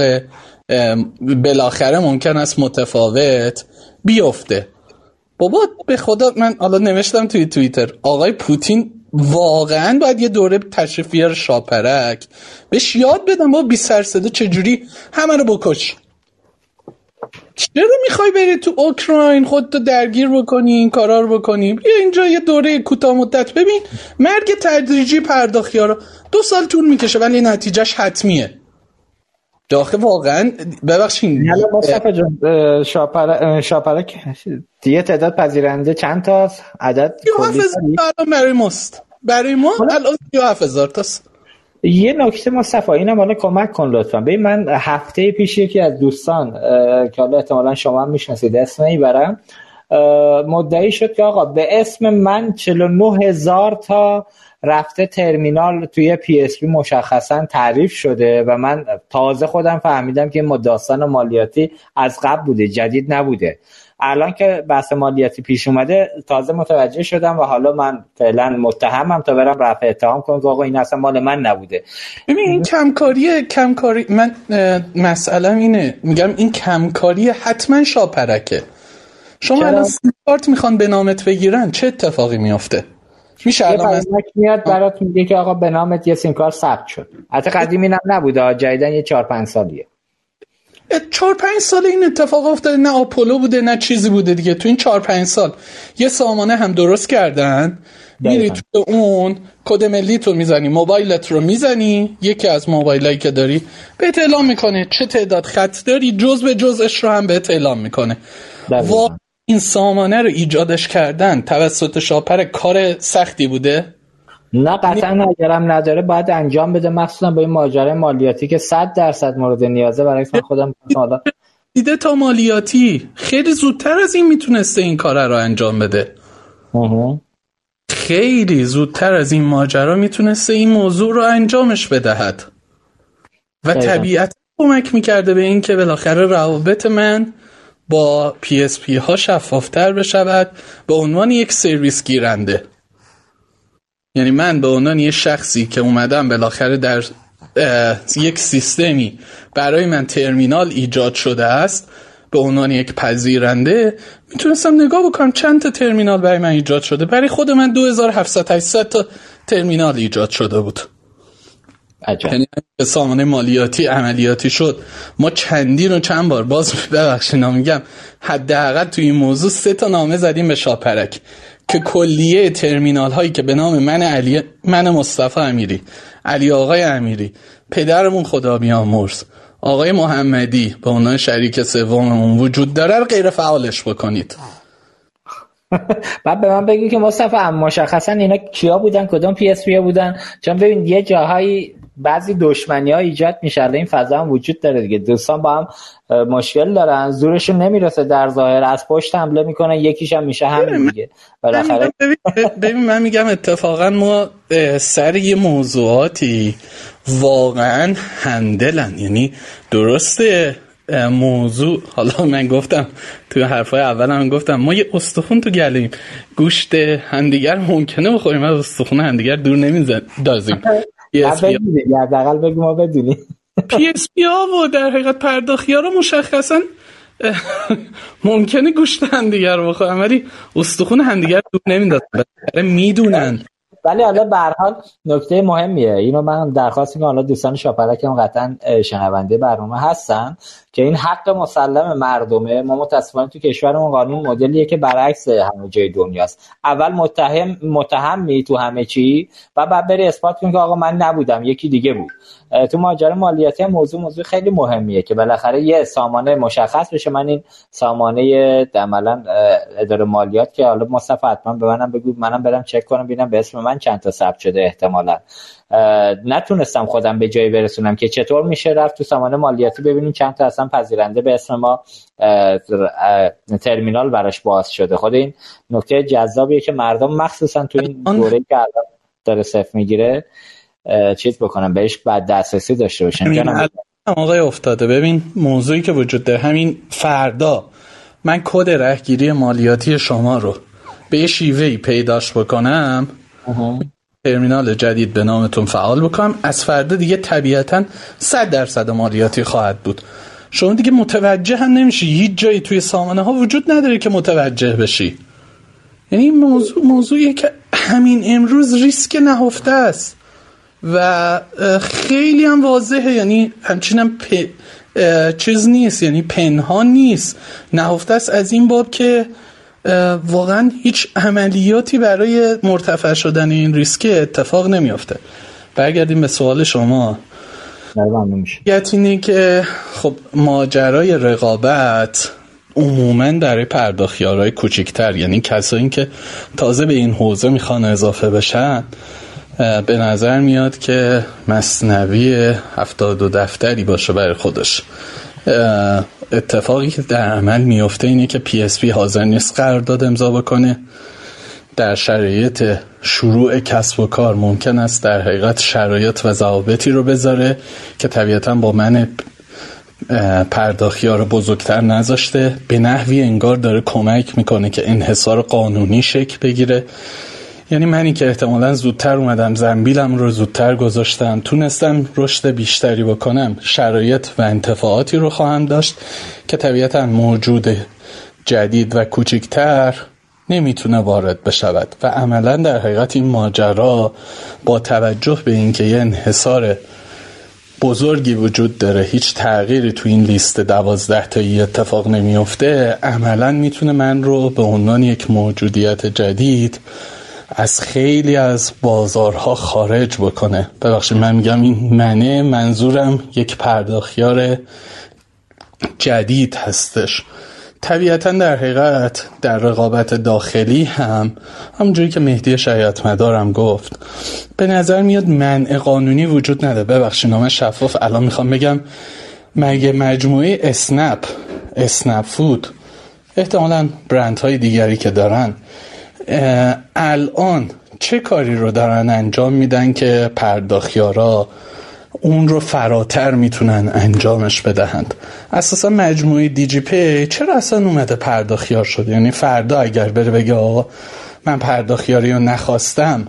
بالاخره ممکن است متفاوت بیفته. بابا به خدا من حالا نوشتم توی توییتر آقای پوتین واقعا باید یه دوره تشریف بیاره شاپرک بهش یاد بدم با 20 سرسده چجوری همه رو بکش. چرا میخوای بری تو اوکراین خودتو درگیر بکنی این کارا رو بکنی؟ بیا اینجا یه دوره کوتاه مدت ببین. مرگ تدریجی پرداخیارا 2 سال طول میکشه ولی نتیجهش حتمیه. داخل واقعا ببخشید حالا مصطفی جان شاپرک دیگه تعداد پذیرنده چند تاست؟ عدد کلی برای ما الان 37,000 تاست. یه نکته مصطفی اینم حالا کمک کن لطفا. ببین من هفته پیش یکی از دوستان که حالا احتمالاً شما هم میشناسید اسم نمیبرم مدعی شد که آقا به اسم من 49,000 تا رفته ترمینال توی PSP مشخصا تعریف شده و من تازه خودم فهمیدم که داستان مالیاتی از قبل بوده، جدید نبوده. الان که بحث مالیاتی پیش اومده تازه متوجه شدم و حالا من فعلا متهمم تا برم رفع اتهام کنم که آقا این اصلا مال من نبوده. ببین این کمکاری من مسئله‌م اینه، میگم این کمکاری حتما شاپرکه. شما الان سیم کارت میخوان به نامت بگیرن چه اتفاقی میفته؟ میشه الان میاد برات میگه که آقا به نامت یه سیم کارت ثبت شد. حتی قدیمی نبوده، جدیدن یه 4-5 سالیه. 4-5 سال این اتفاق افتاده، نه آپولو بوده نه چیزی بوده دیگه. تو این 4-5 سال یه سامانه هم درست کردن، میری تو اون کد ملی تو میزنی، موبایلت رو میزنی، یکی از موبایلایی که داری بهت اعلام میکنه چه تعداد خط داری، جز به جزش رو هم بهت اعلام میکنه. این سامانه رو ایجادش کردن توسط شاپر کار سختی بوده؟ نه قطعا اگرم نداره باید انجام بده، مخصوصا با این ماجرای مالیاتی که 100% مورد نیازه. برای من خودم حالا دیده تا مالیاتی خیلی زودتر از این میتونسته این کار رو انجام بده. خیلی زودتر از این ماجرا میتونسته این موضوع رو انجامش بدهد و طبیعت کمک میکرده به این که بالاخره روابط من با PSP ها شفافتر بشود به عنوان یک سرویس گیرنده. یعنی من به عنوان یک شخصی که اومدم بالاخره در یک سیستمی برای من ترمینال ایجاد شده است، به عنوان یک پذیرنده میتونستم نگاه بکنم چند تا ترمینال برای من ایجاد شده. برای خود من 2700 تا ترمینال ایجاد شده بود. یعنی به سامانه مالیاتی عملیاتی شد، ما چندین و چند بار باز ببخشید میگم حداقل توی این موضوع 3 تا نامه زدیم به شاپرک که کلیه ترمینال هایی که به نام من مصطفی امیری، علی آقای امیری، پدرمون خدا بیامرز، آقای محمدی به عنوان شریک سوممون وجود داره غیر فعالش بکنید. بعد به من بگی که مصطفی مشخصا اینا کیا بودن، کدوم PSP بودن؟ چون ببین یه جاهایی بعضی دشمنی‌ها ایجاد میشه، این فضا هم وجود داره دیگه. دوستان با هم مشکل دارن، زورشون نمیرسه در ظاهر، از پشت حمله میکنن، یکیش هم میشه همین دیگه. بالاخره ببین من میگم اتفاقا ما سر یه موضوعاتی واقعا هندلن. یعنی درسته موضوع، حالا من گفتم توی حرفای اولم گفتم ما یه استخون تو گلیم، گوشت همدیگر ممکنه بخوریم، از استخون همدیگر دور نمیندازیم. حداقل بگو ما بدونیم. PSP ها و در حقیقت پرداختی ها رو مشخصا ممکنه گوشت همدیگر رو بخورن ولی استخون همدیگر دور نمیندازن، میدونن. ولی حالا به هر حال نکته مهمیه، اینو من درخواست میکنم، حالا دوستان شاپرک هم قطعا شنونده برنامه هستن، که این حق مسلم مردمه. ما متاسفانه تو کشورمون قانون مدلیه که برعکس همه جای دنیاست. اول متهمی تو همه چی و بعد بری اثبات کنی که آقا من نبودم، یکی دیگه بود. تو ماجرا مالیاتی موضوع خیلی مهمیه که بالاخره یه سامانه مشخص بشه. من این سامانه عملاً اداره مالیات که حالا مصطفی حتما به منم بگو، منم برم چک کنم ببینم به اسم من چند تا ثبت شده. احتمالاً نتونستم خودم به جایی برسونم که چطور میشه رفت تو سامانه مالیاتی ببینیم چند تا اصلا پذیرنده به اسم ما ترمینال براش باز شده. خود این نکته جذابیه که مردم مخصوصا تو این دوره‌ای که الان داره صفر میگیره چیز بکنم بهش بعد دسترسی داشته باشن. آقای افتاده ببین موضوعی که وجود داره، همین فردا من کد رهگیری مالیاتی شما رو به یه شیوهی پیداش بکنم، ترمینال جدید به نامتون فعال بکنم، از فردا دیگه طبیعتاً 100% مالیاتی خواهد بود. شما دیگه متوجه هم نمیشی، هیچ جایی توی سامانه ها وجود نداره که متوجه بشی. یعنی موضوعی که همین امروز ریسک نهفته است و خیلی هم واضحه، یعنی همچنین چیز نیست، یعنی پنهان نیست، نهفته است از این باب که واقعا هیچ عملیاتی برای مرتفع شدن این ریسک اتفاق نمیافته. برگردیم به سوال شما. اینه که خب ماجرای رقابت عموما برای پرداختیارهای کوچکتر، یعنی کسایی که تازه به این حوزه میخوان اضافه بشن، به نظر میاد که مثنوی 72 دفتری باشه برای خودش. اتفاقی که در عمل میفته اینه که PSP حاضر نیست قرارداد امضا بکنه. در شرایط شروع کسب و کار ممکن است در حقیقت شرایط و ضوابطی رو بذاره که طبیعتاً با من پرداختیار بزرگتر نذاشته، به نحوی انگار داره کمک میکنه که انحصار قانونی شکل بگیره. یعنی منی که احتمالاً زودتر اومدم زنبیلم رو زودتر گذاشتم، تونستم رشد بیشتری بکنم، شرایط و انتفاعاتی رو خواهم داشت که طبیعتاً موجود جدید و کوچکتر نمیتونه وارد بشود. و عملاً در حقیقت این ماجرا با توجه به اینکه یه انحصار بزرگی وجود داره، هیچ تغییری تو این لیست 12 تایی اتفاق نمیفته، عملاً میتونه من رو به عنوان یک موجودیت جدید از خیلی از بازارها خارج بکنه. ببخشید من میگم این منظورم یک پرداختیار جدید هستش. طبیعتا در حقیقت در رقابت داخلی همونجوری که مهدی شریعت مدارم گفت، به نظر میاد منع قانونی وجود نداره. ببخشید نام شفاف الان میخوام بگم، مگه مجموعه اسنپ فود، احتمالاً برندهای دیگری که دارن، الان چه کاری رو دارن انجام میدن که پرداختیارا اون رو فراتر میتونن انجامش بدهند؟ اساسا مجموعه دیجی پی چرا اصلا اومده پرداختیار شده؟ یعنی فردا اگر بره بگه آقا من پرداختیاری رو نخواستم،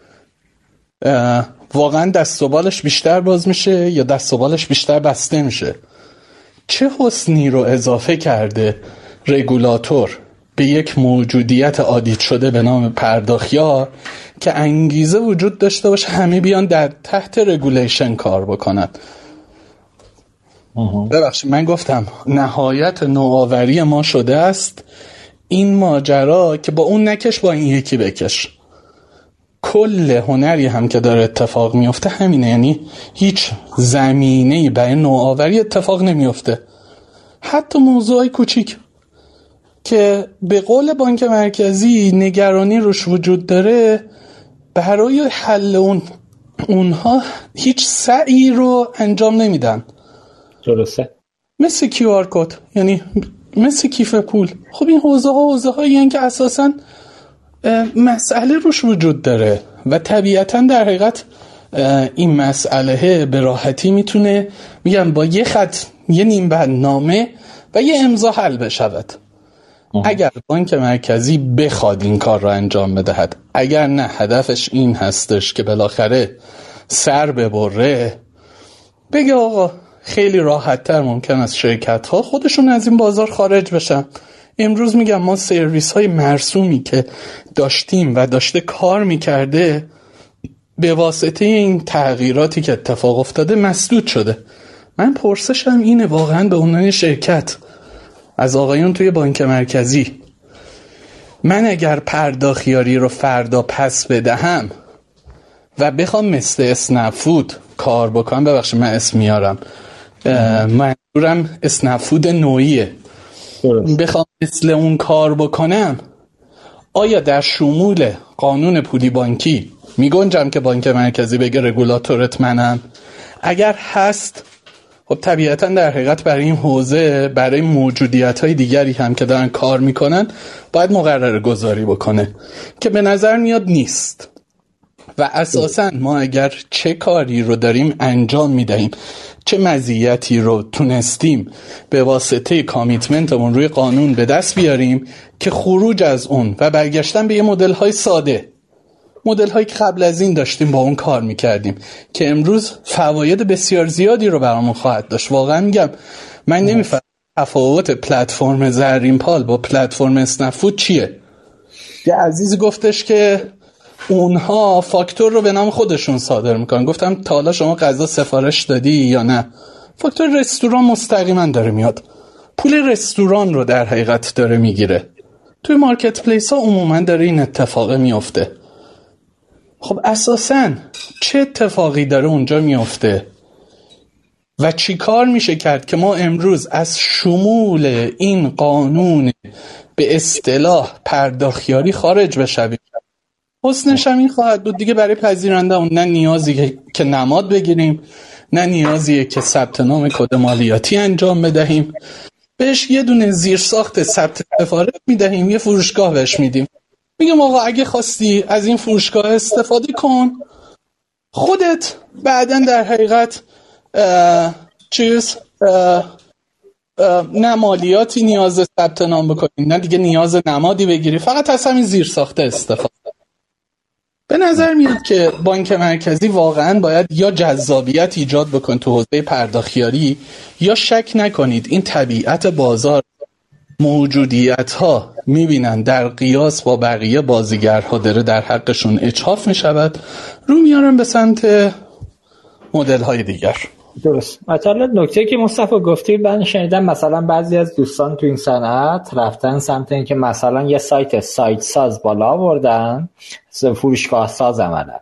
واقعا دست و بالش بیشتر باز میشه یا دست و بالش بیشتر بسته میشه؟ چه حسنی رو اضافه کرده رگولاتور به یک موجودیت عادی شده به نام پرداختیار که انگیزه وجود داشته باشه همه بیان در تحت رگولیشن کار بکنن؟ ببخشید من گفتم نهایت نوآوری ما شده است این ماجرا که با اون نکش با این یکی بکش. کل هنری هم که داره اتفاق میفته همینه، یعنی هیچ زمینه‌ای برای نوآوری اتفاق نمیفته. حتی موضوعی کوچیک که به قول بانک مرکزی نگرانی روش وجود داره، برای حل اونها هیچ سعی رو انجام نمیدن. درسته. مثل QR کد، یعنی مثل کیف پول. خب این حوزه هایی هستن که اساساً مسئله روش وجود داره و طبیعتاً در حقیقت این مسئله به راحتی میتونه، میگم با یه خط، یه نیم بند نامه و یه امضا حل بشود. اگر بانک مرکزی بخواد این کار رو انجام بدهد. اگر نه هدفش این هستش که بالاخره سر ببره، بگه آقا خیلی راحت تر ممکن است شرکت ها خودشون از این بازار خارج بشن. امروز میگم ما سرویس های مرسومی که داشتیم و داشته کار میکرده به واسطه این تغییراتی که اتفاق افتاده مسدود شده. من پرسشم اینه واقعا به عنوان شرکت از آقایون توی بانک مرکزی، من اگر پرداختیاری رو فردا پس بدهم و بخوام مثل اسنپ فود کار بکنم، ببخشید من اسم میارم، منظورم اسنپ فود نوعیه، بخوام مثل اون کار بکنم، آیا در شمول قانون پولی بانکی میگنجم که بانک مرکزی بگه رگولاتورت منم؟ اگر هست، خب طبیعتا در حقیقت برای این حوزه، برای موجودیت‌های دیگری هم که دارن کار میکنن باید مقرره گذاری بکنه که به نظر میاد نیست. و اساسا ما اگر چه کاری رو داریم انجام میدهیم، چه مزیتی رو تونستیم به واسطه کامیتمنتمون روی قانون به دست بیاریم که خروج از اون و برگشتن به یه مدل‌های ساده، مدل‌هایی که قبل از این داشتیم با اون کار میکردیم که امروز فواید بسیار زیادی رو برامون خواهد داشت. واقعا میگم من نمیفهمم تفاوت پلتفرم زرین پال با پلتفرم اسنپ فود چیه. یه عزیزی گفتش که اونها فاکتور رو به نام خودشون صادر میکنن. گفتم تا حالا شما غذا سفارش دادی یا نه؟ فاکتور رستوران مستقیما داره میاد، پول رستوران رو در حقیقت داره میگیره. توی مارکت پلیس ها عموما داره این اتفاق میفته. خب اساساً چه اتفاقی داره اونجا میفته و چی کار میشه کرد که ما امروز از شمول این قانون به اصطلاح پرداختیاری خارج بشویم؟ حسنش هم این خواهد بود دیگه برای پذیرنده اون نه نیازی که نماد بگیریم، نه نیازیه که ثبت نام کد مالیاتی انجام بدهیم، بهش یه دونه زیرساخت ثبت سفارش میدهیم، یه فروشگاه بهش میدیم، میگم آقا اگه خواستی از این فروشگاه استفاده کن، خودت بعداً در حقیقت نه مالیاتی نیاز ثبت نام بکنی، نه دیگه نیاز نمادی بگیری، فقط از همین زیرساخته استفاده. به نظر میاد که بانک مرکزی واقعاً باید یا جذابیت ایجاد بکن تو حوزه پرداختیاری، یا شک نکنید این طبیعت بازار موجودیت ها میبینن در قیاس با بقیه بازیگرها داره در حقشون اجحاف میشود، رو میارن به سمت مدل های دیگر. درست. مثلا نکته که مصطفی گفتی، من شنیدم مثلا بعضی از دوستان تو این صنعت رفتن سمت این که مثلا یه سایت ساز بالا آوردن، فروشگاه ساز عملا،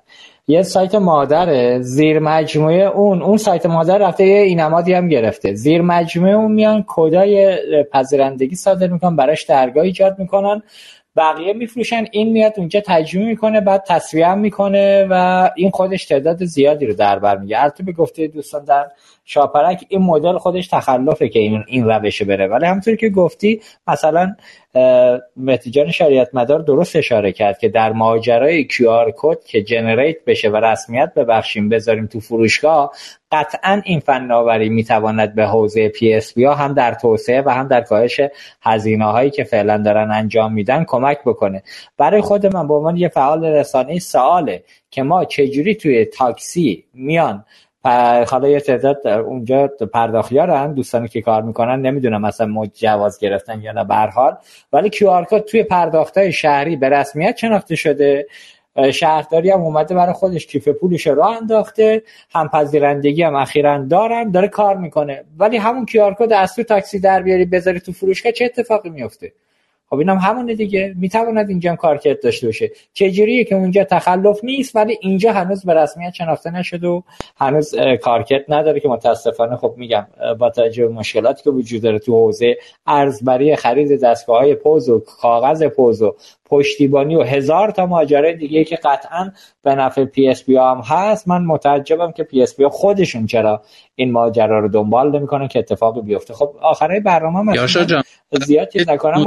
یه سایت مادره، زیر مجموعه اون سایت مادر رفته یه اینمادی هم گرفته، زیر مجموعه اون میان کدای پذیرندگی صادر میکنن، براش درگاه ایجاد میکنن، بقیه میفروشن، این میاد اونجا ترجمه میکنه، بعد تصویه هم میکنه و این خودش تعداد زیادی رو در بر میگه. البته به گفته دوستان در شاپرک این مدل خودش تخلفه که این روشه بره، ولی همونطور که گفتی مثلا مهدی جان شریعت مدار درست اشاره کرد که در ماجرای QR کد که جنریت بشه و رسمیت ببخشیم بذاریم تو فروشگاه، قطعا این فناوری میتواند به حوزه PSP ها هم در توسعه و هم در کاهش هزینه هایی که فعلا دارن انجام میدن کمک بکنه. برای خود من به عنوان یه فعال رسانه‌ای سواله که ما چجوری توی تاکسی میان حالا یه تعداد اونجا پرداختیارن، دوستانی که کار میکنن نمیدونم مثلا جواز گرفتن یا نه، به هر حال ولی QR کد توی پرداختای شهری به رسمیت شناخته شده، شهرداری هم اومده برای خودش کیف پولش راه انداخته، هم پذیرندگی هم اخیراً داره کار میکنه. ولی همون QR کد از تو تاکسی در بیاری بذاری تو فروشگاه چه اتفاقی میفته؟ خب اینم همونه دیگه، میتواند اینجا هم کارکرد داشته باشه. چجوریه که اونجا تخلف نیست ولی اینجا هنوز به رسمیت شناخته نشده و هنوز کارکرد نداره، که متاسفانه خب میگم با توجه به مشکلاتی که وجود داره تو حوزه ارزبری خرید دستگاه‌های پوز و کاغذ پوز و پشتیبانی و هزار تا ماجرای دیگه که قطعاً به نفع PSP هم هست، من متعجبم که PSP خودشون چرا این ماجرا رو دنبال نمیکنن که اتفاقی بیفته. خب آخرای برنامه من زیاد چیز نکنم،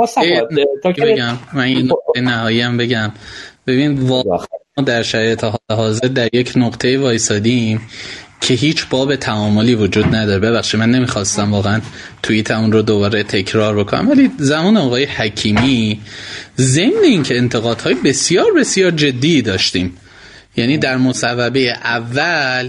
من این نقطه نهایی هم بگم. ببین واقعا در شرایط حاضر در یک نقطه وایسادیم که هیچ باب تعاملی وجود نداره. ببخشید من نمیخواستم واقعا توییتمون رو دوباره تکرار بکنم، ولی زمان آقای حکیمی ضمن این که انتقادهای بسیار بسیار جدی داشتیم، یعنی در مصوبه اول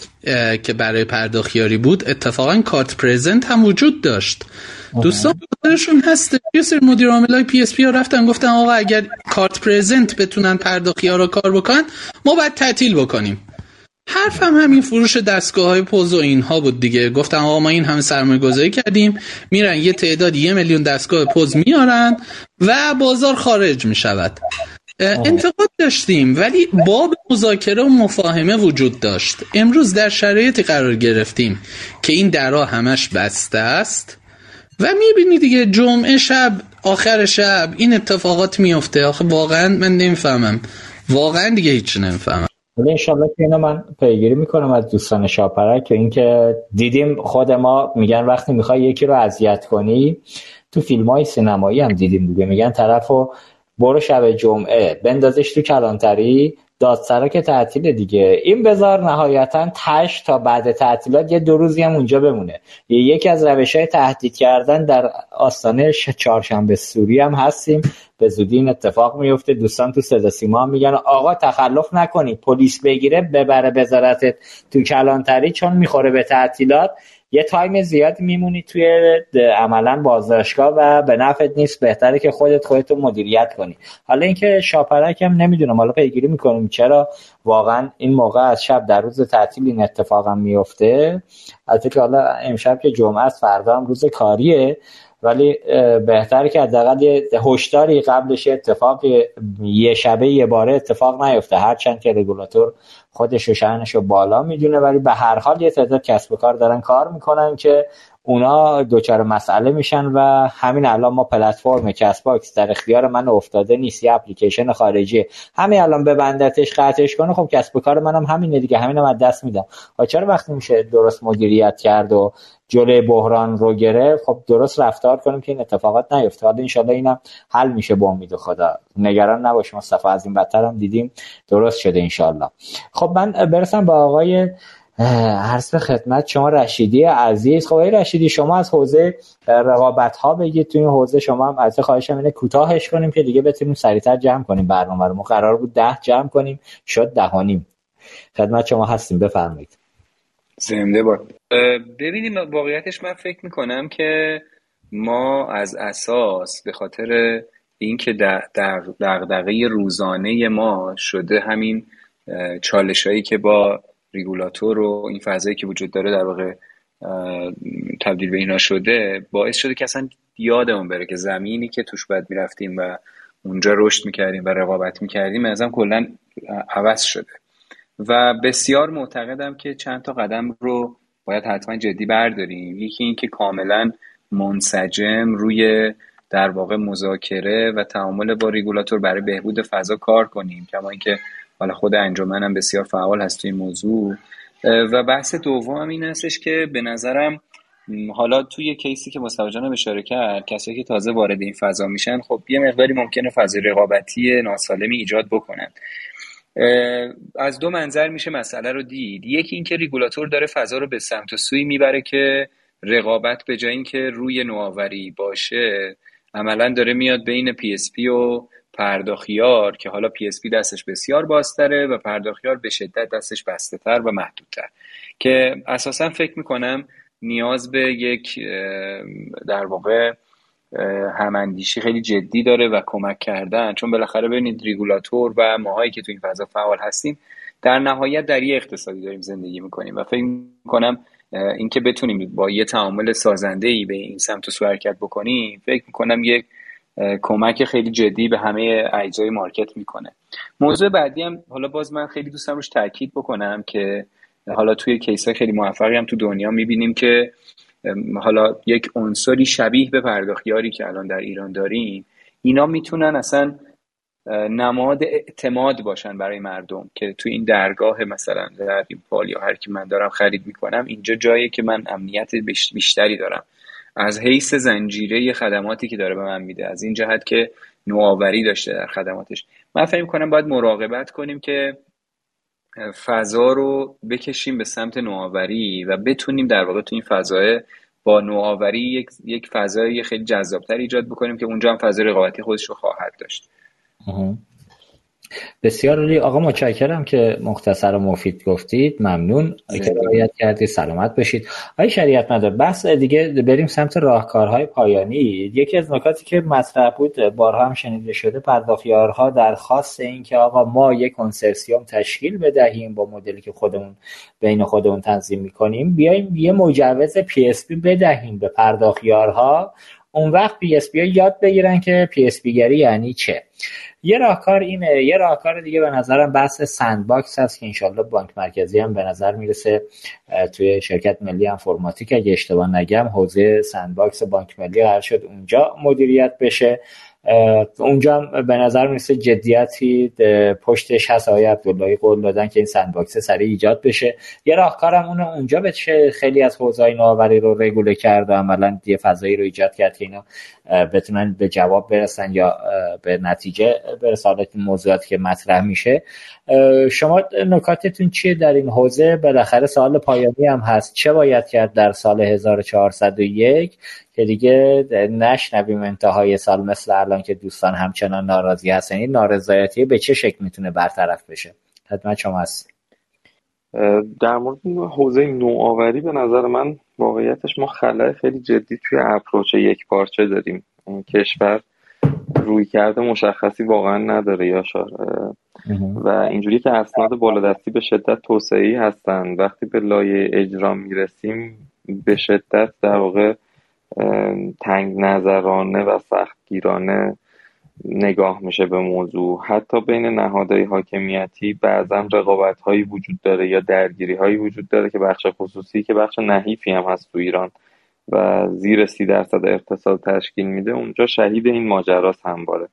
که برای پرداختیاری بود اتفاقا کارت پرزنت هم وجود داشت. دوستان خاطرشون هست یه سری مدیر عاملای PSP ها رفتن گفتن آقا اگر کارت پرزنت بتونن پرداختی‌ها رو کار بکنن ما باید تعطیل بکنیم. حرف هم همین فروش دستگاه‌های پوز و اینها بود دیگه. گفتن آقا ما این همه سرمایه‌گذاری کردیم، میرن یه تعداد 1 میلیون دستگاه پوز میارن و بازار خارج میشود. انتقاد داشتیم ولی باب مذاکره و مفاهمه وجود داشت. امروز در شرایطی قرار گرفتیم که این درها همش بسته است و میبینی دیگه جمعه شب آخر شب این اتفاقات میفته. آخه واقعا من نمیفهمم، واقعا دیگه هیچ نمیفهمم. ولی انشالله که اینو من پیگیری میکنم از دوستان شاپرک که اینکه دیدیم خود ما میگن وقتی میخوای یکی رو اذیت کنی، تو فیلم‌های سینمایی هم دیدیم دیگه، میگن طرفو برو شب جمعه بندازش تو کلانتری، دادسرا تعطیل دیگه، این بذار نهایتا تاش تا بعد تعطیلات یه 2 روزی هم اونجا بمونه. یکی از روش‌های تهدید کردن در آستانه چهارشنبه سوری هم هستیم، به زودی این اتفاق میفته. دوستان تو صدا سیما هم میگن آقا تخلف نکنی، پلیس بگیره ببره بذارتت تو کلانتری چون میخوره به تعطیلات، یه تایم زیاد میمونی توی عملا بازداشتگاه و به نفعت نیست، بهتره که خودت مدیریت کنی. حالا اینکه شاپرک هم نمیدونم، حالا پیگیری میکنیم چرا واقعا این موقع از شب در روز تعطیل این اتفاق هم میفته. البته که حالا امشب که جمعه است، فردا هم روز کاریه، ولی بهتره که حداقل یه هشداری قبلش اتفاق یه شبه یه باره اتفاق نیفته، هرچند که رگولاتور خودش و شأنشو بالا میدونه، ولی به هر حال یه تعداد کسب و کار دارن کار میکنن که اونا دوچار مسئله میشن و همین الان ما پلتفرم کست باکس در اختیار من افتاده نیست، یه اپلیکیشن خارجی، همین الان ببندتش قطعش کنه، خب کسب و کار منم همینه دیگه، همینم از دست میدم. چرا وقتی میشه درست مدیریت کرد و جلوی بحران رو گرفت، خب درست رفتار کنیم که این اتفاقات نیفته. حالا انشالله اینم حل میشه با امید خدا، نگران نباش مصطفی، از این بدتر هم دیدیم درست شده انشالله. خب من برسم با آقای عرض به خدمت شما رشیدی عزیز. خب آقای رشیدی شما از حوزه رقابت ها بگید، تو این حوزه شما هم از خواهشم اینه کوتاهش کنیم که دیگه بتونیم سریعتر جمع کنیم برنامه رو. ما قرار بود 10 جمع کنیم، شد 10:30. خدمت شما هستیم، بفرمایید. زنده باد. ببینیم واقعیتش من فکر میکنم که ما از اساس به خاطر اینکه دغدغه روزانه ما شده همین چالشایی که با رگولاتور و این فضایی که وجود داره در واقع تبدیل به اینا شده، باعث شده که اصلا یادمون بره که زمینی که توش باید میرفتیم و اونجا رشد میکردیم و رقابت میکردیم ازم کلا عوض شده و بسیار معتقدم که چند تا قدم رو باید حتما جدی برداریم. یکی این که کاملا منسجم روی در واقع مذاکره و تعامل با ریگولاتور برای بهبود فضا کار کنیم، کما اینکه حالا خود انجمنم بسیار فعال هست توی این موضوع. و بحث دوم این هستش که به نظرم حالا توی کیسی که مصطفی جان اشاره کرد، کسایی که تازه وارد این فضا میشن خب یه مقداری ممکنه فضای رقابتی ناسالمی ایجاد بکنن. از دو منظر میشه مسئله رو دید. یکی این که ریگولاتور داره فضا رو به سمت و سوی میبره که رقابت به جای اینکه روی نوآوری باشه عملا داره میاد بین PSP و پرداخیار که حالا PSP دستش بسیار بازتره و پرداخیار به شدت دستش بسته تر و محدودتر، که اساسا فکر میکنم نیاز به یک در واقع هماندیشی خیلی جدی داره و کمک کردن، چون بالاخره ببینید ریگولاتور و ماهایی که تو این فضا فعال هستیم در نهایت در یه اقتصادی داریم زندگی میکنیم و فکر میکنم اینکه بتونیم با یه تعامل سازنده‌ای به این سمت و سو حرکت بکنیم فکر میکنم یک کمک خیلی جدی به همه اجزای مارکت میکنه. موضوع بعدی هم حالا باز من خیلی دوست دارم روش تاکید بکنم که حالا توی کیس‌های خیلی موفقی هم تو دنیا میبینیم که حالا یک عنصری شبیه به پرداخیاری که الان در ایران داریم، اینا میتونن اصلا نماد اعتماد باشن برای مردم که توی این درگاه مثلا در این پال یا هر کی من دارم خرید میکنم اینجا جاییه که من امنیت بیشتری دارم از حیث زنجیره خدماتی که داره به من میده، از این جهت که نوآوری داشته در خدماتش. من فکر میکنم باید مراقبت کنیم که فضا رو بکشیم به سمت نوآوری و بتونیم در واقع تو این فضای با نوآوری یک فضای خیلی جذابتر ایجاد بکنیم که اونجا هم فضای رقابتی خودش رو خواهد داشت. بسیار عالی آقا، متشکرم که مختصر و مفید گفتید. ممنون که رعایت کردید. سلامت باشید. آقای شریعت مدار، بحث دیگه بریم سمت راهکارهای پایانی. یکی از نکاتی که مطرح بود بارها هم شنیده شده، پرداخیارها درخواست این که آقا ما یک کنسرسیوم تشکیل بدهیم با مدلی که خودمون بین خودمون تنظیم می‌کنیم، بیایم یه مجوز PSP بدهیم به پرداخیارها، اون وقت PSP ها یاد بگیرن که PSP گری یعنی چه. یه راهکار اینه. یه راهکار دیگه به نظرم بحث سندباکس هست که انشالله بانک مرکزی هم به نظر میرسه توی شرکت ملی انفرماتیک اگه اشتباه نگم حوزه سندباکس بانک ملی قرار شد اونجا مدیریت بشه. اونجا به نظر میرسه جدیتی پشتش هست. آقای عبداللهی قول دادن که این سندباکس سریع ایجاد بشه. یه راهکارم اونجا بشه خیلی از حوزه‌های نوآوری رو رگوله کرد و عملاً یه فضایی رو ایجاد کرد که اینا بتونن به جواب برسن یا به نتیجه برسن موضوعاتی که مطرح میشه. شما نکاتتون چیه در این حوزه؟ بالاخره سوال پایانی هم هست، چه باید کرد در سال 1401 که دیگه نشنویم انتهای سال مثل الان که دوستان همچنان ناراضی هستن؟ این نارضایتی به چه شکل میتونه برطرف بشه؟ خدمت شما هست. در مورد حوزه نوآوری به نظر من واقعیتش ما خلأ خیلی جدی توی اپروچ یک پارچه داریم. کشور رویکرد مشخصی واقعا نداره یاشار، و اینجوری که اسناد بالادستی به شدت توسعه‌ای هستن، وقتی به لایه اجرا میرسیم به شدت در واقع تنگ نظرانه و سختگیرانه نگاه میشه به موضوع. حتی بین نهادهای حاکمیتی بعضا رقابت‌هایی وجود داره یا درگیری‌هایی وجود داره که بخش خصوصی که بخش نحیفی هم هست تو ایران و زیر 30% اقتصاد تشکیل میده اونجا شهید این ماجراست همواره.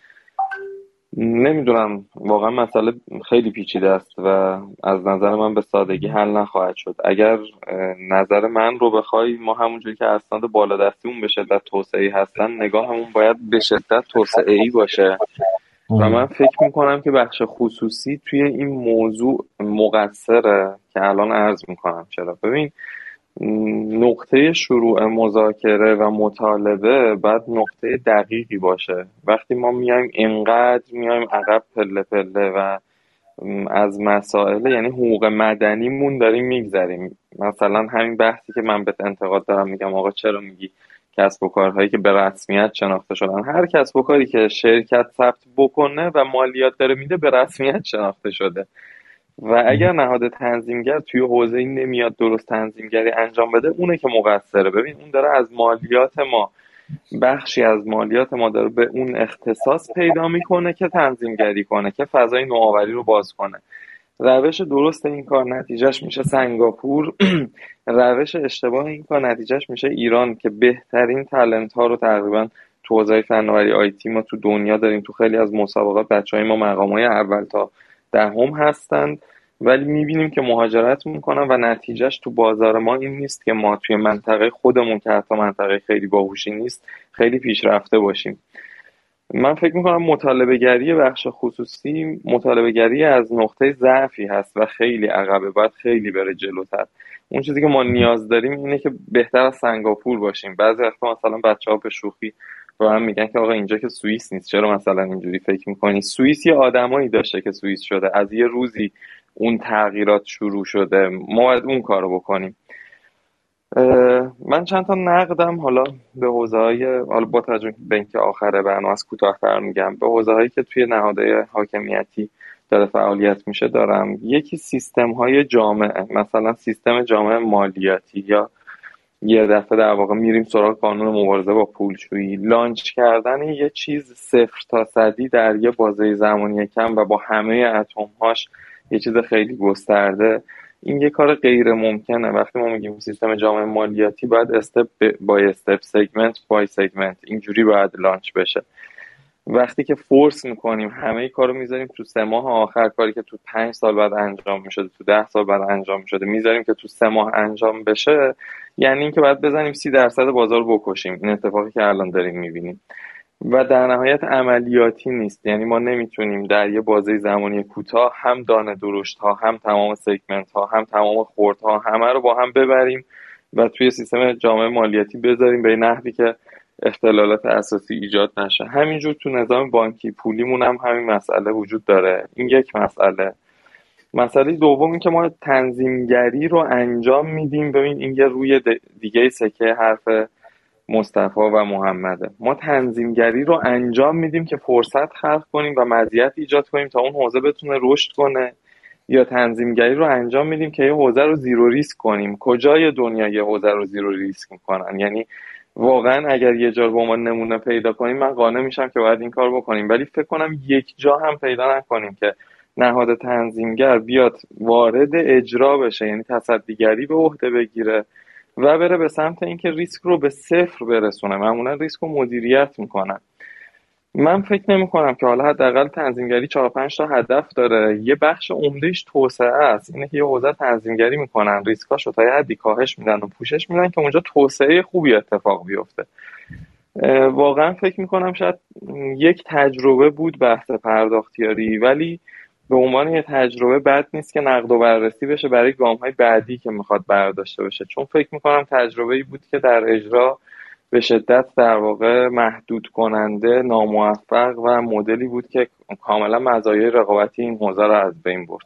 نمیدونم، واقعا مسئله خیلی پیچیده است و از نظر من به سادگی حل نخواهد شد. اگر نظر من رو بخوای، ما همونجوری که اسناد بالادستیمون به شدت توسعه‌ای هستن، نگاهمون باید به شدت توسعه‌ای باشه و من فکر میکنم که بخش خصوصی توی این موضوع مقصره که الان عرض میکنم. چرا؟ ببین، نقطه شروع مذاکره و مطالبه باید نقطه دقیقی باشه. وقتی ما میایم عقب پله پله و از مسائل یعنی حقوق مدنیمون داریم میگذریم، مثلا همین بحثی که من به انتقاد دارم میگم آقا چرا میگی کسب و کارهایی که به رسمیت شناخته شدن، هر کسب و کاری که شرکت ثبت بکنه و مالیات داره میده به رسمیت شناخته شده و اگر نهاد تنظیمگر توی حوزه این نمیاد درست تنظیمگری انجام بده، اونه که مقصره. ببین، اون داره از مالیات ما، بخشی از مالیات ما داره به اون اختصاص پیدا میکنه که تنظیمگری کنه، که فضای نوآوری رو باز کنه. روش درست این کار نتیجهش میشه سنگاپور، روش اشتباه این کار نتیجهش میشه ایران که بهترین تالنت ها رو تقریبا تو حوزه فناوری آیتی ما تو دنیا داریم. تو خیلی از مسابقات بچهای ما مقامای اول تا دهم هستند، ولی میبینیم که مهاجرت میکنن و نتیجهش تو بازار ما این نیست که ما توی منطقه خودمون که حتی منطقه خیلی باهوشی نیست خیلی پیشرفته باشیم. من فکر میکنم مطالبه گری بخش خصوصی مطالبه گری از نقطه ضعفی هست و خیلی عقبه، باید خیلی بره جلوتر. اون چیزی که ما نیاز داریم اینه که بهتر از سنگاپور باشیم. بعضی وقتا مثلا بچه‌ها به شوخی با هم میگن که آقا اینجا که سوئیس نیست، چرا مثلا اینجوری فکر میکنی؟ سوئیس یه آدمایی داشته که سوئیس شده، از یه روزی اون تغییرات شروع شده، ما باید اون کارو بکنیم. من چند تا نقدم حالا به حوزه‌های، حالا با توجه به اینکه آخر برنامه از کوتاه‌تر میگم، به حوزه‌هایی که توی نهادهای حاکمیتی داره فعالیت میشه دارم. یکی سیستم‌های جامعه، مثلا سیستم جامعه مالیاتی، یا یه دفعه در واقع میریم سراغ قانون مبارزه با پولشویی. لانچ کردن یه چیز 0 تا 100 در یه بازه زمانی کم و با همه اتم‌هاش یه چیز خیلی گسترده، این یه کار غیر ممکنه. وقتی ما میگیم سیستم جامعه مالیاتی باید استپ بای استپ، سگمنت بای سگمنت اینجوری باید لانچ بشه. وقتی که فورس میکنیم همه کارو میذاریم تو 3 ماه آخر، کاری که تو 5 سال بعد انجام میشده، تو 10 سال بعد انجام میشده میذاریم که تو 3 ماه انجام بشه، یعنی اینکه باید بزنیم 30% بازار رو بکشیم. این اتفاقی که الان داریم میبینیم و در نهایت عملیاتی نیست. یعنی ما نمیتونیم در یه بازه زمانی کوتاه هم دانه درشت ها، هم تمام سگمنت ها، هم تمام خرد ها، همه رو با هم ببریم و توی سیستم جامعه مالیاتی بذاریم به نحوی که اختلالات اساسی ایجاد نشه. همینجور تو نظام بانکی پولیمون هم همین مسئله وجود داره. این یک مسئله. مسئله دوم این که ما تنظیمگری رو انجام میدیم. ببین این یه روی دیگه سکه حرف مصطفی و محمده. ما تنظیمگری رو انجام میدیم که فرصت خلق کنیم و مزیت ایجاد کنیم تا اون حوزه بتونه رشد کنه، یا تنظیمگری رو انجام میدیم که یه حوزه رو زیرو ریسک کنیم. کجای دنیا یه حوزه رو زیرو ریسک میکنن؟ یعنی واقعا اگر یه جا رو با ما نمونه پیدا کنیم من قانع میشم که باید این کار بکنیم، ولی فکر کنم یک جا هم پیدا نکنیم که نهاد تنظیمگر بیاد وارد اجرا بشه، یعنی تصدیگری به عهده بگیره و بره به سمت اینکه ریسک رو به 0 برسونه. معمولا ریسک رو مدیریت میکنن. من فکر نمی کنم که حالا حداقل تنظیمگری 4-5 تا هدف داره. یه بخش عمدهش توسعه است. اینه که یه حوزه تنظیمگری میکنن، ریسکاشو تا یه حدی کاهش میدن و پوشش میدن که اونجا توسعه خوبی اتفاق بیفته. واقعا فکر میکنم شاید یک تجربه بود بحث پرداختیاری، ولی به عنوان یه تجربه بد نیست که نقد و بررسی بشه برای گام‌های بعدی که میخواد برداشته بشه، چون فکر میکنم تجربه‌ای بود که در اجرا به شدت در واقع محدود کننده، ناموفق و مدلی بود که کاملا مزایای رقابتی این حوزه رو از بین برد.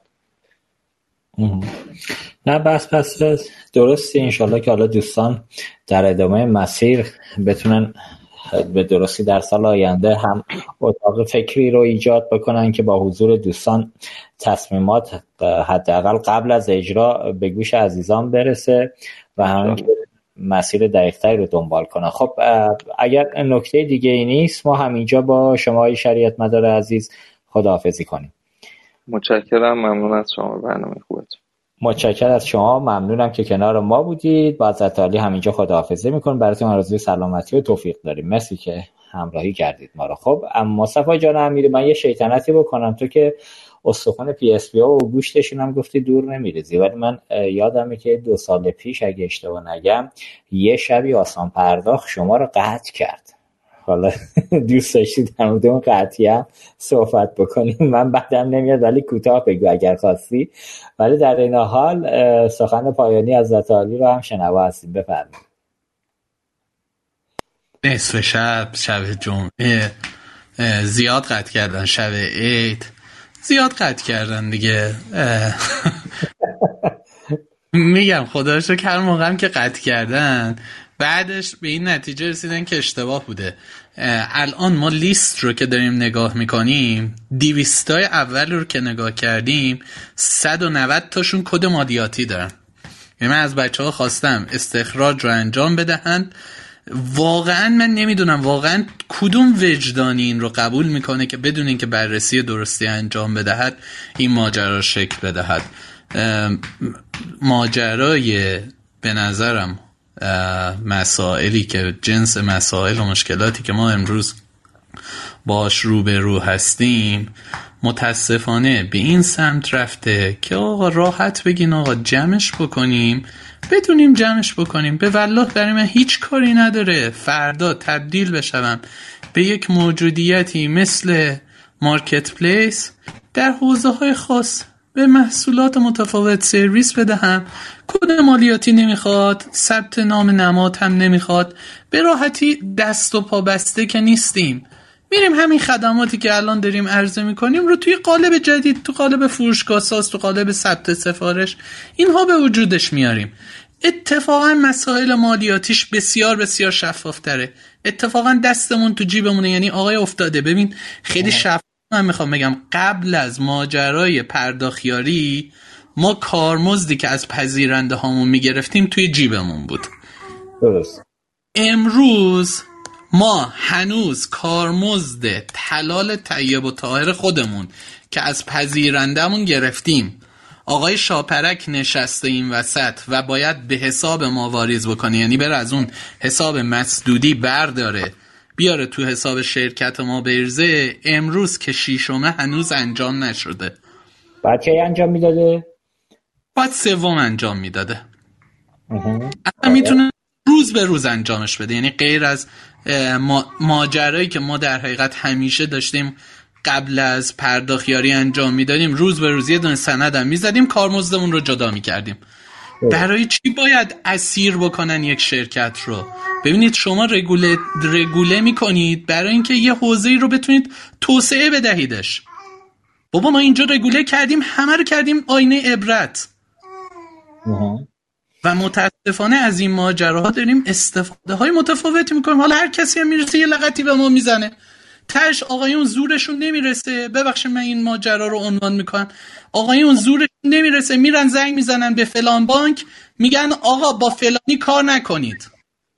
نه بس درستی. انشالله که حالا دوستان در ادامه مسیر بتونن به درستی در سال آینده هم اتاق فکری رو ایجاد بکنن که با حضور دوستان تصمیمات حداقل قبل از اجرا به گوش عزیزان برسه و همین که مسیر دقیق‌تری رو دنبال کنن. خب اگر نکته دیگه ای نیست ما همینجا با شما شریعت مدار عزیز خداحافظی کنیم. متشکرم، ممنون از شما، برنامه خوبتون. متشکرم از شما، ممنونم که کنار ما بودید. با حضرت عالی همینجا خداحافظی میکنم. براتون آرزوی سلامتی و توفیق داریم. مرسی که همراهی کردید ما رو. خب اما مصطفی جان امیری، من یه شیطنتی بکنم، تو که استخوان پی اس پی و گوشتشون هم گفتی دور نمیریزی، ولی من یادمه که 2 سال پیش اگه اشتباه نگم یه شبی آسان پرداخت شما رو قطع کرد. حالا دوست داشتید در مورد اون قطعی هم صحبت بکنیم. من بعدم نمیاد ولی کوتاه بگو اگر خواستی. ولی در این حال سخن پایانی از حضرت عالی رو هم شنوا هستیم. بفرمایید. نصف شب جمعه زیاد قطع کردن، شب عید زیاد قطع کردن دیگه. میگم خدا رو شکر هر موقع هم که قطع کردن بعدش به این نتیجه رسیدن که اشتباه بوده. الان ما لیست رو که داریم نگاه میکنیم 200 تای اول رو که نگاه کردیم 190 تاشون کد مالیاتی دارن. من از بچه ها خواستم استخراج رو انجام بدهند واقعا من نمیدونم واقعا کدوم وجدانی این رو قبول میکنه که بدون اینکه بررسی درستی انجام بدهد این ماجرا شکل بدهد. ماجرای به نظرم مسائلی که جنس مسائل و مشکلاتی که ما امروز باش روبرو هستیم متاسفانه به این سمت رفته که آقا راحت بگین آقا جمعش بکنیم، بدونیم جمعش بکنیم، به والله برای من هیچ کاری نداره فردا تبدیل بشم به یک موجودیتی مثل مارکت پلیس در حوزه های خاص به محصولات متفاوت سرویس بدهم، کد مالیاتی نمیخواد، ثبت نام نماد هم نمیخواد، به راحتی دست و پا بسته که نیستیم، میریم همین خدماتی که الان داریم عرضه میکنیم رو توی قالب جدید، تو قالب فروشگاه ساز، تو قالب ثبت سفارش اینها به وجودش میاریم. اتفاقا مسائل مالیاتیش بسیار بسیار شفاف تره، اتفاقا دستمون تو جیبمونه. یعنی آقای افتاده ببین خیلی شفاف، من میخوام بگم قبل از ماجرای پرداختیاری ما کارمزدی که از پذیرنده هامون میگرفتیم توی جیبمون بود. درست. امروز ما هنوز کارمزد حلال طیب و طاهر خودمون که از پذیرندمون گرفتیم، آقای شاپرک نشسته این وسط و باید به حساب ما واریز بکنه، یعنی بره از اون حساب مسدودی برداره بیاره تو حساب شرکت ما بریزه. امروز که شیشمه هنوز انجام نشده. بعد چه انجام میداده؟ بعد سوم انجام میداده. اصلا میتونه روز به روز انجامش بده. یعنی غیر از ماجرایی که ما در حقیقت همیشه داشتیم قبل از پرداختیاری انجام میدادیم، روز به روز یه دونه سندم میزدیم، کارمزدمون رو جدا میکردیم. برای چی باید اسیر بکنن یک شرکت رو؟ ببینید شما رگوله میکنید برای اینکه یه حوزه‌ای رو بتونید توسعه بدهیدش. بابا ما اینجا رگوله کردیم، همه رو کردیم آینه عبرت و متاسفانه از این ماجراها داریم استفاده های متفاوتی میکنیم. حالا هر کسی هم میرسه یه لغتی به ما میزنه، تاش آقایون زورشون نمیرسه، ببخشید من این ماجرا رو عنوان میکنم، آقایون زورشون نمیرسه میرن زنگ میزنن به فلان بانک میگن آقا با فلانی کار نکنید.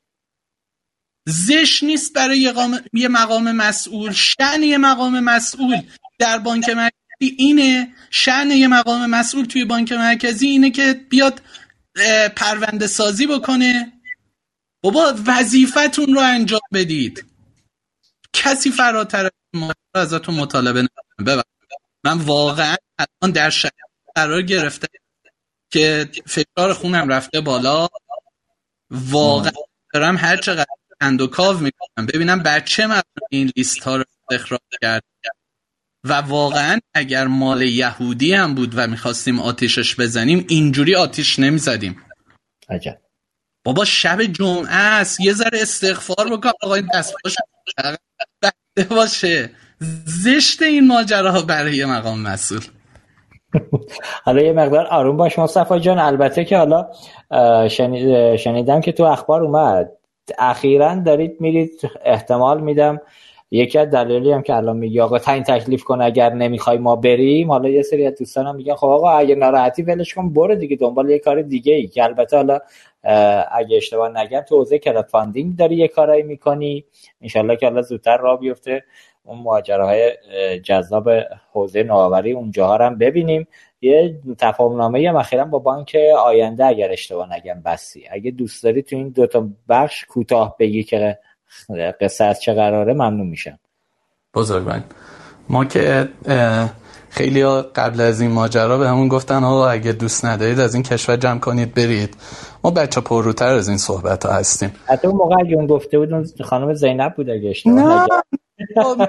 زش نیست برای یه مقام مسئول، شأن یه مقام مسئول در بانک مرکزی اینه، شأن یه مقام مسئول توی بانک مرکزی اینه که بیاد پرونده سازی بکنه. بابا وظیفتون رو انجام بدید، کسی فراتر از ما ازتون مطالبه نمی‌کنه. من واقعا الان در شرایط قرار گرفته که فشار خونم رفته بالا، واقعا دارم هر چقدر اندوکاو میکنم ببینم بچه من این لیست ها رو استخراج کرد و واقعا اگر مال یهودی هم بود و میخواستیم آتیشش بزنیم اینجوری آتیش نمیزدیم. عجب. بابا شب جمعه است، یه ذره استغفار بکن آقای دستپاش بده باشه. زشت این ماجراها برای مقام مسئول. حالا یه مقدار آروم باش مصطفی جان. البته که حالا شنیدم که تو اخبار اومد اخیراً دارید میرید، احتمال میدم یکی از دلایلی هم که الان میگی آقا تعیین تکلیف کن اگر نمیخوای ما بریم، حالا یه سری از دوستانم میگن خب آقا اگه ناراحتی ولش کن برو دیگه دنبال یه کار دیگه ای، که البته حالا اگه اشتباه نگم تو حوزه کراودفاندینگ داری یه کارایی میکنی، انشالله که حالا زودتر راه بیفته اون ماجراهای جذاب حوزه نوآوری اونجاها هم ببینیم. یه تفاهم‌نامه‌ای هم اخیراً با بانک آینده اگر اشتباه نگم بسی، اگه دوست داری تو این دوتا بخش کوتاه بگی که قصه از چه قراره ممنون میشم. بزرگوار ما که خیلی قبل از این ماجرا به همون گفتن آقا اگه دوست ندارید از این کشور جمع کنید برید. ما بچه پرروتر از این صحبت ها هستیم. حتی اون موقع اگه اون گفته بود اون خانم زینب بود اگه اشتباه نگم.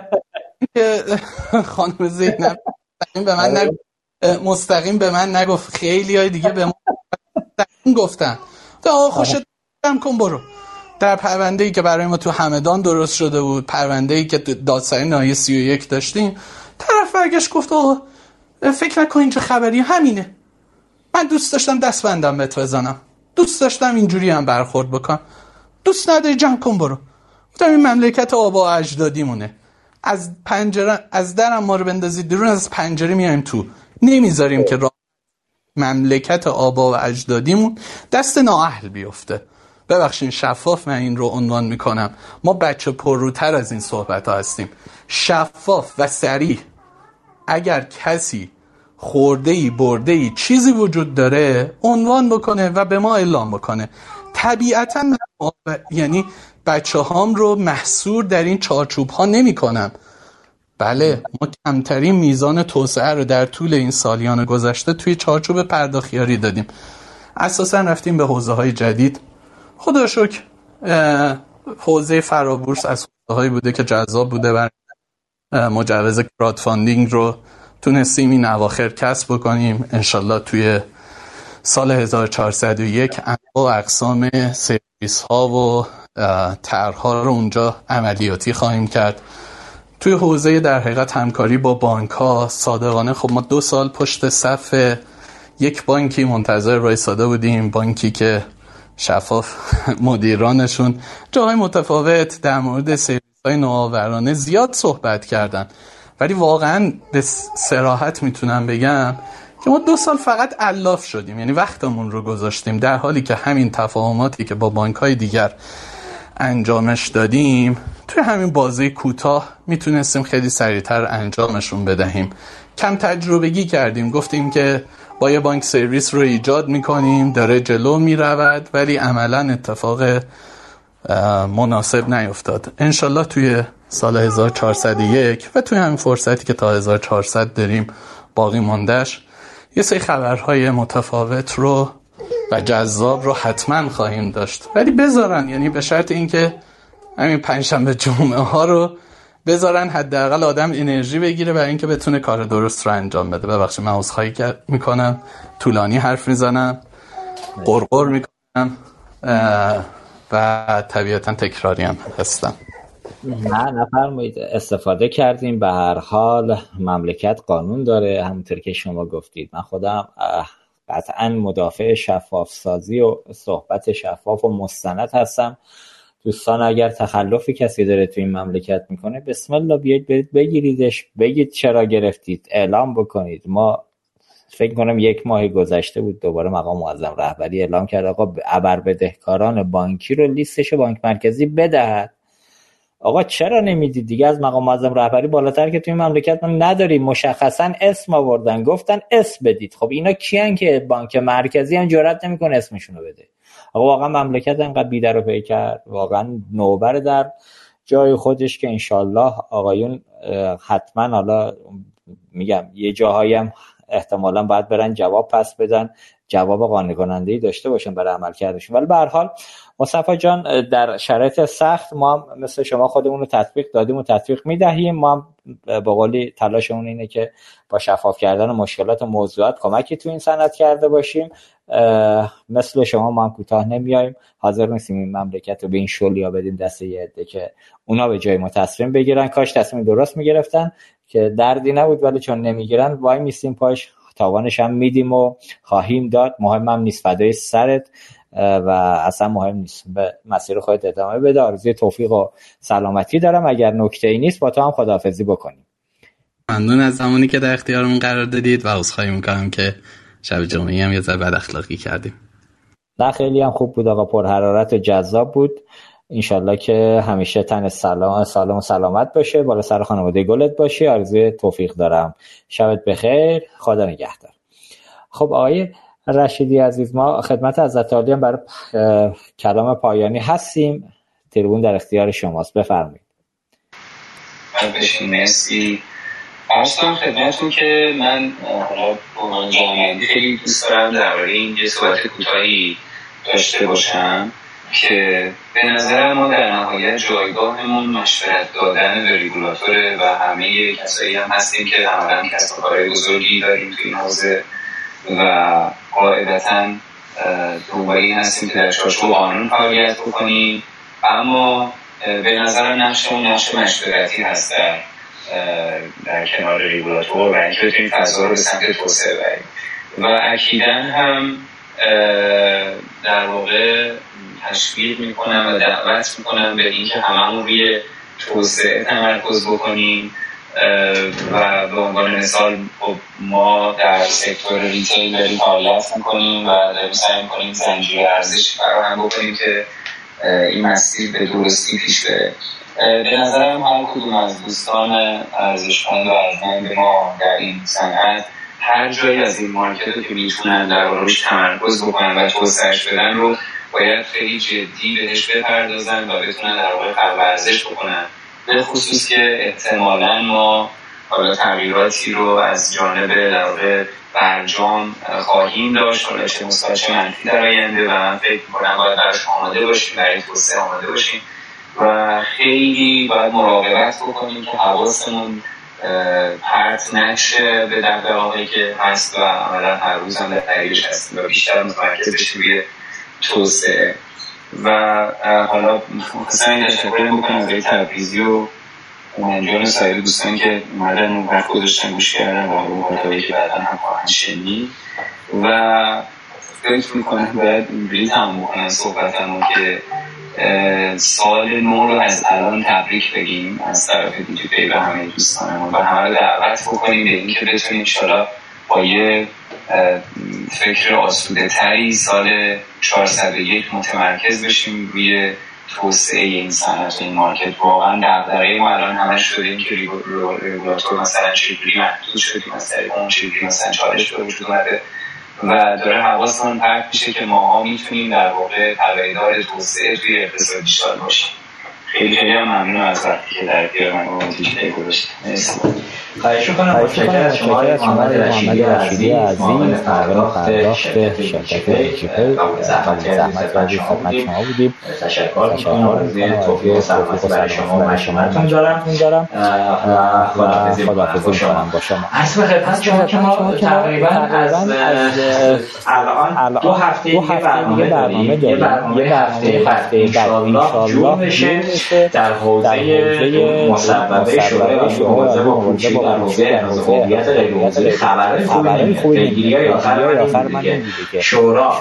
خانم زینب به من مستقیم به من نگفت، خیلی های دیگه به من گفتن آقا خوشت جمع کن برو. در پرونده‌ای که برای ما تو همدان درست شده بود، پرونده‌ای که دادسرای ناحیه 31 داشتیم، طرف برگشت گفت آقا فکر نکن اینجا خبری همینه، من دوست داشتم دست بندم بهت بزنم، دوست داشتم اینجوری هم برخورد بکنم، دوست نداری جمع کن برو. گفتم این مملکت آبا و اجدادیمونه، از پنجره از درم ما رو بندازید بیرون از پنجره میایم تو، نمیذاریم که مملکت آبا و اجدادیمون دست نااهل بیفته. ببخشید شفاف من این رو عنوان میکنم، ما بچه پرروتر از این صحبت ها هستیم. شفاف و صریح. اگر کسی خورده‌ای برده‌ای چیزی وجود داره عنوان بکنه و به ما اعلام بکنه. طبیعتاً یعنی بچه هام رو محصور در این چارچوب ها نمی کنم. بله ما کمترین میزان توسعه رو در طول این سالیان گذشته توی چارچوب پرداختیاری دادیم. اساساً رفتیم به حوزه های جدید. خدا شکر حوزه فرابورس از حوزه هایی بوده که جذاب بوده و مجوز کرادفاندینگ رو تونستیم این اواخر کسب بکنیم. انشالله توی سال 1401 انواع اقسام سرویس ها و طرح‌ها رو اونجا عملیاتی خواهیم کرد. توی حوزه در حقیقت همکاری با بانک ها صادقانه خب ما 2 سال پشت صف یک بانکی منتظر وایساده بودیم، بانکی که شفاف مدیرانشون جاهای متفاوت در مورد سرویس های نوآورانه زیاد صحبت کردن، ولی واقعا به صراحت میتونم بگم که ما 2 سال فقط الاف شدیم، یعنی وقتمون رو گذاشتیم، در حالی که همین تفاهماتی که با بانک‌های دیگر انجامش دادیم توی همین بازه کوتاه میتونستیم خیلی سریعتر انجامشون بدهیم. کم تجربگی کردیم، گفتیم که با یه بانک سرویس رو ایجاد میکنیم داره جلو میرود، ولی عملا اتفاق مناسب نیفتاد. انشالله توی سال 1401 و توی همین فرصتی که تا 1400 داریم باقی موندهش یه سری خبرهای متفاوت رو و جذاب رو حتما خواهیم داشت، ولی بذارن، یعنی به شرط اینکه همین پنجشنبه جمعه ها رو بذارن حداقل آدم انرژی بگیره برای اینکه بتونه کار درست رو انجام بده. ببخشید من عذرخواهی میکنم طولانی حرف میزنم، قرقر میکنم و طبیعتا تکراری هم هستم. نه نفرمایید، استفاده کردیم. به هر حال مملکت قانون داره، همونطور که شما گفتید. من خودم قطعا مدافع شفاف سازی و صحبت شفاف و مستند هستم. دوستان اگر تخلفی کسی داره تو این مملکت میکنه، بسم الله بیاید برید بگیریدش، بگید چرا گرفتید، اعلام بکنید. ما فکر کنم 1 ماه گذشته بود دوباره مقام معظم رهبری اعلام کرد آقا ابر بدهکاران بانکی رو لیستش بانک مرکزی بدهد. آقا چرا نمیدید دیگه؟ از مقام معظم رهبری بالاتر که توی مملکت ما نداریم. مشخصا اسم آوردن، گفتن اسم بدید. خب اینا کیان که بانک مرکزی هم جرئت نمیکنه اسمشونو بده؟ آقا واقعا مملکت انقدر بی‌در و پیکر، واقعا نوبر در جای خودش که انشالله آقایون حتما، حالا میگم یه جاهایی هم احتمالاً باید برن جواب پس بدن، جواب قانع کننده‌ای داشته باشن برای عمل کردشون. ولی به هر حال مصطفی جان در شرایط سخت ما هم مثل شما خودمون رو تطبیق دادیم و تطبیق میدهیم. ما هم به قولی تلاشمون اینه که با شفاف کردن مشکلات و موضوعات کمکی تو این صنعت کرده باشیم. مثل شما ما هم کوتاه نمیایم، حاضر نیستیم این مملکت رو به این شلیا بدیم دست یه عده که اونا به جای ما تصمیم بگیرن. کاش تصمیم درست میگرفتن که دردی نبود، ولی چون نمیگیرن وای میستیم پاش، تاوانش هم میدیم و خواهیم داد. مهمم نیست، فدای سرت و اصلا مهم نیست، به مسیر خودت ادامه بده. آرزوی توفیق و سلامتی دارم. اگر نکته‌ای نیست با تو هم خداحافظی بکنیم. ممنون از زمانی که در اختیارمون قرار دادید و عذرخواهی می‌کنم که شب جمعه هم یه ذره بد اخلاقی کردیم. نه خیلی هم خوب بود آقا، پر حرارت و جذاب بود. انشالله که همیشه تن سالم و سلامت باشه، بالا سر خانواده گلت باشی. آرزوی توفیق دارم. شبت بخیر، خدا نگهدار. خب آقای رشیدی عزیز، ما خدمت حضرت عالی هم برای کلام پایانی هستیم. تریبون در اختیار شماست، بفرمایید. مرسی. عرض کنم خدمتتون که من با جامعه خیلی دوست دارم درباره این یه صحبت کوتاهی داشته باشم که به نظر ما در نهایت جایگاهمون مشورت دادن به ریگولاتوره و همه کسایی هم هستیم که عملاً کسب و کارهای بزرگی داریم تو این حوزه و قاعدتاً دنبال این هستیم که در چارچوب قانون فعالیت بکنیم، اما به نظر نقشمون نقش مشورتی هست در کنار ریگولاتور و اینکه بتونیم فضا رو به سمت توسعه بریم و اکیداً هم در واقع تشویق میکنم و دعوت میکنم به اینکه هممون روی توسعه تمرکز بکنیم و به عنوان مثال ما در سکتور ریتیل داریم فعالیت میکنیم و داریم سعی میکنیم زنجیره ارزشی فراهم بکنیم که این مسیر به درستی پیش بره. به نظرم هر کدوم از دوستان ارزشمند و ارزشمند ما در این صنعت هر جایی از این مارکت رو که میتونن در روش تمرکز بکنن و توسعه‌اش بدن رو باید خیلی جدی بهش بپردازن و بتونن در واقع خلق ارزش بکنن، به خصوص که احتمالاً ما حالا تغییراتی رو از جانب در واقع برجام خواهیم داشت، حالا چه مثبت چه منفی در آینده، و من فکر می‌کنم باید براش آماده باشیم، برای توسعه آماده باشیم و خیلی باید مراقبت بکنیم که حواسمون پرت نشه به دغدغه‌هایی که هست و عملاً هر روز هم در تغییرش هستیم و بیشتر متمرکز بشیم روی توسعه. و حالا خواستم این تشکر بکنم برای تبریزی و انجام سایر دوستان که اومدن و وقت گذاشتن گوش کردن و مقاطعه‌ای که بعدا هم خواهند شنید و فکر میکنم باید اینجوری تمام بکنم صحبتمو که سال نو رو از الان تبریک بگیم از طرف دیجی پی و همه دوستانمون و همه رو دعوت بکنیم به اینکه بتونیم انشالله با یه فکر آسوده تری سال 401 متمرکز بشیم روی توسعه این صنعت، این مارکت. واقعا دغدغه ما الان همش شده این که رگولاتور مثلا چجوری محدود شدیم، از طریق اون چجوری مثلا چالش به وجود اومده و داره حواسمون پرت میشه که ماها میتونیم در واقع پایه‌دار توسعه توی اقتصاد دیجیتال باشیم. خیلی هم ممنون از وقتی که در اختیار من دیجیتال گذاشتید. مرسی. خواهش می‌کنم متشکرم از شما محمد رشیدی عزیز، معاون پرداخت شرکت دیجیپی. زحمت کردید خدمت شما بودیم. تشکر می‌کنم. آرزوی توفیق و سلامتی برای شما و مشامتون دارم. خداحافظی می‌کنم با شما. عرض به خدمت شما که ما تقریبا از الان 2 هفته دیگه برنامه داریم. یه برنامه هفته بعد انشالله جور بشه در حوزه مصوبه شورای حوزه با پوچی در حوزه هویت غیرعضوی خبرهای خوبی پیگیری‌های آخر من دیگه شورا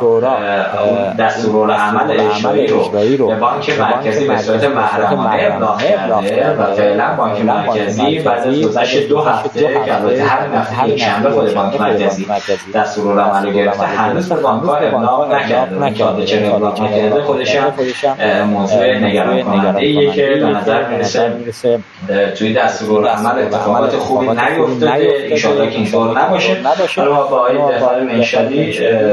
دستورالعمل اجرایی رو به بانک مرکزی به صورت محرمانه ابلاغ کرده و فعلا بانک مرکزی بعد از گذشت 2 هفته که البته هر هفته یک شنبه خود بانک مرکزی دستورالعمل رو گرفته هنوز به بانک‌ها ابلاغ نکرده. چرا ابلاغ نکرده خودش هم موضوع نگران کننده‌ایه که به نظر میرسه توی دستورالعمل اتفاقات خوبی نیفتاده. انشاءالله که اینطور نباشه. حالا با آقای دفاع منشدی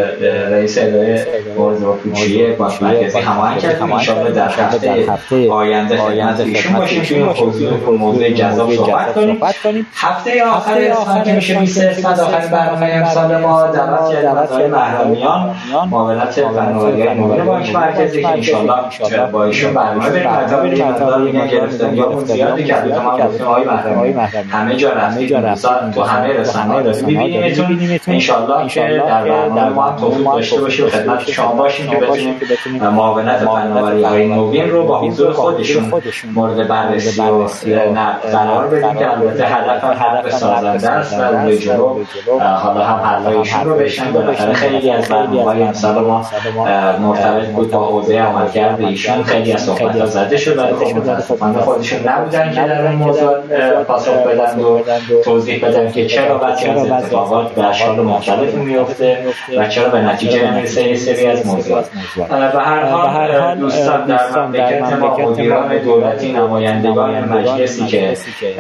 رئیس اداره حوزه پوچی بانک مرکزی هماهنگ کردیم. انشاءالله در هفته آینده خدمت ایشون باشیم توی این موضوع جذاب صحبت کنیم. هفته آخر اسفند که میشه 20 اسفند آخرین برنامه امسال ما دعوت کردیم از آقای محرمیان معاونت فناوری‌های نوین بانک مرکزی که انشاءالله با ایشون برنامه بریم تا میگن گرفتاریامون زیاده که البته ما گفتیم آقای محرمی همه جا رفتیم تو همه رسانه‌ها داریم می‌بینیمتون. انشاءالله که در برنامه ما هم توفیق داشته باشیم و خدمت شما باشیم که بتونیم معاونت فناوری‌های نوین رو با حضور خودشون مورد بررسی و نقد قرار بدیم که البته هدف سازنده است و روی جلو حالا هم حرفایشون رو بشنویم. بالاخره خیلی از برنامه‌های امسال ما مرتبط بود با حوزه عملکرد ایشون. خیلی از صحبت‌ها زده شد ولی خب متأسفانه خودشون نبودن که در این موضوع پاسخ بدن و توضیح بدن که چرا بعضی از اتفاقات در اشکال مختلفی میفته و چرا به نتیجه نمیرسه یه سری از موضوعات. به هر حال دوستان در مملکت ما مدیران دولتی، نمایندگان مجلسی که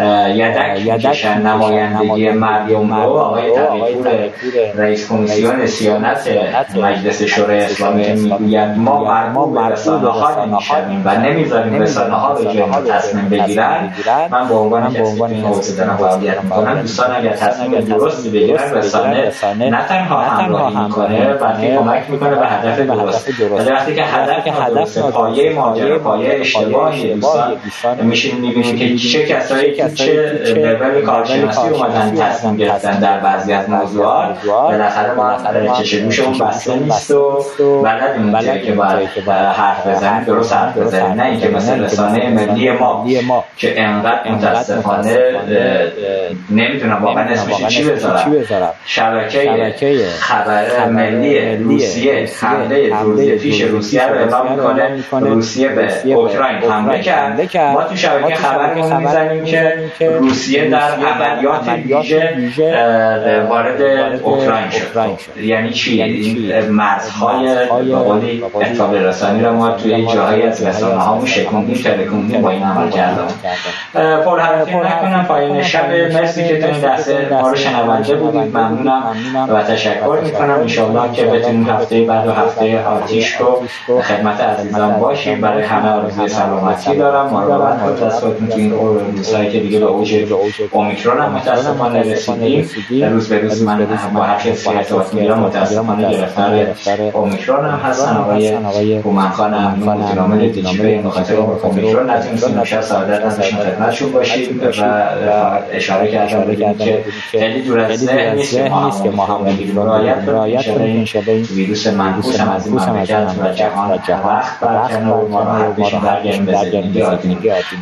یدک میکشن نمایندگی مردم رو، آقای تقی‌پور رئیس کمیسیون صیانت مجلس شورای اسلامی میگوید ما مرغوب رسانه‌ها نمیشویم و نمیذاریم رسانه‌ها به جای ما تصمیم بگیرن. من به عنوان کسی که این حوزه دارم فعالیت میکنم دوستان اگر تصمیم درستی بگیرن رسانه نه تنها همراهی میکنه بلکه کمک میکنه به هدف درست. وقتی که هدف درست پایه ماجرا پایه اشتباهی دوستان میشین میبینیم که چه کسایی که چه لول کارشناسی اومدن تصمیم گرفتن در بعضی از موضوعات بالاخره چشمشون بسته نیست و بلدیم که باید حرف بزنیم درست حرف بزنیم، نه اینکه مثل رسانه ملی ما که انقدر متاسفانه نمیدونم واقعا اسمش چی بذارم، شبکه خبر ملی روسیه حمله 2 روز پیش روسیه رو اعلام میکنه روسیه به اوکراین حمله کرد. ما تو شبکه خبرمون میزنیم که روسیه در عملیات ویژه وارد اوکراین شد. یعنی چی؟ این مرزهای به قولی اطلاع رسانی رو ما توی جاهایی از رسانه‌هامون شکوندیم ترکوندیم با این عمل کردم. پرحرفی نکنم پایین شب. مرسی که تو این دسته ما رو شنونده بودید. ممنونم و تشکر میکنم. انشاءالله که بتونیم هفته بعد و هفته آتیش رو خدمت عزیزان باشیم. برای همه آرزوی سلامتی دارم. مراقبت کنید از خودتون تو این روزایی که دیگه به اوج اومیکرون هم متاسفانه رسیدیم. روز به روز من با هر کسی ارتباط میگیرم متاسفانه گرفتار اومیکرون هم هستن. آقای هومنخان امنون مدیرعامل دیجیپی مخاطب اومیکرون نتونستیم امشب سعادت نداشتیم خدمتشون باشیم و اشاره کردم که خیلی دور از ذهن نیست که ما هم بگیریم رعایت کنیم این ویروس منحوس هم از این مملکت و جهان وقت بر کنار ما راحت بشیم برگردیم به زندگی عادی.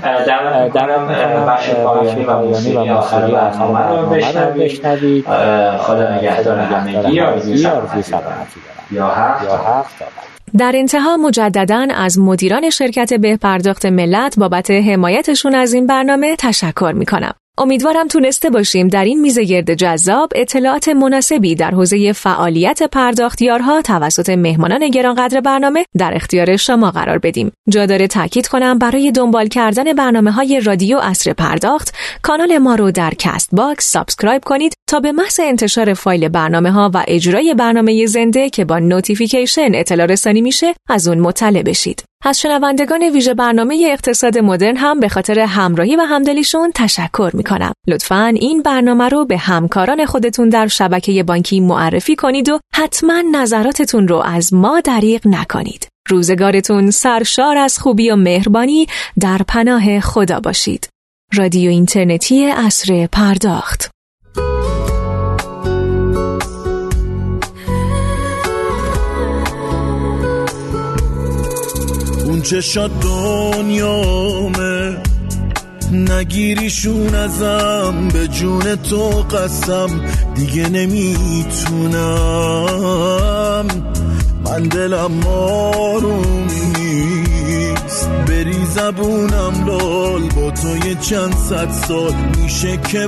دارم بخش پایانی و موسیقی آخر برنامه رو بشنوید. خدا نگهدار همگی. آرزوی سلامتی دارم. یا حق. در انتها مجدداً از مدیران شرکت بهپرداخت ملت بابت حمایتشون از این برنامه تشکر میکنم. امیدوارم تونسته باشیم در این میزگرد جذاب اطلاعات مناسبی در حوزه فعالیت پرداختیارها توسط مهمانان گرانقدر برنامه در اختیار شما قرار بدیم. جا داره تاکید کنم برای دنبال کردن برنامه‌های رادیو عصر پرداخت کانال ما رو در کست باکس سابسکرایب کنید تا به محض انتشار فایل برنامه‌ها و اجرای برنامه زنده که با نوتیفیکیشن اطلاع رسانی میشه از اون مطلع بشید. از شنوندگان ویژه برنامه اقتصاد مدرن هم به خاطر همراهی و همدلیشون تشکر میکنم. لطفاً این برنامه رو به همکاران خودتون در شبکه بانکی معرفی کنید و حتما نظراتتون رو از ما دریغ نکنید. روزگارتون سرشار از خوبی و مهربانی در پناه خدا باشید. رادیو اینترنتی عصر پرداخت. اون چشات دنیامه نگیریشون ازم به جون تو قسم دیگه نمیتونم من دلم آروم نیست بری زبونم لال با تو یه چند صد سال میشه که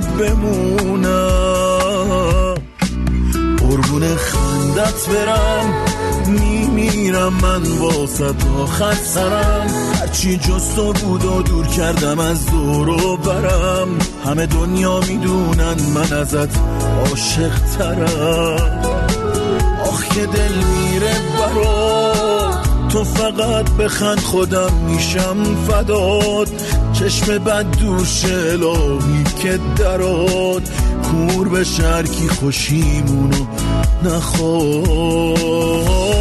بمونم قربون خندت برم میمیرم من واسه آخر سرم هرچی جز تو بود و دور کردم از دور و برم همه دنیا میدونن من ازت عاشق ترم آخ که دل میره برات تو فقط بخند خودم میشم فدات چشم بد دوش الهی که درات کور به شرکی خوشیمونو نخواد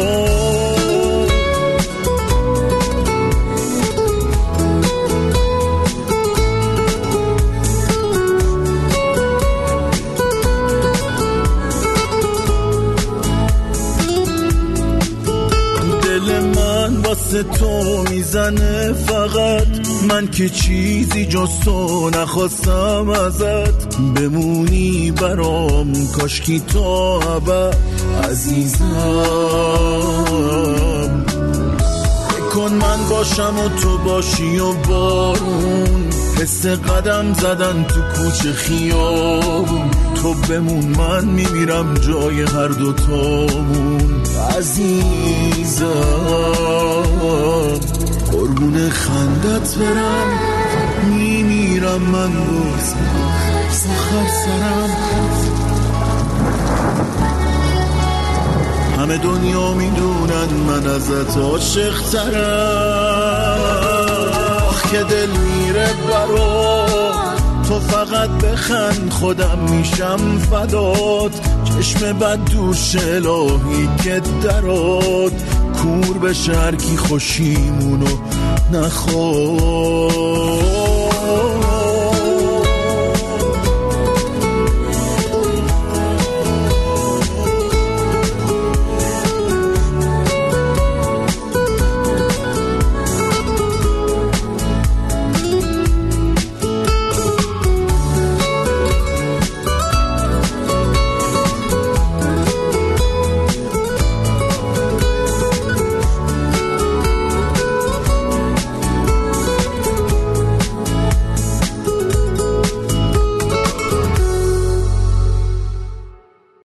تو میزنه فقط من که چیزی جز تو نخواستم ازت بمونی برام کاشکی تا ابد عزیزم بکن من باشم و تو باشی و بارون حس قدم زدن تو کوچه خیابون تو بمون من میمیرم جای هر دوتامون عزیزم قربون خندت برم میمیرم من روز آخر سرم همه دنیا میدونن من ازت عاشق ترم آخ که دل میره برات تو فقط بخند خودم میشم فدات چشم بد دوش الهی که درات کور به شرکی خوشیمونو نخواد